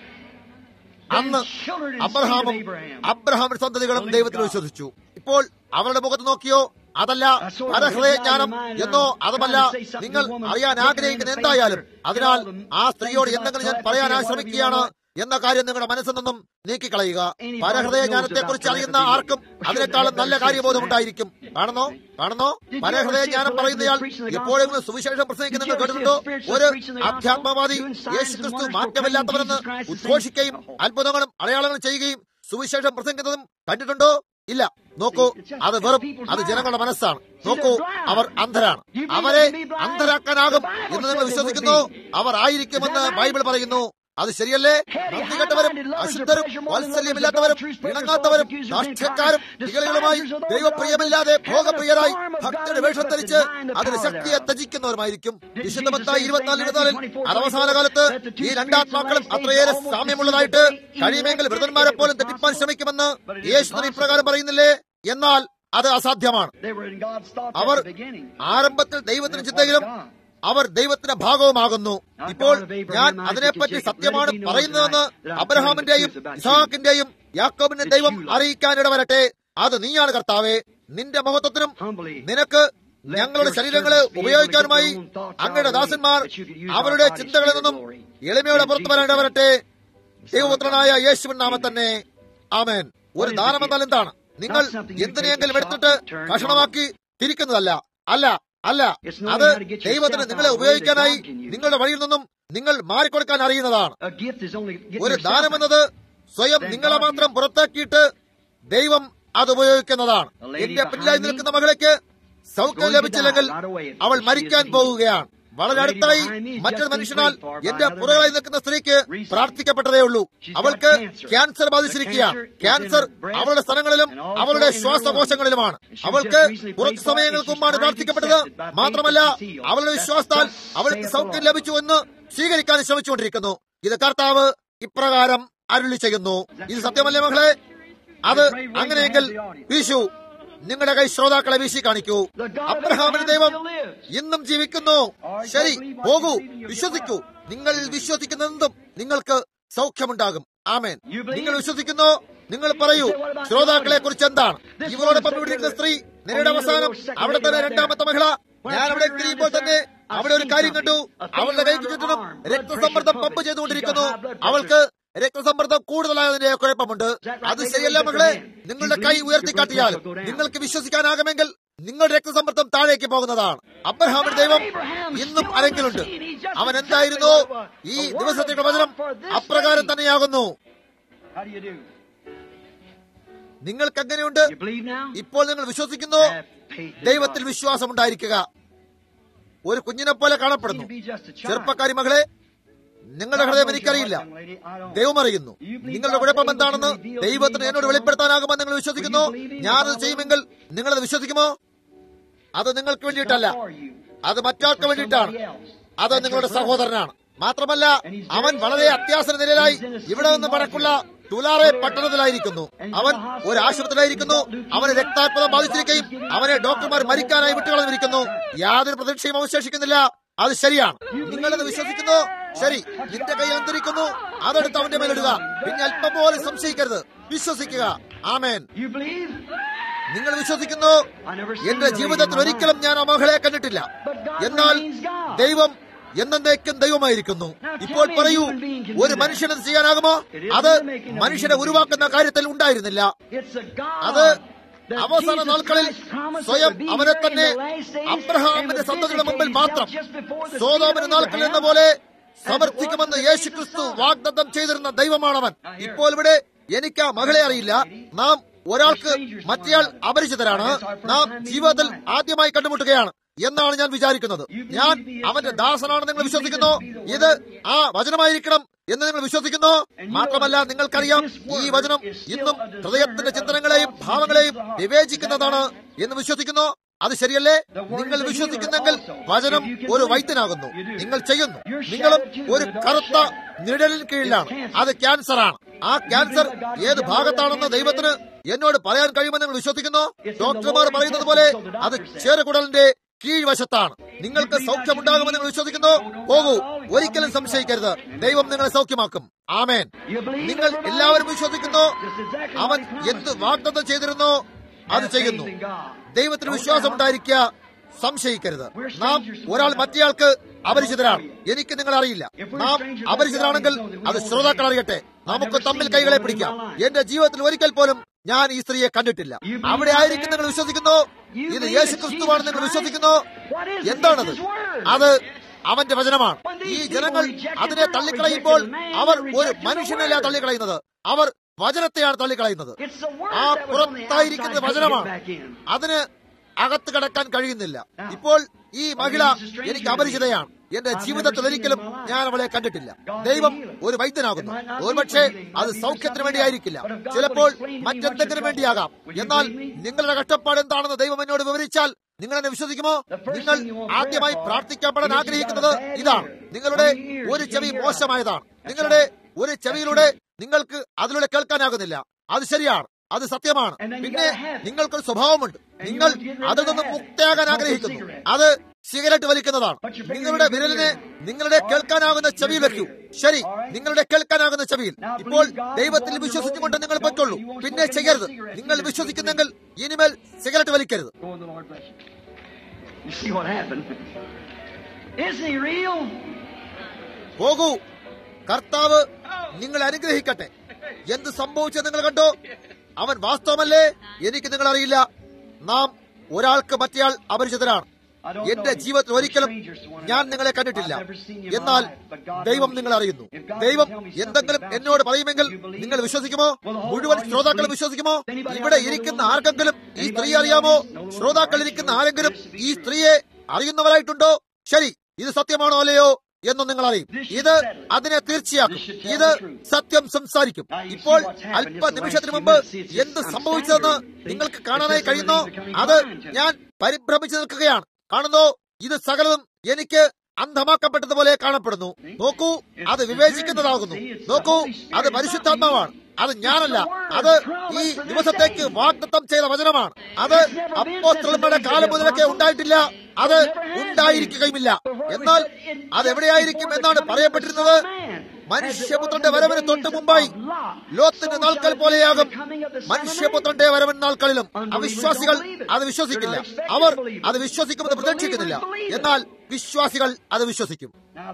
അന്ന് അബ്രഹാമും അബ്രഹാമിന്റെ സന്തതികളും ദൈവത്തിൽ വിശ്വസിച്ചു. ഇപ്പോൾ അവരുടെ മുഖത്ത് നോക്കിയോ? അതല്ല പരഹൃദയജ്ഞാനം എന്നോ അതുമല്ല നിങ്ങൾ അറിയാൻ ആഗ്രഹിക്കുന്ന എന്തായാലും. അതിനാൽ ആ സ്ത്രീയോട് എന്തെങ്കിലും ഞാൻ പറയാൻ ശ്രമിക്കുകയാണ് എന്ന കാര്യം നിങ്ങളുടെ മനസ്സിൽ നിന്നും നീക്കിക്കളയുക. പരഹൃദയ ജ്ഞാനത്തെ കുറിച്ച് അറിയുന്ന ആർക്കും അതിനേക്കാളും നല്ല കാര്യബോധം ഉണ്ടായിരിക്കും. കാണുന്നോ കാണുന്നോ പരഹൃദയ ജ്ഞാനം പറയുന്നയാൾ എപ്പോഴെങ്കിലും സുവിശേഷം പ്രസംഗിക്കുന്ന നിങ്ങൾ കേട്ടിട്ടുണ്ടോ? ഒരു അധ്യാത്മവാദി യേശുക്രിസ്തു മാറ്റമില്ലാത്തവരെന്ന് ഉദ്ഘോഷിക്കുകയും അത്ഭുതങ്ങളും അടയാളങ്ങളും ചെയ്യുകയും സുവിശേഷം പ്രസംഗിക്കുന്നതും കണ്ടിട്ടുണ്ടോ? ഇല്ല. നോക്കൂ, അത് വെറും അത് ജനങ്ങളുടെ മനസ്സാണ്. നോക്കൂ, അവർ അന്ധരാണ്. അവരെ അന്ധരാക്കാനാകും എന്ന് നിങ്ങൾ വിശ്വസിക്കുന്നു. അവർ ആയിരിക്കുമെന്ന് ബൈബിൾ പറയുന്നു. അത് ശരിയല്ലേ? നന്ദികെട്ടവരും അശുദ്ധരും വാത്സല്യമില്ലാത്തവരും ഇണങ്ങാത്തവരും രാഷ്ട്രീയക്കാരും നികളുമായി ദൈവപ്രിയമില്ലാതെ ഭോഗപ്രിയരായി ഭക്തിയുടെ വേഷം ധരിച്ച് അതിന് ശക്തിയെ ത്യജിക്കുന്നവരുമായിരിക്കും. വിശുദ്ധ മത്തായി ഇരുപത്തിനാല് ഇരുപത്തിനാലിൽ അവസാന കാലത്ത് ഈ രണ്ടാത്മാക്കളും അത്രയേറെ സാമ്യമുള്ളതായിട്ട് കഴിയുമെങ്കിൽ വൃതന്മാരെ പോലും തെറ്റിപ്പാൻ ശ്രമിക്കുമെന്ന് യേശു ഇപ്രകാരം പറയുന്നില്ലേ? എന്നാൽ അത് അസാധ്യമാണ്. അവർ ആരംഭത്തിൽ ദൈവത്തിന് ചിന്തയിലും അവർ ദൈവത്തിന്റെ ഭാഗവുമാകുന്നു. ഇപ്പോൾ ഞാൻ അതിനെപ്പറ്റി സത്യമാണ് പറയുന്നതെന്ന് അബ്രഹാമിന്റെയും ഇസ്ഹാക്കിന്റെയും യാക്കോബിന്റെ ദൈവം അറിയിക്കാനിട വരട്ടെ. അത് നീയാണ് കർത്താവേ. നിന്റെ മഹത്വത്തിനും നിനക്ക് ഞങ്ങളുടെ ശരീരങ്ങളെ ഉപയോഗിക്കാനുമായി അങ്ങയുടെ ദാസന്മാർ അവരുടെ ചിന്തകളിൽ നിന്നും എളിമയോടെ പുറത്തു വരേണ്ട വരട്ടെ. ദൈവപുത്രനായ യേശുവിൻ നാമത്തിൽ തന്നെ ആമേൻ. ഒരു ദാനമെന്നാൽ എന്താണ്? നിങ്ങൾ എന്തിനെങ്കിലും എടുത്തിട്ട് കഷണമാക്കി തിരിക്കുന്നതല്ല. അല്ല അല്ല അത് ദൈവത്തിന് നിങ്ങളെ ഉപയോഗിക്കാനായി നിങ്ങളുടെ വഴിയിൽ നിന്നും നിങ്ങൾ മാറിക്കൊടുക്കാൻ അറിയുന്നതാണ്. ഒരു ദാനമെന്നത് സ്വയം നിങ്ങളെ മാത്രം പുറത്താക്കിയിട്ട് ദൈവം അത് ഉപയോഗിക്കുന്നതാണ്. എന്റെ പിന്നിലായി നിൽക്കുന്ന മകളേക്ക് സൗഖ്യം ലഭിച്ചില്ലെങ്കിൽ അവൾ മരിക്കാൻ പോകുകയാണ്. വളരെ അടുത്തായി മറ്റൊരു മനുഷ്യനാൽ എന്റെ പുറകായി നിൽക്കുന്ന സ്ത്രീക്ക് പ്രാർത്ഥിക്കപ്പെട്ടതേ ഉള്ളൂ. അവൾക്ക് ക്യാൻസർ ബാധിച്ചിരിക്കുകയാണ്. ക്യാൻസർ അവളുടെ സ്ഥലങ്ങളിലും അവളുടെ ശ്വാസകോശങ്ങളിലുമാണ്. അവൾക്ക് കുറച്ച് സമയങ്ങൾക്ക് മുമ്പാണ് പ്രാർത്ഥിക്കപ്പെട്ടത്. മാത്രമല്ല അവളുടെ വിശ്വാസത്താൽ അവൾക്ക് സൗഖ്യം ലഭിച്ചു എന്ന് സ്വീകരിക്കാൻ ശ്രമിച്ചുകൊണ്ടിരിക്കുന്നു. ഇത് കർത്താവ് ഇപ്രകാരം അരുളി ചെയ്യുന്നു. ഇത് സത്യമല്ലേ മകളെ? അത് അങ്ങനെയെങ്കിൽ വീശു, നിങ്ങളുടെ കൈ ശ്രോതാക്കളെ വീശി കാണിക്കൂ. അബ്രഹാമിന്റെ ദൈവം ഇന്നും ജീവിക്കുന്നു. ശരി, പോകൂ, വിശ്വസിക്കൂ. നിങ്ങൾ വിശ്വസിക്കുന്നതെന്തും നിങ്ങൾക്ക് സൗഖ്യമുണ്ടാകും. ആമേൻ. നിങ്ങൾ വിശ്വസിക്കുന്നു? നിങ്ങൾ പറയൂ, ശ്രോതാക്കളെ കുറിച്ച് എന്താണ്? ഇവരോടൊപ്പം ഇവിടെയിരിക്കുന്ന സ്ത്രീ, നിങ്ങളുടെ അവസാനം അവിടെ തന്നെ രണ്ടാമത്തെ മഹിള. ഞാൻ അവിടെ തിരിയുമ്പോൾ തന്നെ അവിടെ ഒരു കാര്യം കണ്ടു. അവളുടെ കൈക്ക് ചുറ്റിനും രക്തസമ്മർദ്ദം പമ്പ് ചെയ്തുകൊണ്ടിരിക്കുന്നു. അവൾക്ക് രക്തസമ്മർദ്ദം കൂടുതലായതിന്റെ കുഴപ്പമുണ്ട്. അത് ശരിയല്ല മകളെ. നിങ്ങളുടെ കൈ ഉയർത്തിക്കാട്ടിയാൽ നിങ്ങൾക്ക് വിശ്വസിക്കാനാകുമെങ്കിൽ നിങ്ങളുടെ രക്തസമ്മർദ്ദം താഴേക്ക് പോകുന്നതാണ്. അബ്രഹാമിന്റെ ദൈവം ഇന്നും ആരെങ്കിലുണ്ട്. അവൻ എന്തായിരുന്നു? ഈ ദിവസത്തിന്റെ വചനം അപ്രകാരം തന്നെയാകുന്നു. നിങ്ങൾക്ക് എങ്ങനെയുണ്ട്? ഇപ്പോൾ നിങ്ങൾ വിശ്വസിക്കുന്നു? ദൈവത്തിൽ വിശ്വാസമുണ്ടായിരിക്കുക. ഒരു കുഞ്ഞിനെ പോലെ കാണപ്പെടുന്നു. ചെറുപ്പക്കാരി മകളെ, നിങ്ങളുടെ ഹൃദയം എനിക്കറിയില്ല, ദൈവം അറിയുന്നു. നിങ്ങളുടെ കുഴപ്പം എന്താണെന്ന് ദൈവത്തിന് എന്നോട് വെളിപ്പെടുത്താനാകുമെന്ന് നിങ്ങൾ വിശ്വസിക്കുന്നു. ഞാനത് ചെയ്യുമെങ്കിൽ നിങ്ങളത് വിശ്വസിക്കുമോ? അത് നിങ്ങൾക്ക് വേണ്ടിയിട്ടല്ല, അത് മറ്റാൾക്ക് വേണ്ടിയിട്ടാണ്. അത് നിങ്ങളുടെ സഹോദരനാണ്. മാത്രമല്ല അവൻ വളരെ അത്യാസന നിലയിലായി ഇവിടെ നിന്ന് വടക്കുള്ള തുലാറെ പട്ടണത്തിലായിരിക്കുന്നു. അവൻ ഒരു ആശുപത്രിയിലായിരിക്കുന്നു. അവന് രക്താത്മകം ബാധിച്ചിരിക്കുകയും അവനെ ഡോക്ടർമാർ മരിക്കാനായി വിട്ടുകളഞ്ഞിരിക്കുന്നു. യാതൊരു പ്രതീക്ഷയും അവശേഷിക്കുന്നില്ല. അത് ശരിയാണ്. നിങ്ങളത് വിശ്വസിക്കുന്നു? ശരി, നിന്റെ കൈ അന്തരിക്കുന്നു, അതെടുത്ത് അവന്റെ മേലിടുക. പിന്നെ അല്പം പോലും സംശയിക്കരുത്, വിശ്വസിക്കുക. ആമേൻ. നിങ്ങൾ വിശ്വസിക്കുന്നു? എന്റെ ജീവിതത്തിൽ ഒരിക്കലും ഞാൻ ആ മകളെ കണ്ടിട്ടില്ല. എന്നാൽ ദൈവം എന്നേക്കും ദൈവമായിരിക്കുന്നു. ഇപ്പോൾ പറയൂ, ഒരു മനുഷ്യനത് ചെയ്യാനാകുമോ? അത് മനുഷ്യനെ ഉരുവാക്കുന്ന കാര്യത്തിൽ ഉണ്ടായിരുന്നില്ല. അത് അവസാന നാൾക്കളിൽ സ്വയം അവനെ തന്നെ അബ്രഹാമിന്റെ സന്തതിയുടെ മുമ്പിൽ മാത്രം സോദോമിന്റെ നാൾക്കളിൽ എന്ന പോലെ സമർത്ഥിക്കുമെന്ന് യേശു ക്രിസ്തു വാഗ്ദത്തം ചെയ്തിരുന്ന ദൈവമാണവൻ. ഇപ്പോൾ ഇവിടെ എനിക്ക് ആ മകളെ അറിയില്ല. നാം ഒരാൾക്ക് മറ്റേയാൾ അപരിചിതരാണ്. നാം ജീവിതത്തിൽ ആദ്യമായി കണ്ടുമുട്ടുകയാണ് എന്നാണ് ഞാൻ വിചാരിക്കുന്നത്. ഞാൻ അവന്റെ ദാസനാണ് നിങ്ങൾ വിശ്വസിക്കുന്നു? ഇത് ആ വചനമായിരിക്കണം എന്ന് നിങ്ങൾ വിശ്വസിക്കുന്നു? മാത്രമല്ല, നിങ്ങൾക്കറിയാം, ഈ വചനം ഇന്നും ഹൃദയത്തിന്റെ ചിന്തനങ്ങളെയും ഭാവങ്ങളെയും വിവേചിക്കുന്നതാണ് എന്ന് വിശ്വസിക്കുന്നു. അത് ശരിയല്ലേ? നിങ്ങൾ വിശ്വസിക്കുന്നെങ്കിൽ വചനം ഒരു വൈദ്യനാകുന്നു. നിങ്ങൾ ചെയ്യുന്നു. നിങ്ങളും ഒരു കറുത്ത നിഴലിന് കീഴിലാണ്. അത് ക്യാൻസറാണ്. ആ ക്യാൻസർ ഏത് ഭാഗത്താണെന്ന് ദൈവത്തിന് എന്നോട് പറയാൻ കഴിയുമെന്ന് നിങ്ങൾ വിശ്വസിക്കുന്നു? ഡോക്ടർമാർ പറയുന്നത് പോലെ അത് ചേറുകുടലിന്റെ കീഴ്വശത്താണ്. നിങ്ങൾക്ക് സൗഖ്യമുണ്ടാകുമെന്ന് നിങ്ങൾ വിശ്വസിക്കുന്നു? പോകൂ, ഒരിക്കലും സംശയിക്കരുത്. ദൈവം നിങ്ങളെ സൗഖ്യമാക്കും. ആമേൻ. നിങ്ങൾ എല്ലാവരും വിശ്വസിക്കുന്നു? അവൻ എന്ത് വാഗ്ദത്തം ചെയ്തിരുന്നോ അത് ചെയ്യുന്നു. ദൈവത്തിന് വിശ്വാസം ഉണ്ടായിരിക്കുക, സംശയിക്കരുത്. നാം ഒരാൾ മറ്റേയാൾക്ക് അപരിചിതരാണ്. എനിക്ക് നിങ്ങൾ അറിയില്ല. നാം അപരിചിതരാണെങ്കിൽ അത് ശ്രോതാക്കൾ അറിയട്ടെ. നമുക്ക് തമ്മിൽ കൈകളെ പിടിക്കാം. എന്റെ ജീവിതത്തിൽ ഒരിക്കൽ പോലും ഞാൻ ഈ സ്ത്രീയെ കണ്ടിട്ടില്ല. അവിടെ ആയിരിക്കും നിങ്ങൾ വിശ്വസിക്കുന്നു? ഇത് യേശു ക്രിസ്തുവാണ് നിങ്ങൾ വിശ്വസിക്കുന്നു? എന്താണത്? അത് അവന്റെ വചനമാണ്. ഈ ജനങ്ങൾ അതിനെ തള്ളിക്കളയുമ്പോൾ അവർ ഒരു മനുഷ്യനല്ല തള്ളിക്കളയുന്നത്, അവർ വചനത്തെയാണ് തള്ളിക്കളയുന്നത്. ആ പുറത്തായിരിക്കുന്ന വചനമാണ്. അതിന് അകത്ത് കടക്കാൻ കഴിയുന്നില്ല. ഇപ്പോൾ ഈ മഹിള എനിക്ക് അപരിചിതയാണ്. എന്റെ ജീവിതത്തിൽ ഒരിക്കലും ഞാൻ അവളെ കണ്ടിട്ടില്ല. ദൈവം ഒരു വൈദ്യനാകുന്നു. ഒരുപക്ഷെ അത് സൗഖ്യത്തിന് വേണ്ടിയായിരിക്കില്ല, ചിലപ്പോൾ മറ്റെന്തെങ്കിലും വേണ്ടിയാകാം. എന്നാൽ നിങ്ങളുടെ കഷ്ടപ്പാട് എന്താണെന്ന് ദൈവം എന്നോട് വിവരിച്ചാൽ നിങ്ങൾ എന്നെ വിശ്വസിക്കുമോ? നിങ്ങൾ ആദ്യമായി പ്രാർത്ഥിക്കപ്പെടാൻ ആഗ്രഹിക്കുന്നത് ഇതാണ്. നിങ്ങളുടെ ഒരു ചെവി മോശമായതാണ്. നിങ്ങളുടെ ഒരു ചെവിയിലൂടെ നിങ്ങൾക്ക് അതിലൂടെ കേൾക്കാനാകുന്നില്ല. അത് ശരിയാണ്, അത് സത്യമാണ്. പിന്നെ നിങ്ങൾക്കൊരു സ്വഭാവമുണ്ട്. നിങ്ങൾ അതിൽ നിന്നും മുക്തയാകാൻ ആഗ്രഹിക്കുന്നു. അത് സിഗരറ്റ് വലിക്കുന്നതാണ്. നിങ്ങളുടെ വിരലിനെ നിങ്ങളുടെ കേൾക്കാനാകുന്ന ചെവിയിൽ വെക്കൂ. ശരി, നിങ്ങളുടെ കേൾക്കാനാകുന്ന ചെവിയിൽ. ഇപ്പോൾ ദൈവത്തിൽ വിശ്വസിച്ചുകൊണ്ട് നിങ്ങൾ പറ്റുള്ളൂ. പിന്നെ ചെയ്യരുത്. നിങ്ങൾ വിശ്വസിക്കുന്നെങ്കിൽ ഇനിമേൽ സിഗരറ്റ് വലിക്കരുത്. പോകൂ, കർത്താവ് നിങ്ങൾ അനുഗ്രഹിക്കട്ടെ. എന്ത് സംഭവിച്ചത് നിങ്ങൾ കണ്ടോ? അവൻ വാസ്തവമല്ലേ? എനിക്ക് നിങ്ങൾ അറിയില്ല. നാം ഒരാൾക്ക് മറ്റേയാൾ അപരിചിതരാണ്. എന്റെ ജീവിതത്തിൽ ഒരിക്കലും ഞാൻ നിങ്ങളെ കണ്ടിട്ടില്ല. എന്നാൽ ദൈവം നിങ്ങൾ അറിയുന്നു. ദൈവം എന്തെങ്കിലും എന്നോട് പറയുമെങ്കിൽ നിങ്ങൾ വിശ്വസിക്കുമോ? മുഴുവൻ ശ്രോതാക്കളും വിശ്വസിക്കുമോ? ഇവിടെ ഇരിക്കുന്ന ആർക്കെങ്കിലും ഈ സ്ത്രീ അറിയാമോ? ശ്രോതാക്കൾ ഇരിക്കുന്ന ആരെങ്കിലും ഈ സ്ത്രീയെ അറിയുന്നവരായിട്ടുണ്ടോ? ശരി, ഇത് സത്യമാണോ അല്ലയോ എന്നും നിങ്ങൾ അറിയും. ഇത് അതിനെ തീർച്ചയാക്കും. ഇത് സത്യം സംസാരിക്കും. ഇപ്പോൾ അല്പ നിമിഷത്തിന് മുമ്പ് എന്ത് സംഭവിച്ചതെന്ന് നിങ്ങൾക്ക് കാണാനായി കഴിയുന്നോ? അത് ഞാൻ പരിഭ്രമിച്ചു നിൽക്കുകയാണ്. കാണുന്നോ? ഇത് സകലതും എനിക്ക് അന്ധമാക്കപ്പെട്ടതുപോലെ കാണപ്പെടുന്നു. നോക്കൂ, അത് വിവേചിക്കുന്നതാകുന്നു. നോക്കൂ, അത് പരിശുദ്ധാത്മാവാണ്. അത് ഞാനല്ല. അത് ഈ ദിവസത്തേക്ക് വാഗ്ദത്തം ചെയ്ത വചനമാണ്. അത് അപ്പോസ്തലന്മാരുടെ കാലം മുതലൊക്കെ ഉണ്ടായിട്ടില്ല. അത് ഉണ്ടായിരിക്കുകയുമില്ല. എന്നാൽ അതെവിടെയായിരിക്കും എന്നാണ് പറയപ്പെട്ടിരുന്നത്? മനുഷ്യപുത്രന്റെ വരവിന് തൊട്ട് മുമ്പായി ലോത്തിന്റെ നാൾക്കൽ പോലെയാകും മനുഷ്യപുത്രന്റെ വരവിന് നാൾക്കളിലും. അവിശ്വാസികൾ അത് വിശ്വസിക്കില്ല. അവർ അത് വിശ്വസിക്കുമെന്ന് പ്രതീക്ഷിക്കുന്നില്ല. എന്നാൽ വിശ്വാസികൾ അത് വിശ്വസിക്കും.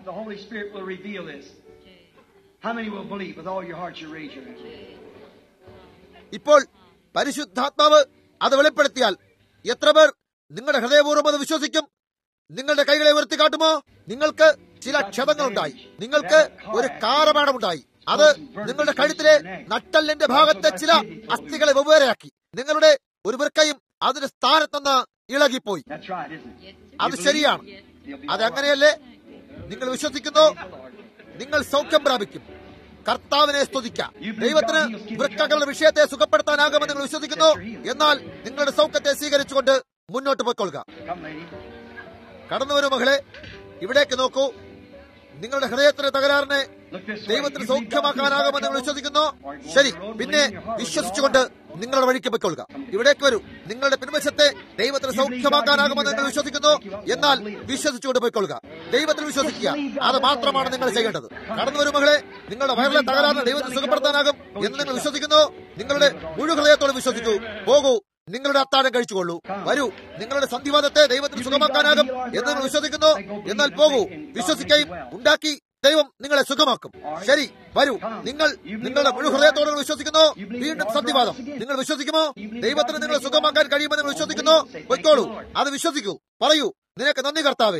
ഇപ്പോൾ പരിശുദ്ധാത്മാവ് അത് വെളിപ്പെടുത്തിയാൽ എത്ര പേർ നിങ്ങളുടെ ഹൃദയപൂർവ്വം അത് വിശ്വസിക്കും? നിങ്ങളുടെ കൈകളെ ഉയർത്തി കാട്ടുമോ? നിങ്ങൾക്ക് ചില ക്ഷതങ്ങളുണ്ടായി. നിങ്ങൾക്ക് ഒരു കാറപകടമുണ്ടായി. അത് നിങ്ങളുടെ കഴുത്തിലെ നട്ടലിന്റെ ഭാഗത്തെ ചില അസ്ഥികളെ വെവ്വേറെയാക്കി. നിങ്ങളുടെ ഒരു വൃക്കയും അതിന്റെ സ്ഥാനത്തുനിന്ന് ഇളകിപ്പോയി. അത് ശരിയാണ്. അതങ്ങനെയല്ലേ? നിങ്ങൾ വിശ്വസിക്കുന്നു? നിങ്ങൾ സൗഖ്യം പ്രാപിക്കും. കർത്താവിനെ സ്തുതിക്കാം. ദൈവത്തിന് വൃക്കകളുടെ വിഷയത്തെ സുഖപ്പെടുത്താനാകുമെന്ന് നിങ്ങൾ വിശ്വസിക്കുന്നു. എന്നാൽ നിങ്ങളുടെ സൗഖ്യത്തെ സ്വീകരിച്ചുകൊണ്ട് മുന്നോട്ട് പോയിക്കൊള്ളുക. കടന്നുവരൂ മകളെ, ഇവിടേക്ക് നോക്കൂ. നിങ്ങളുടെ ഹൃദയത്തിന്റെ തകരാറിനെ ദൈവത്തിന് സൗഖ്യമാക്കാനാകുമെന്ന് നിങ്ങൾ വിശ്വസിക്കുന്നു. ശരി, പിന്നെ വിശ്വസിച്ചുകൊണ്ട് നിങ്ങളുടെ വഴിക്ക് പൊയ്ക്കൊള്ളുക. ഇവിടേക്ക് വരൂ. നിങ്ങളുടെ പിൻവശത്തെ ദൈവത്തിന് സൗഖ്യമാക്കാനാകുമെന്ന് നിങ്ങൾ വിശ്വസിക്കുന്നു. എന്നാൽ വിശ്വസിച്ചുകൊണ്ട് പൊയ്ക്കൊള്ളുക. ദൈവത്തിൽ വിശ്വസിക്കുക. അത് മാത്രമാണ് നിങ്ങൾ ചെയ്യേണ്ടത്. കടന്നു വരും മകളെ. നിങ്ങളുടെ വയറിലെ തകരാറിനെ ദൈവത്തിന് സുഖപ്പെടുത്താനാകും എന്ന് നിങ്ങൾ വിശ്വസിക്കുന്നു. നിങ്ങളുടെ മുഴു ഹൃദയത്തോടെ വിശ്വസിക്കൂ. പോകൂ, നിങ്ങളുടെ അത്താഴം കഴിച്ചുകൊള്ളൂ. വരൂ, നിങ്ങളുടെ സന്ധിവാദത്തെ ദൈവത്തിന് സുഖമാക്കാനാകും എന്ന് നിങ്ങൾ വിശ്വസിക്കുന്നു. എന്നാൽ പോകൂ, വിശ്വസിക്കുകയും ഉണ്ടാക്കി ദൈവം നിങ്ങളെ സുഖമാക്കും. ശരി, വരൂ. നിങ്ങൾ നിങ്ങളുടെ മുഴു ഹൃദയത്തോടെ വിശ്വസിക്കുന്നു. വീണ്ടും സന്ധിവാദം. നിങ്ങൾ വിശ്വസിക്കുമോ? ദൈവത്തിന് നിങ്ങളെ സുഖമാക്കാൻ കഴിയുമെന്ന് നിങ്ങൾ വിശ്വസിക്കുന്നു. പൊയ്ക്കോളൂ, അത് വിശ്വസിക്കൂ. പറയൂ, നിനക്ക് നന്ദി കർത്താവേ.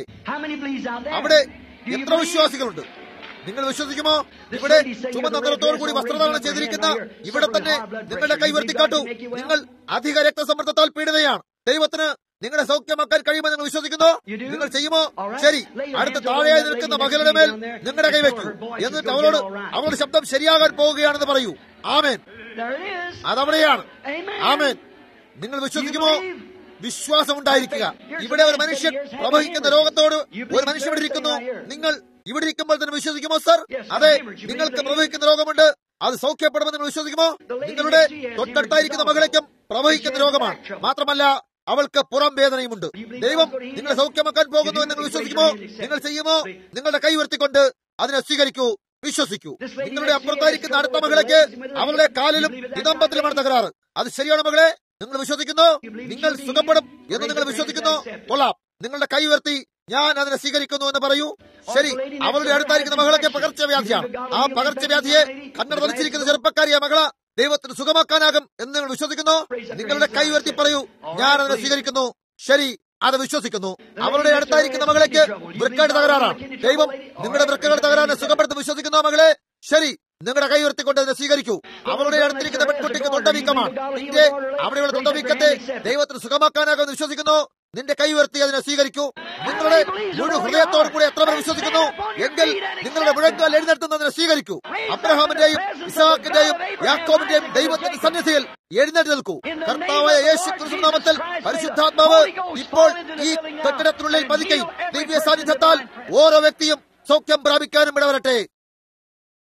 അവിടെ എത്ര വിശ്വാസികളുണ്ട്? നിങ്ങൾ വിശ്വസിക്കുമോ? ഇവിടെ ചുമന്ന നിറത്തോടു കൂടി വസ്ത്രധാരണം ചെയ്തിരിക്കുന്ന ഇവിടെ തന്നെ നിങ്ങളുടെ കൈ ഉയർത്തിക്കാട്ടു. നിങ്ങൾ അധിക രക്തസമ്മർദ്ദത്താൽ പീഡിതയാണ്. ദൈവത്തിന് നിങ്ങളെ സൗഖ്യമാക്കാൻ കഴിയുമെന്ന് നിങ്ങൾ വിശ്വസിക്കുന്നു. നിങ്ങൾ ചെയ്യുമോ? ശരി, അടുത്ത താഴെയായി നിൽക്കുന്ന മകളുടെ മേൽ നിങ്ങളുടെ കൈവയ്ക്കൂ. എന്നിട്ട് അവളോട് അവളുടെ ശബ്ദം ശരിയാകാൻ പോവുകയാണെന്ന് പറയൂ. ആമേൻ. അതവിടെയാണ്. ആമേൻ. നിങ്ങൾ വിശ്വസിക്കുമോ? വിശ്വാസം ഉണ്ടായിരിക്കുക. ഇവിടെ ഒരു മനുഷ്യൻ പ്രവഹിക്കുന്ന രോഗത്തോട് ഒരു മനുഷ്യൻ ഇവിടെ ഇരിക്കുന്നു. നിങ്ങൾ ഇവിടെ ഇരിക്കുമ്പോൾ തന്നെ വിശ്വസിക്കുമോ സർ? അതെ, നിങ്ങൾക്ക് പ്രവഹിക്കുന്ന രോഗമുണ്ട്. അത് സൗഖ്യപ്പെടുമെന്ന് നിങ്ങൾ വിശ്വസിക്കുമോ? നിങ്ങളുടെ തൊട്ടടുത്തായിരിക്കുന്ന മകളേക്കും പ്രവഹിക്കുന്ന രോഗമാണ്. മാത്രമല്ല, അവൾക്ക് പുറം വേദനയുമുണ്ട്. ദൈവം നിങ്ങളെ സൗഖ്യമാക്കാൻ പോകുന്നു എന്ന് നിങ്ങൾ വിശ്വസിക്കുമോ? നിങ്ങൾ ചെയ്യുമോ? നിങ്ങളുടെ കൈ ഉയർത്തിക്കൊണ്ട് അതിനെ സ്വീകരിക്കൂ. വിശ്വസിക്കൂ. നിങ്ങളുടെ അപ്പുറത്തായിരിക്കുന്ന അടുത്ത മകളേക്ക് അവളുടെ കാലിലും നിതംബത്തിലുമാണ് തകരാറ്. അത് ശരിയാണ് മകളെ? നിങ്ങൾ വിശ്വസിക്കുന്നു. നിങ്ങൾ സുഖപ്പെടും എന്ന് നിങ്ങൾ വിശ്വസിക്കുന്നു. കൊള്ളാം. നിങ്ങളുടെ കൈ ഉയർത്തി ഞാൻ അതിനെ സ്വീകരിക്കുന്നു എന്ന് പറയൂ. ശരി, അവളുടെ അടുത്തായിരിക്കുന്ന മകളൊക്കെ പകർച്ചവ്യാധിയാണ്. ആ പകർച്ചവ്യാധിയെ കണ്ണട വലിച്ചിരിക്കുന്ന ചെറുപ്പക്കാരിയ മകള ദൈവത്തിന് സുഖമാക്കാനാകും എന്ന് നിങ്ങൾ വിശ്വസിക്കുന്നു. നിങ്ങളുടെ കൈ ഉയർത്തി പറയൂ, ഞാൻ അതിനെ സ്വീകരിക്കുന്നു. ശരി, അത് വിശ്വസിക്കുന്നു. അവളുടെ അടുത്തായിരിക്കുന്ന മകളേക്ക് വൃക്കയുടെ തകരാറാണ്. ദൈവം നിങ്ങളുടെ വൃക്കകളുടെ തകരാറിനെ സുഖപ്പെടുത്തി വിശ്വസിക്കുന്നു മകളെ. ശരി, നിങ്ങളുടെ കൈ ഉയർത്തിക്കൊണ്ട് അതിനെ സ്വീകരിക്കൂ. അവളുടെ അടുത്തിരിക്കുന്ന പെൺകുട്ടിക്ക് തൊണ്ടവീക്കമാണ്. നിന്റെ അവിടെയുള്ള തൊണ്ടവീക്കത്തെ ദൈവത്തിന് സുഖമാക്കാനാകുമെന്ന് വിശ്വസിക്കുന്നു. നിന്റെ കൈ ഉയർത്തി അതിനെ സ്വീകരിക്കൂ. നിങ്ങളുടെ മുഴു ഹൃദയത്തോടു കൂടി എത്ര പേർ വിശ്വസിക്കുന്നു എങ്കിൽ നിങ്ങളുടെ മുഴങ്കാൽ എഴുന്നേൽക്കുന്നതിനെ സ്വീകരിക്കൂ. അബ്രഹാമിന്റെയും ഇസ്ഹാക്കിന്റെയും യാക്കോബിന്റെയും ദൈവത്തിന്റെ സന്നിധിയിൽ എഴുന്നേറ്റ് നിൽക്കൂ. കർത്താവായ യേശു ക്രിസ്തു നാമത്തിൽ പരിശുദ്ധാത്മാവ് ഇപ്പോൾ ഈ കെട്ടിടത്തിനുള്ളിൽ പതിക്കുകയും ദിവ്യ സാന്നിധ്യത്താൽ ഓരോ വ്യക്തിയും സൗഖ്യം പ്രാപിക്കാനും ഇടവരട്ടെ.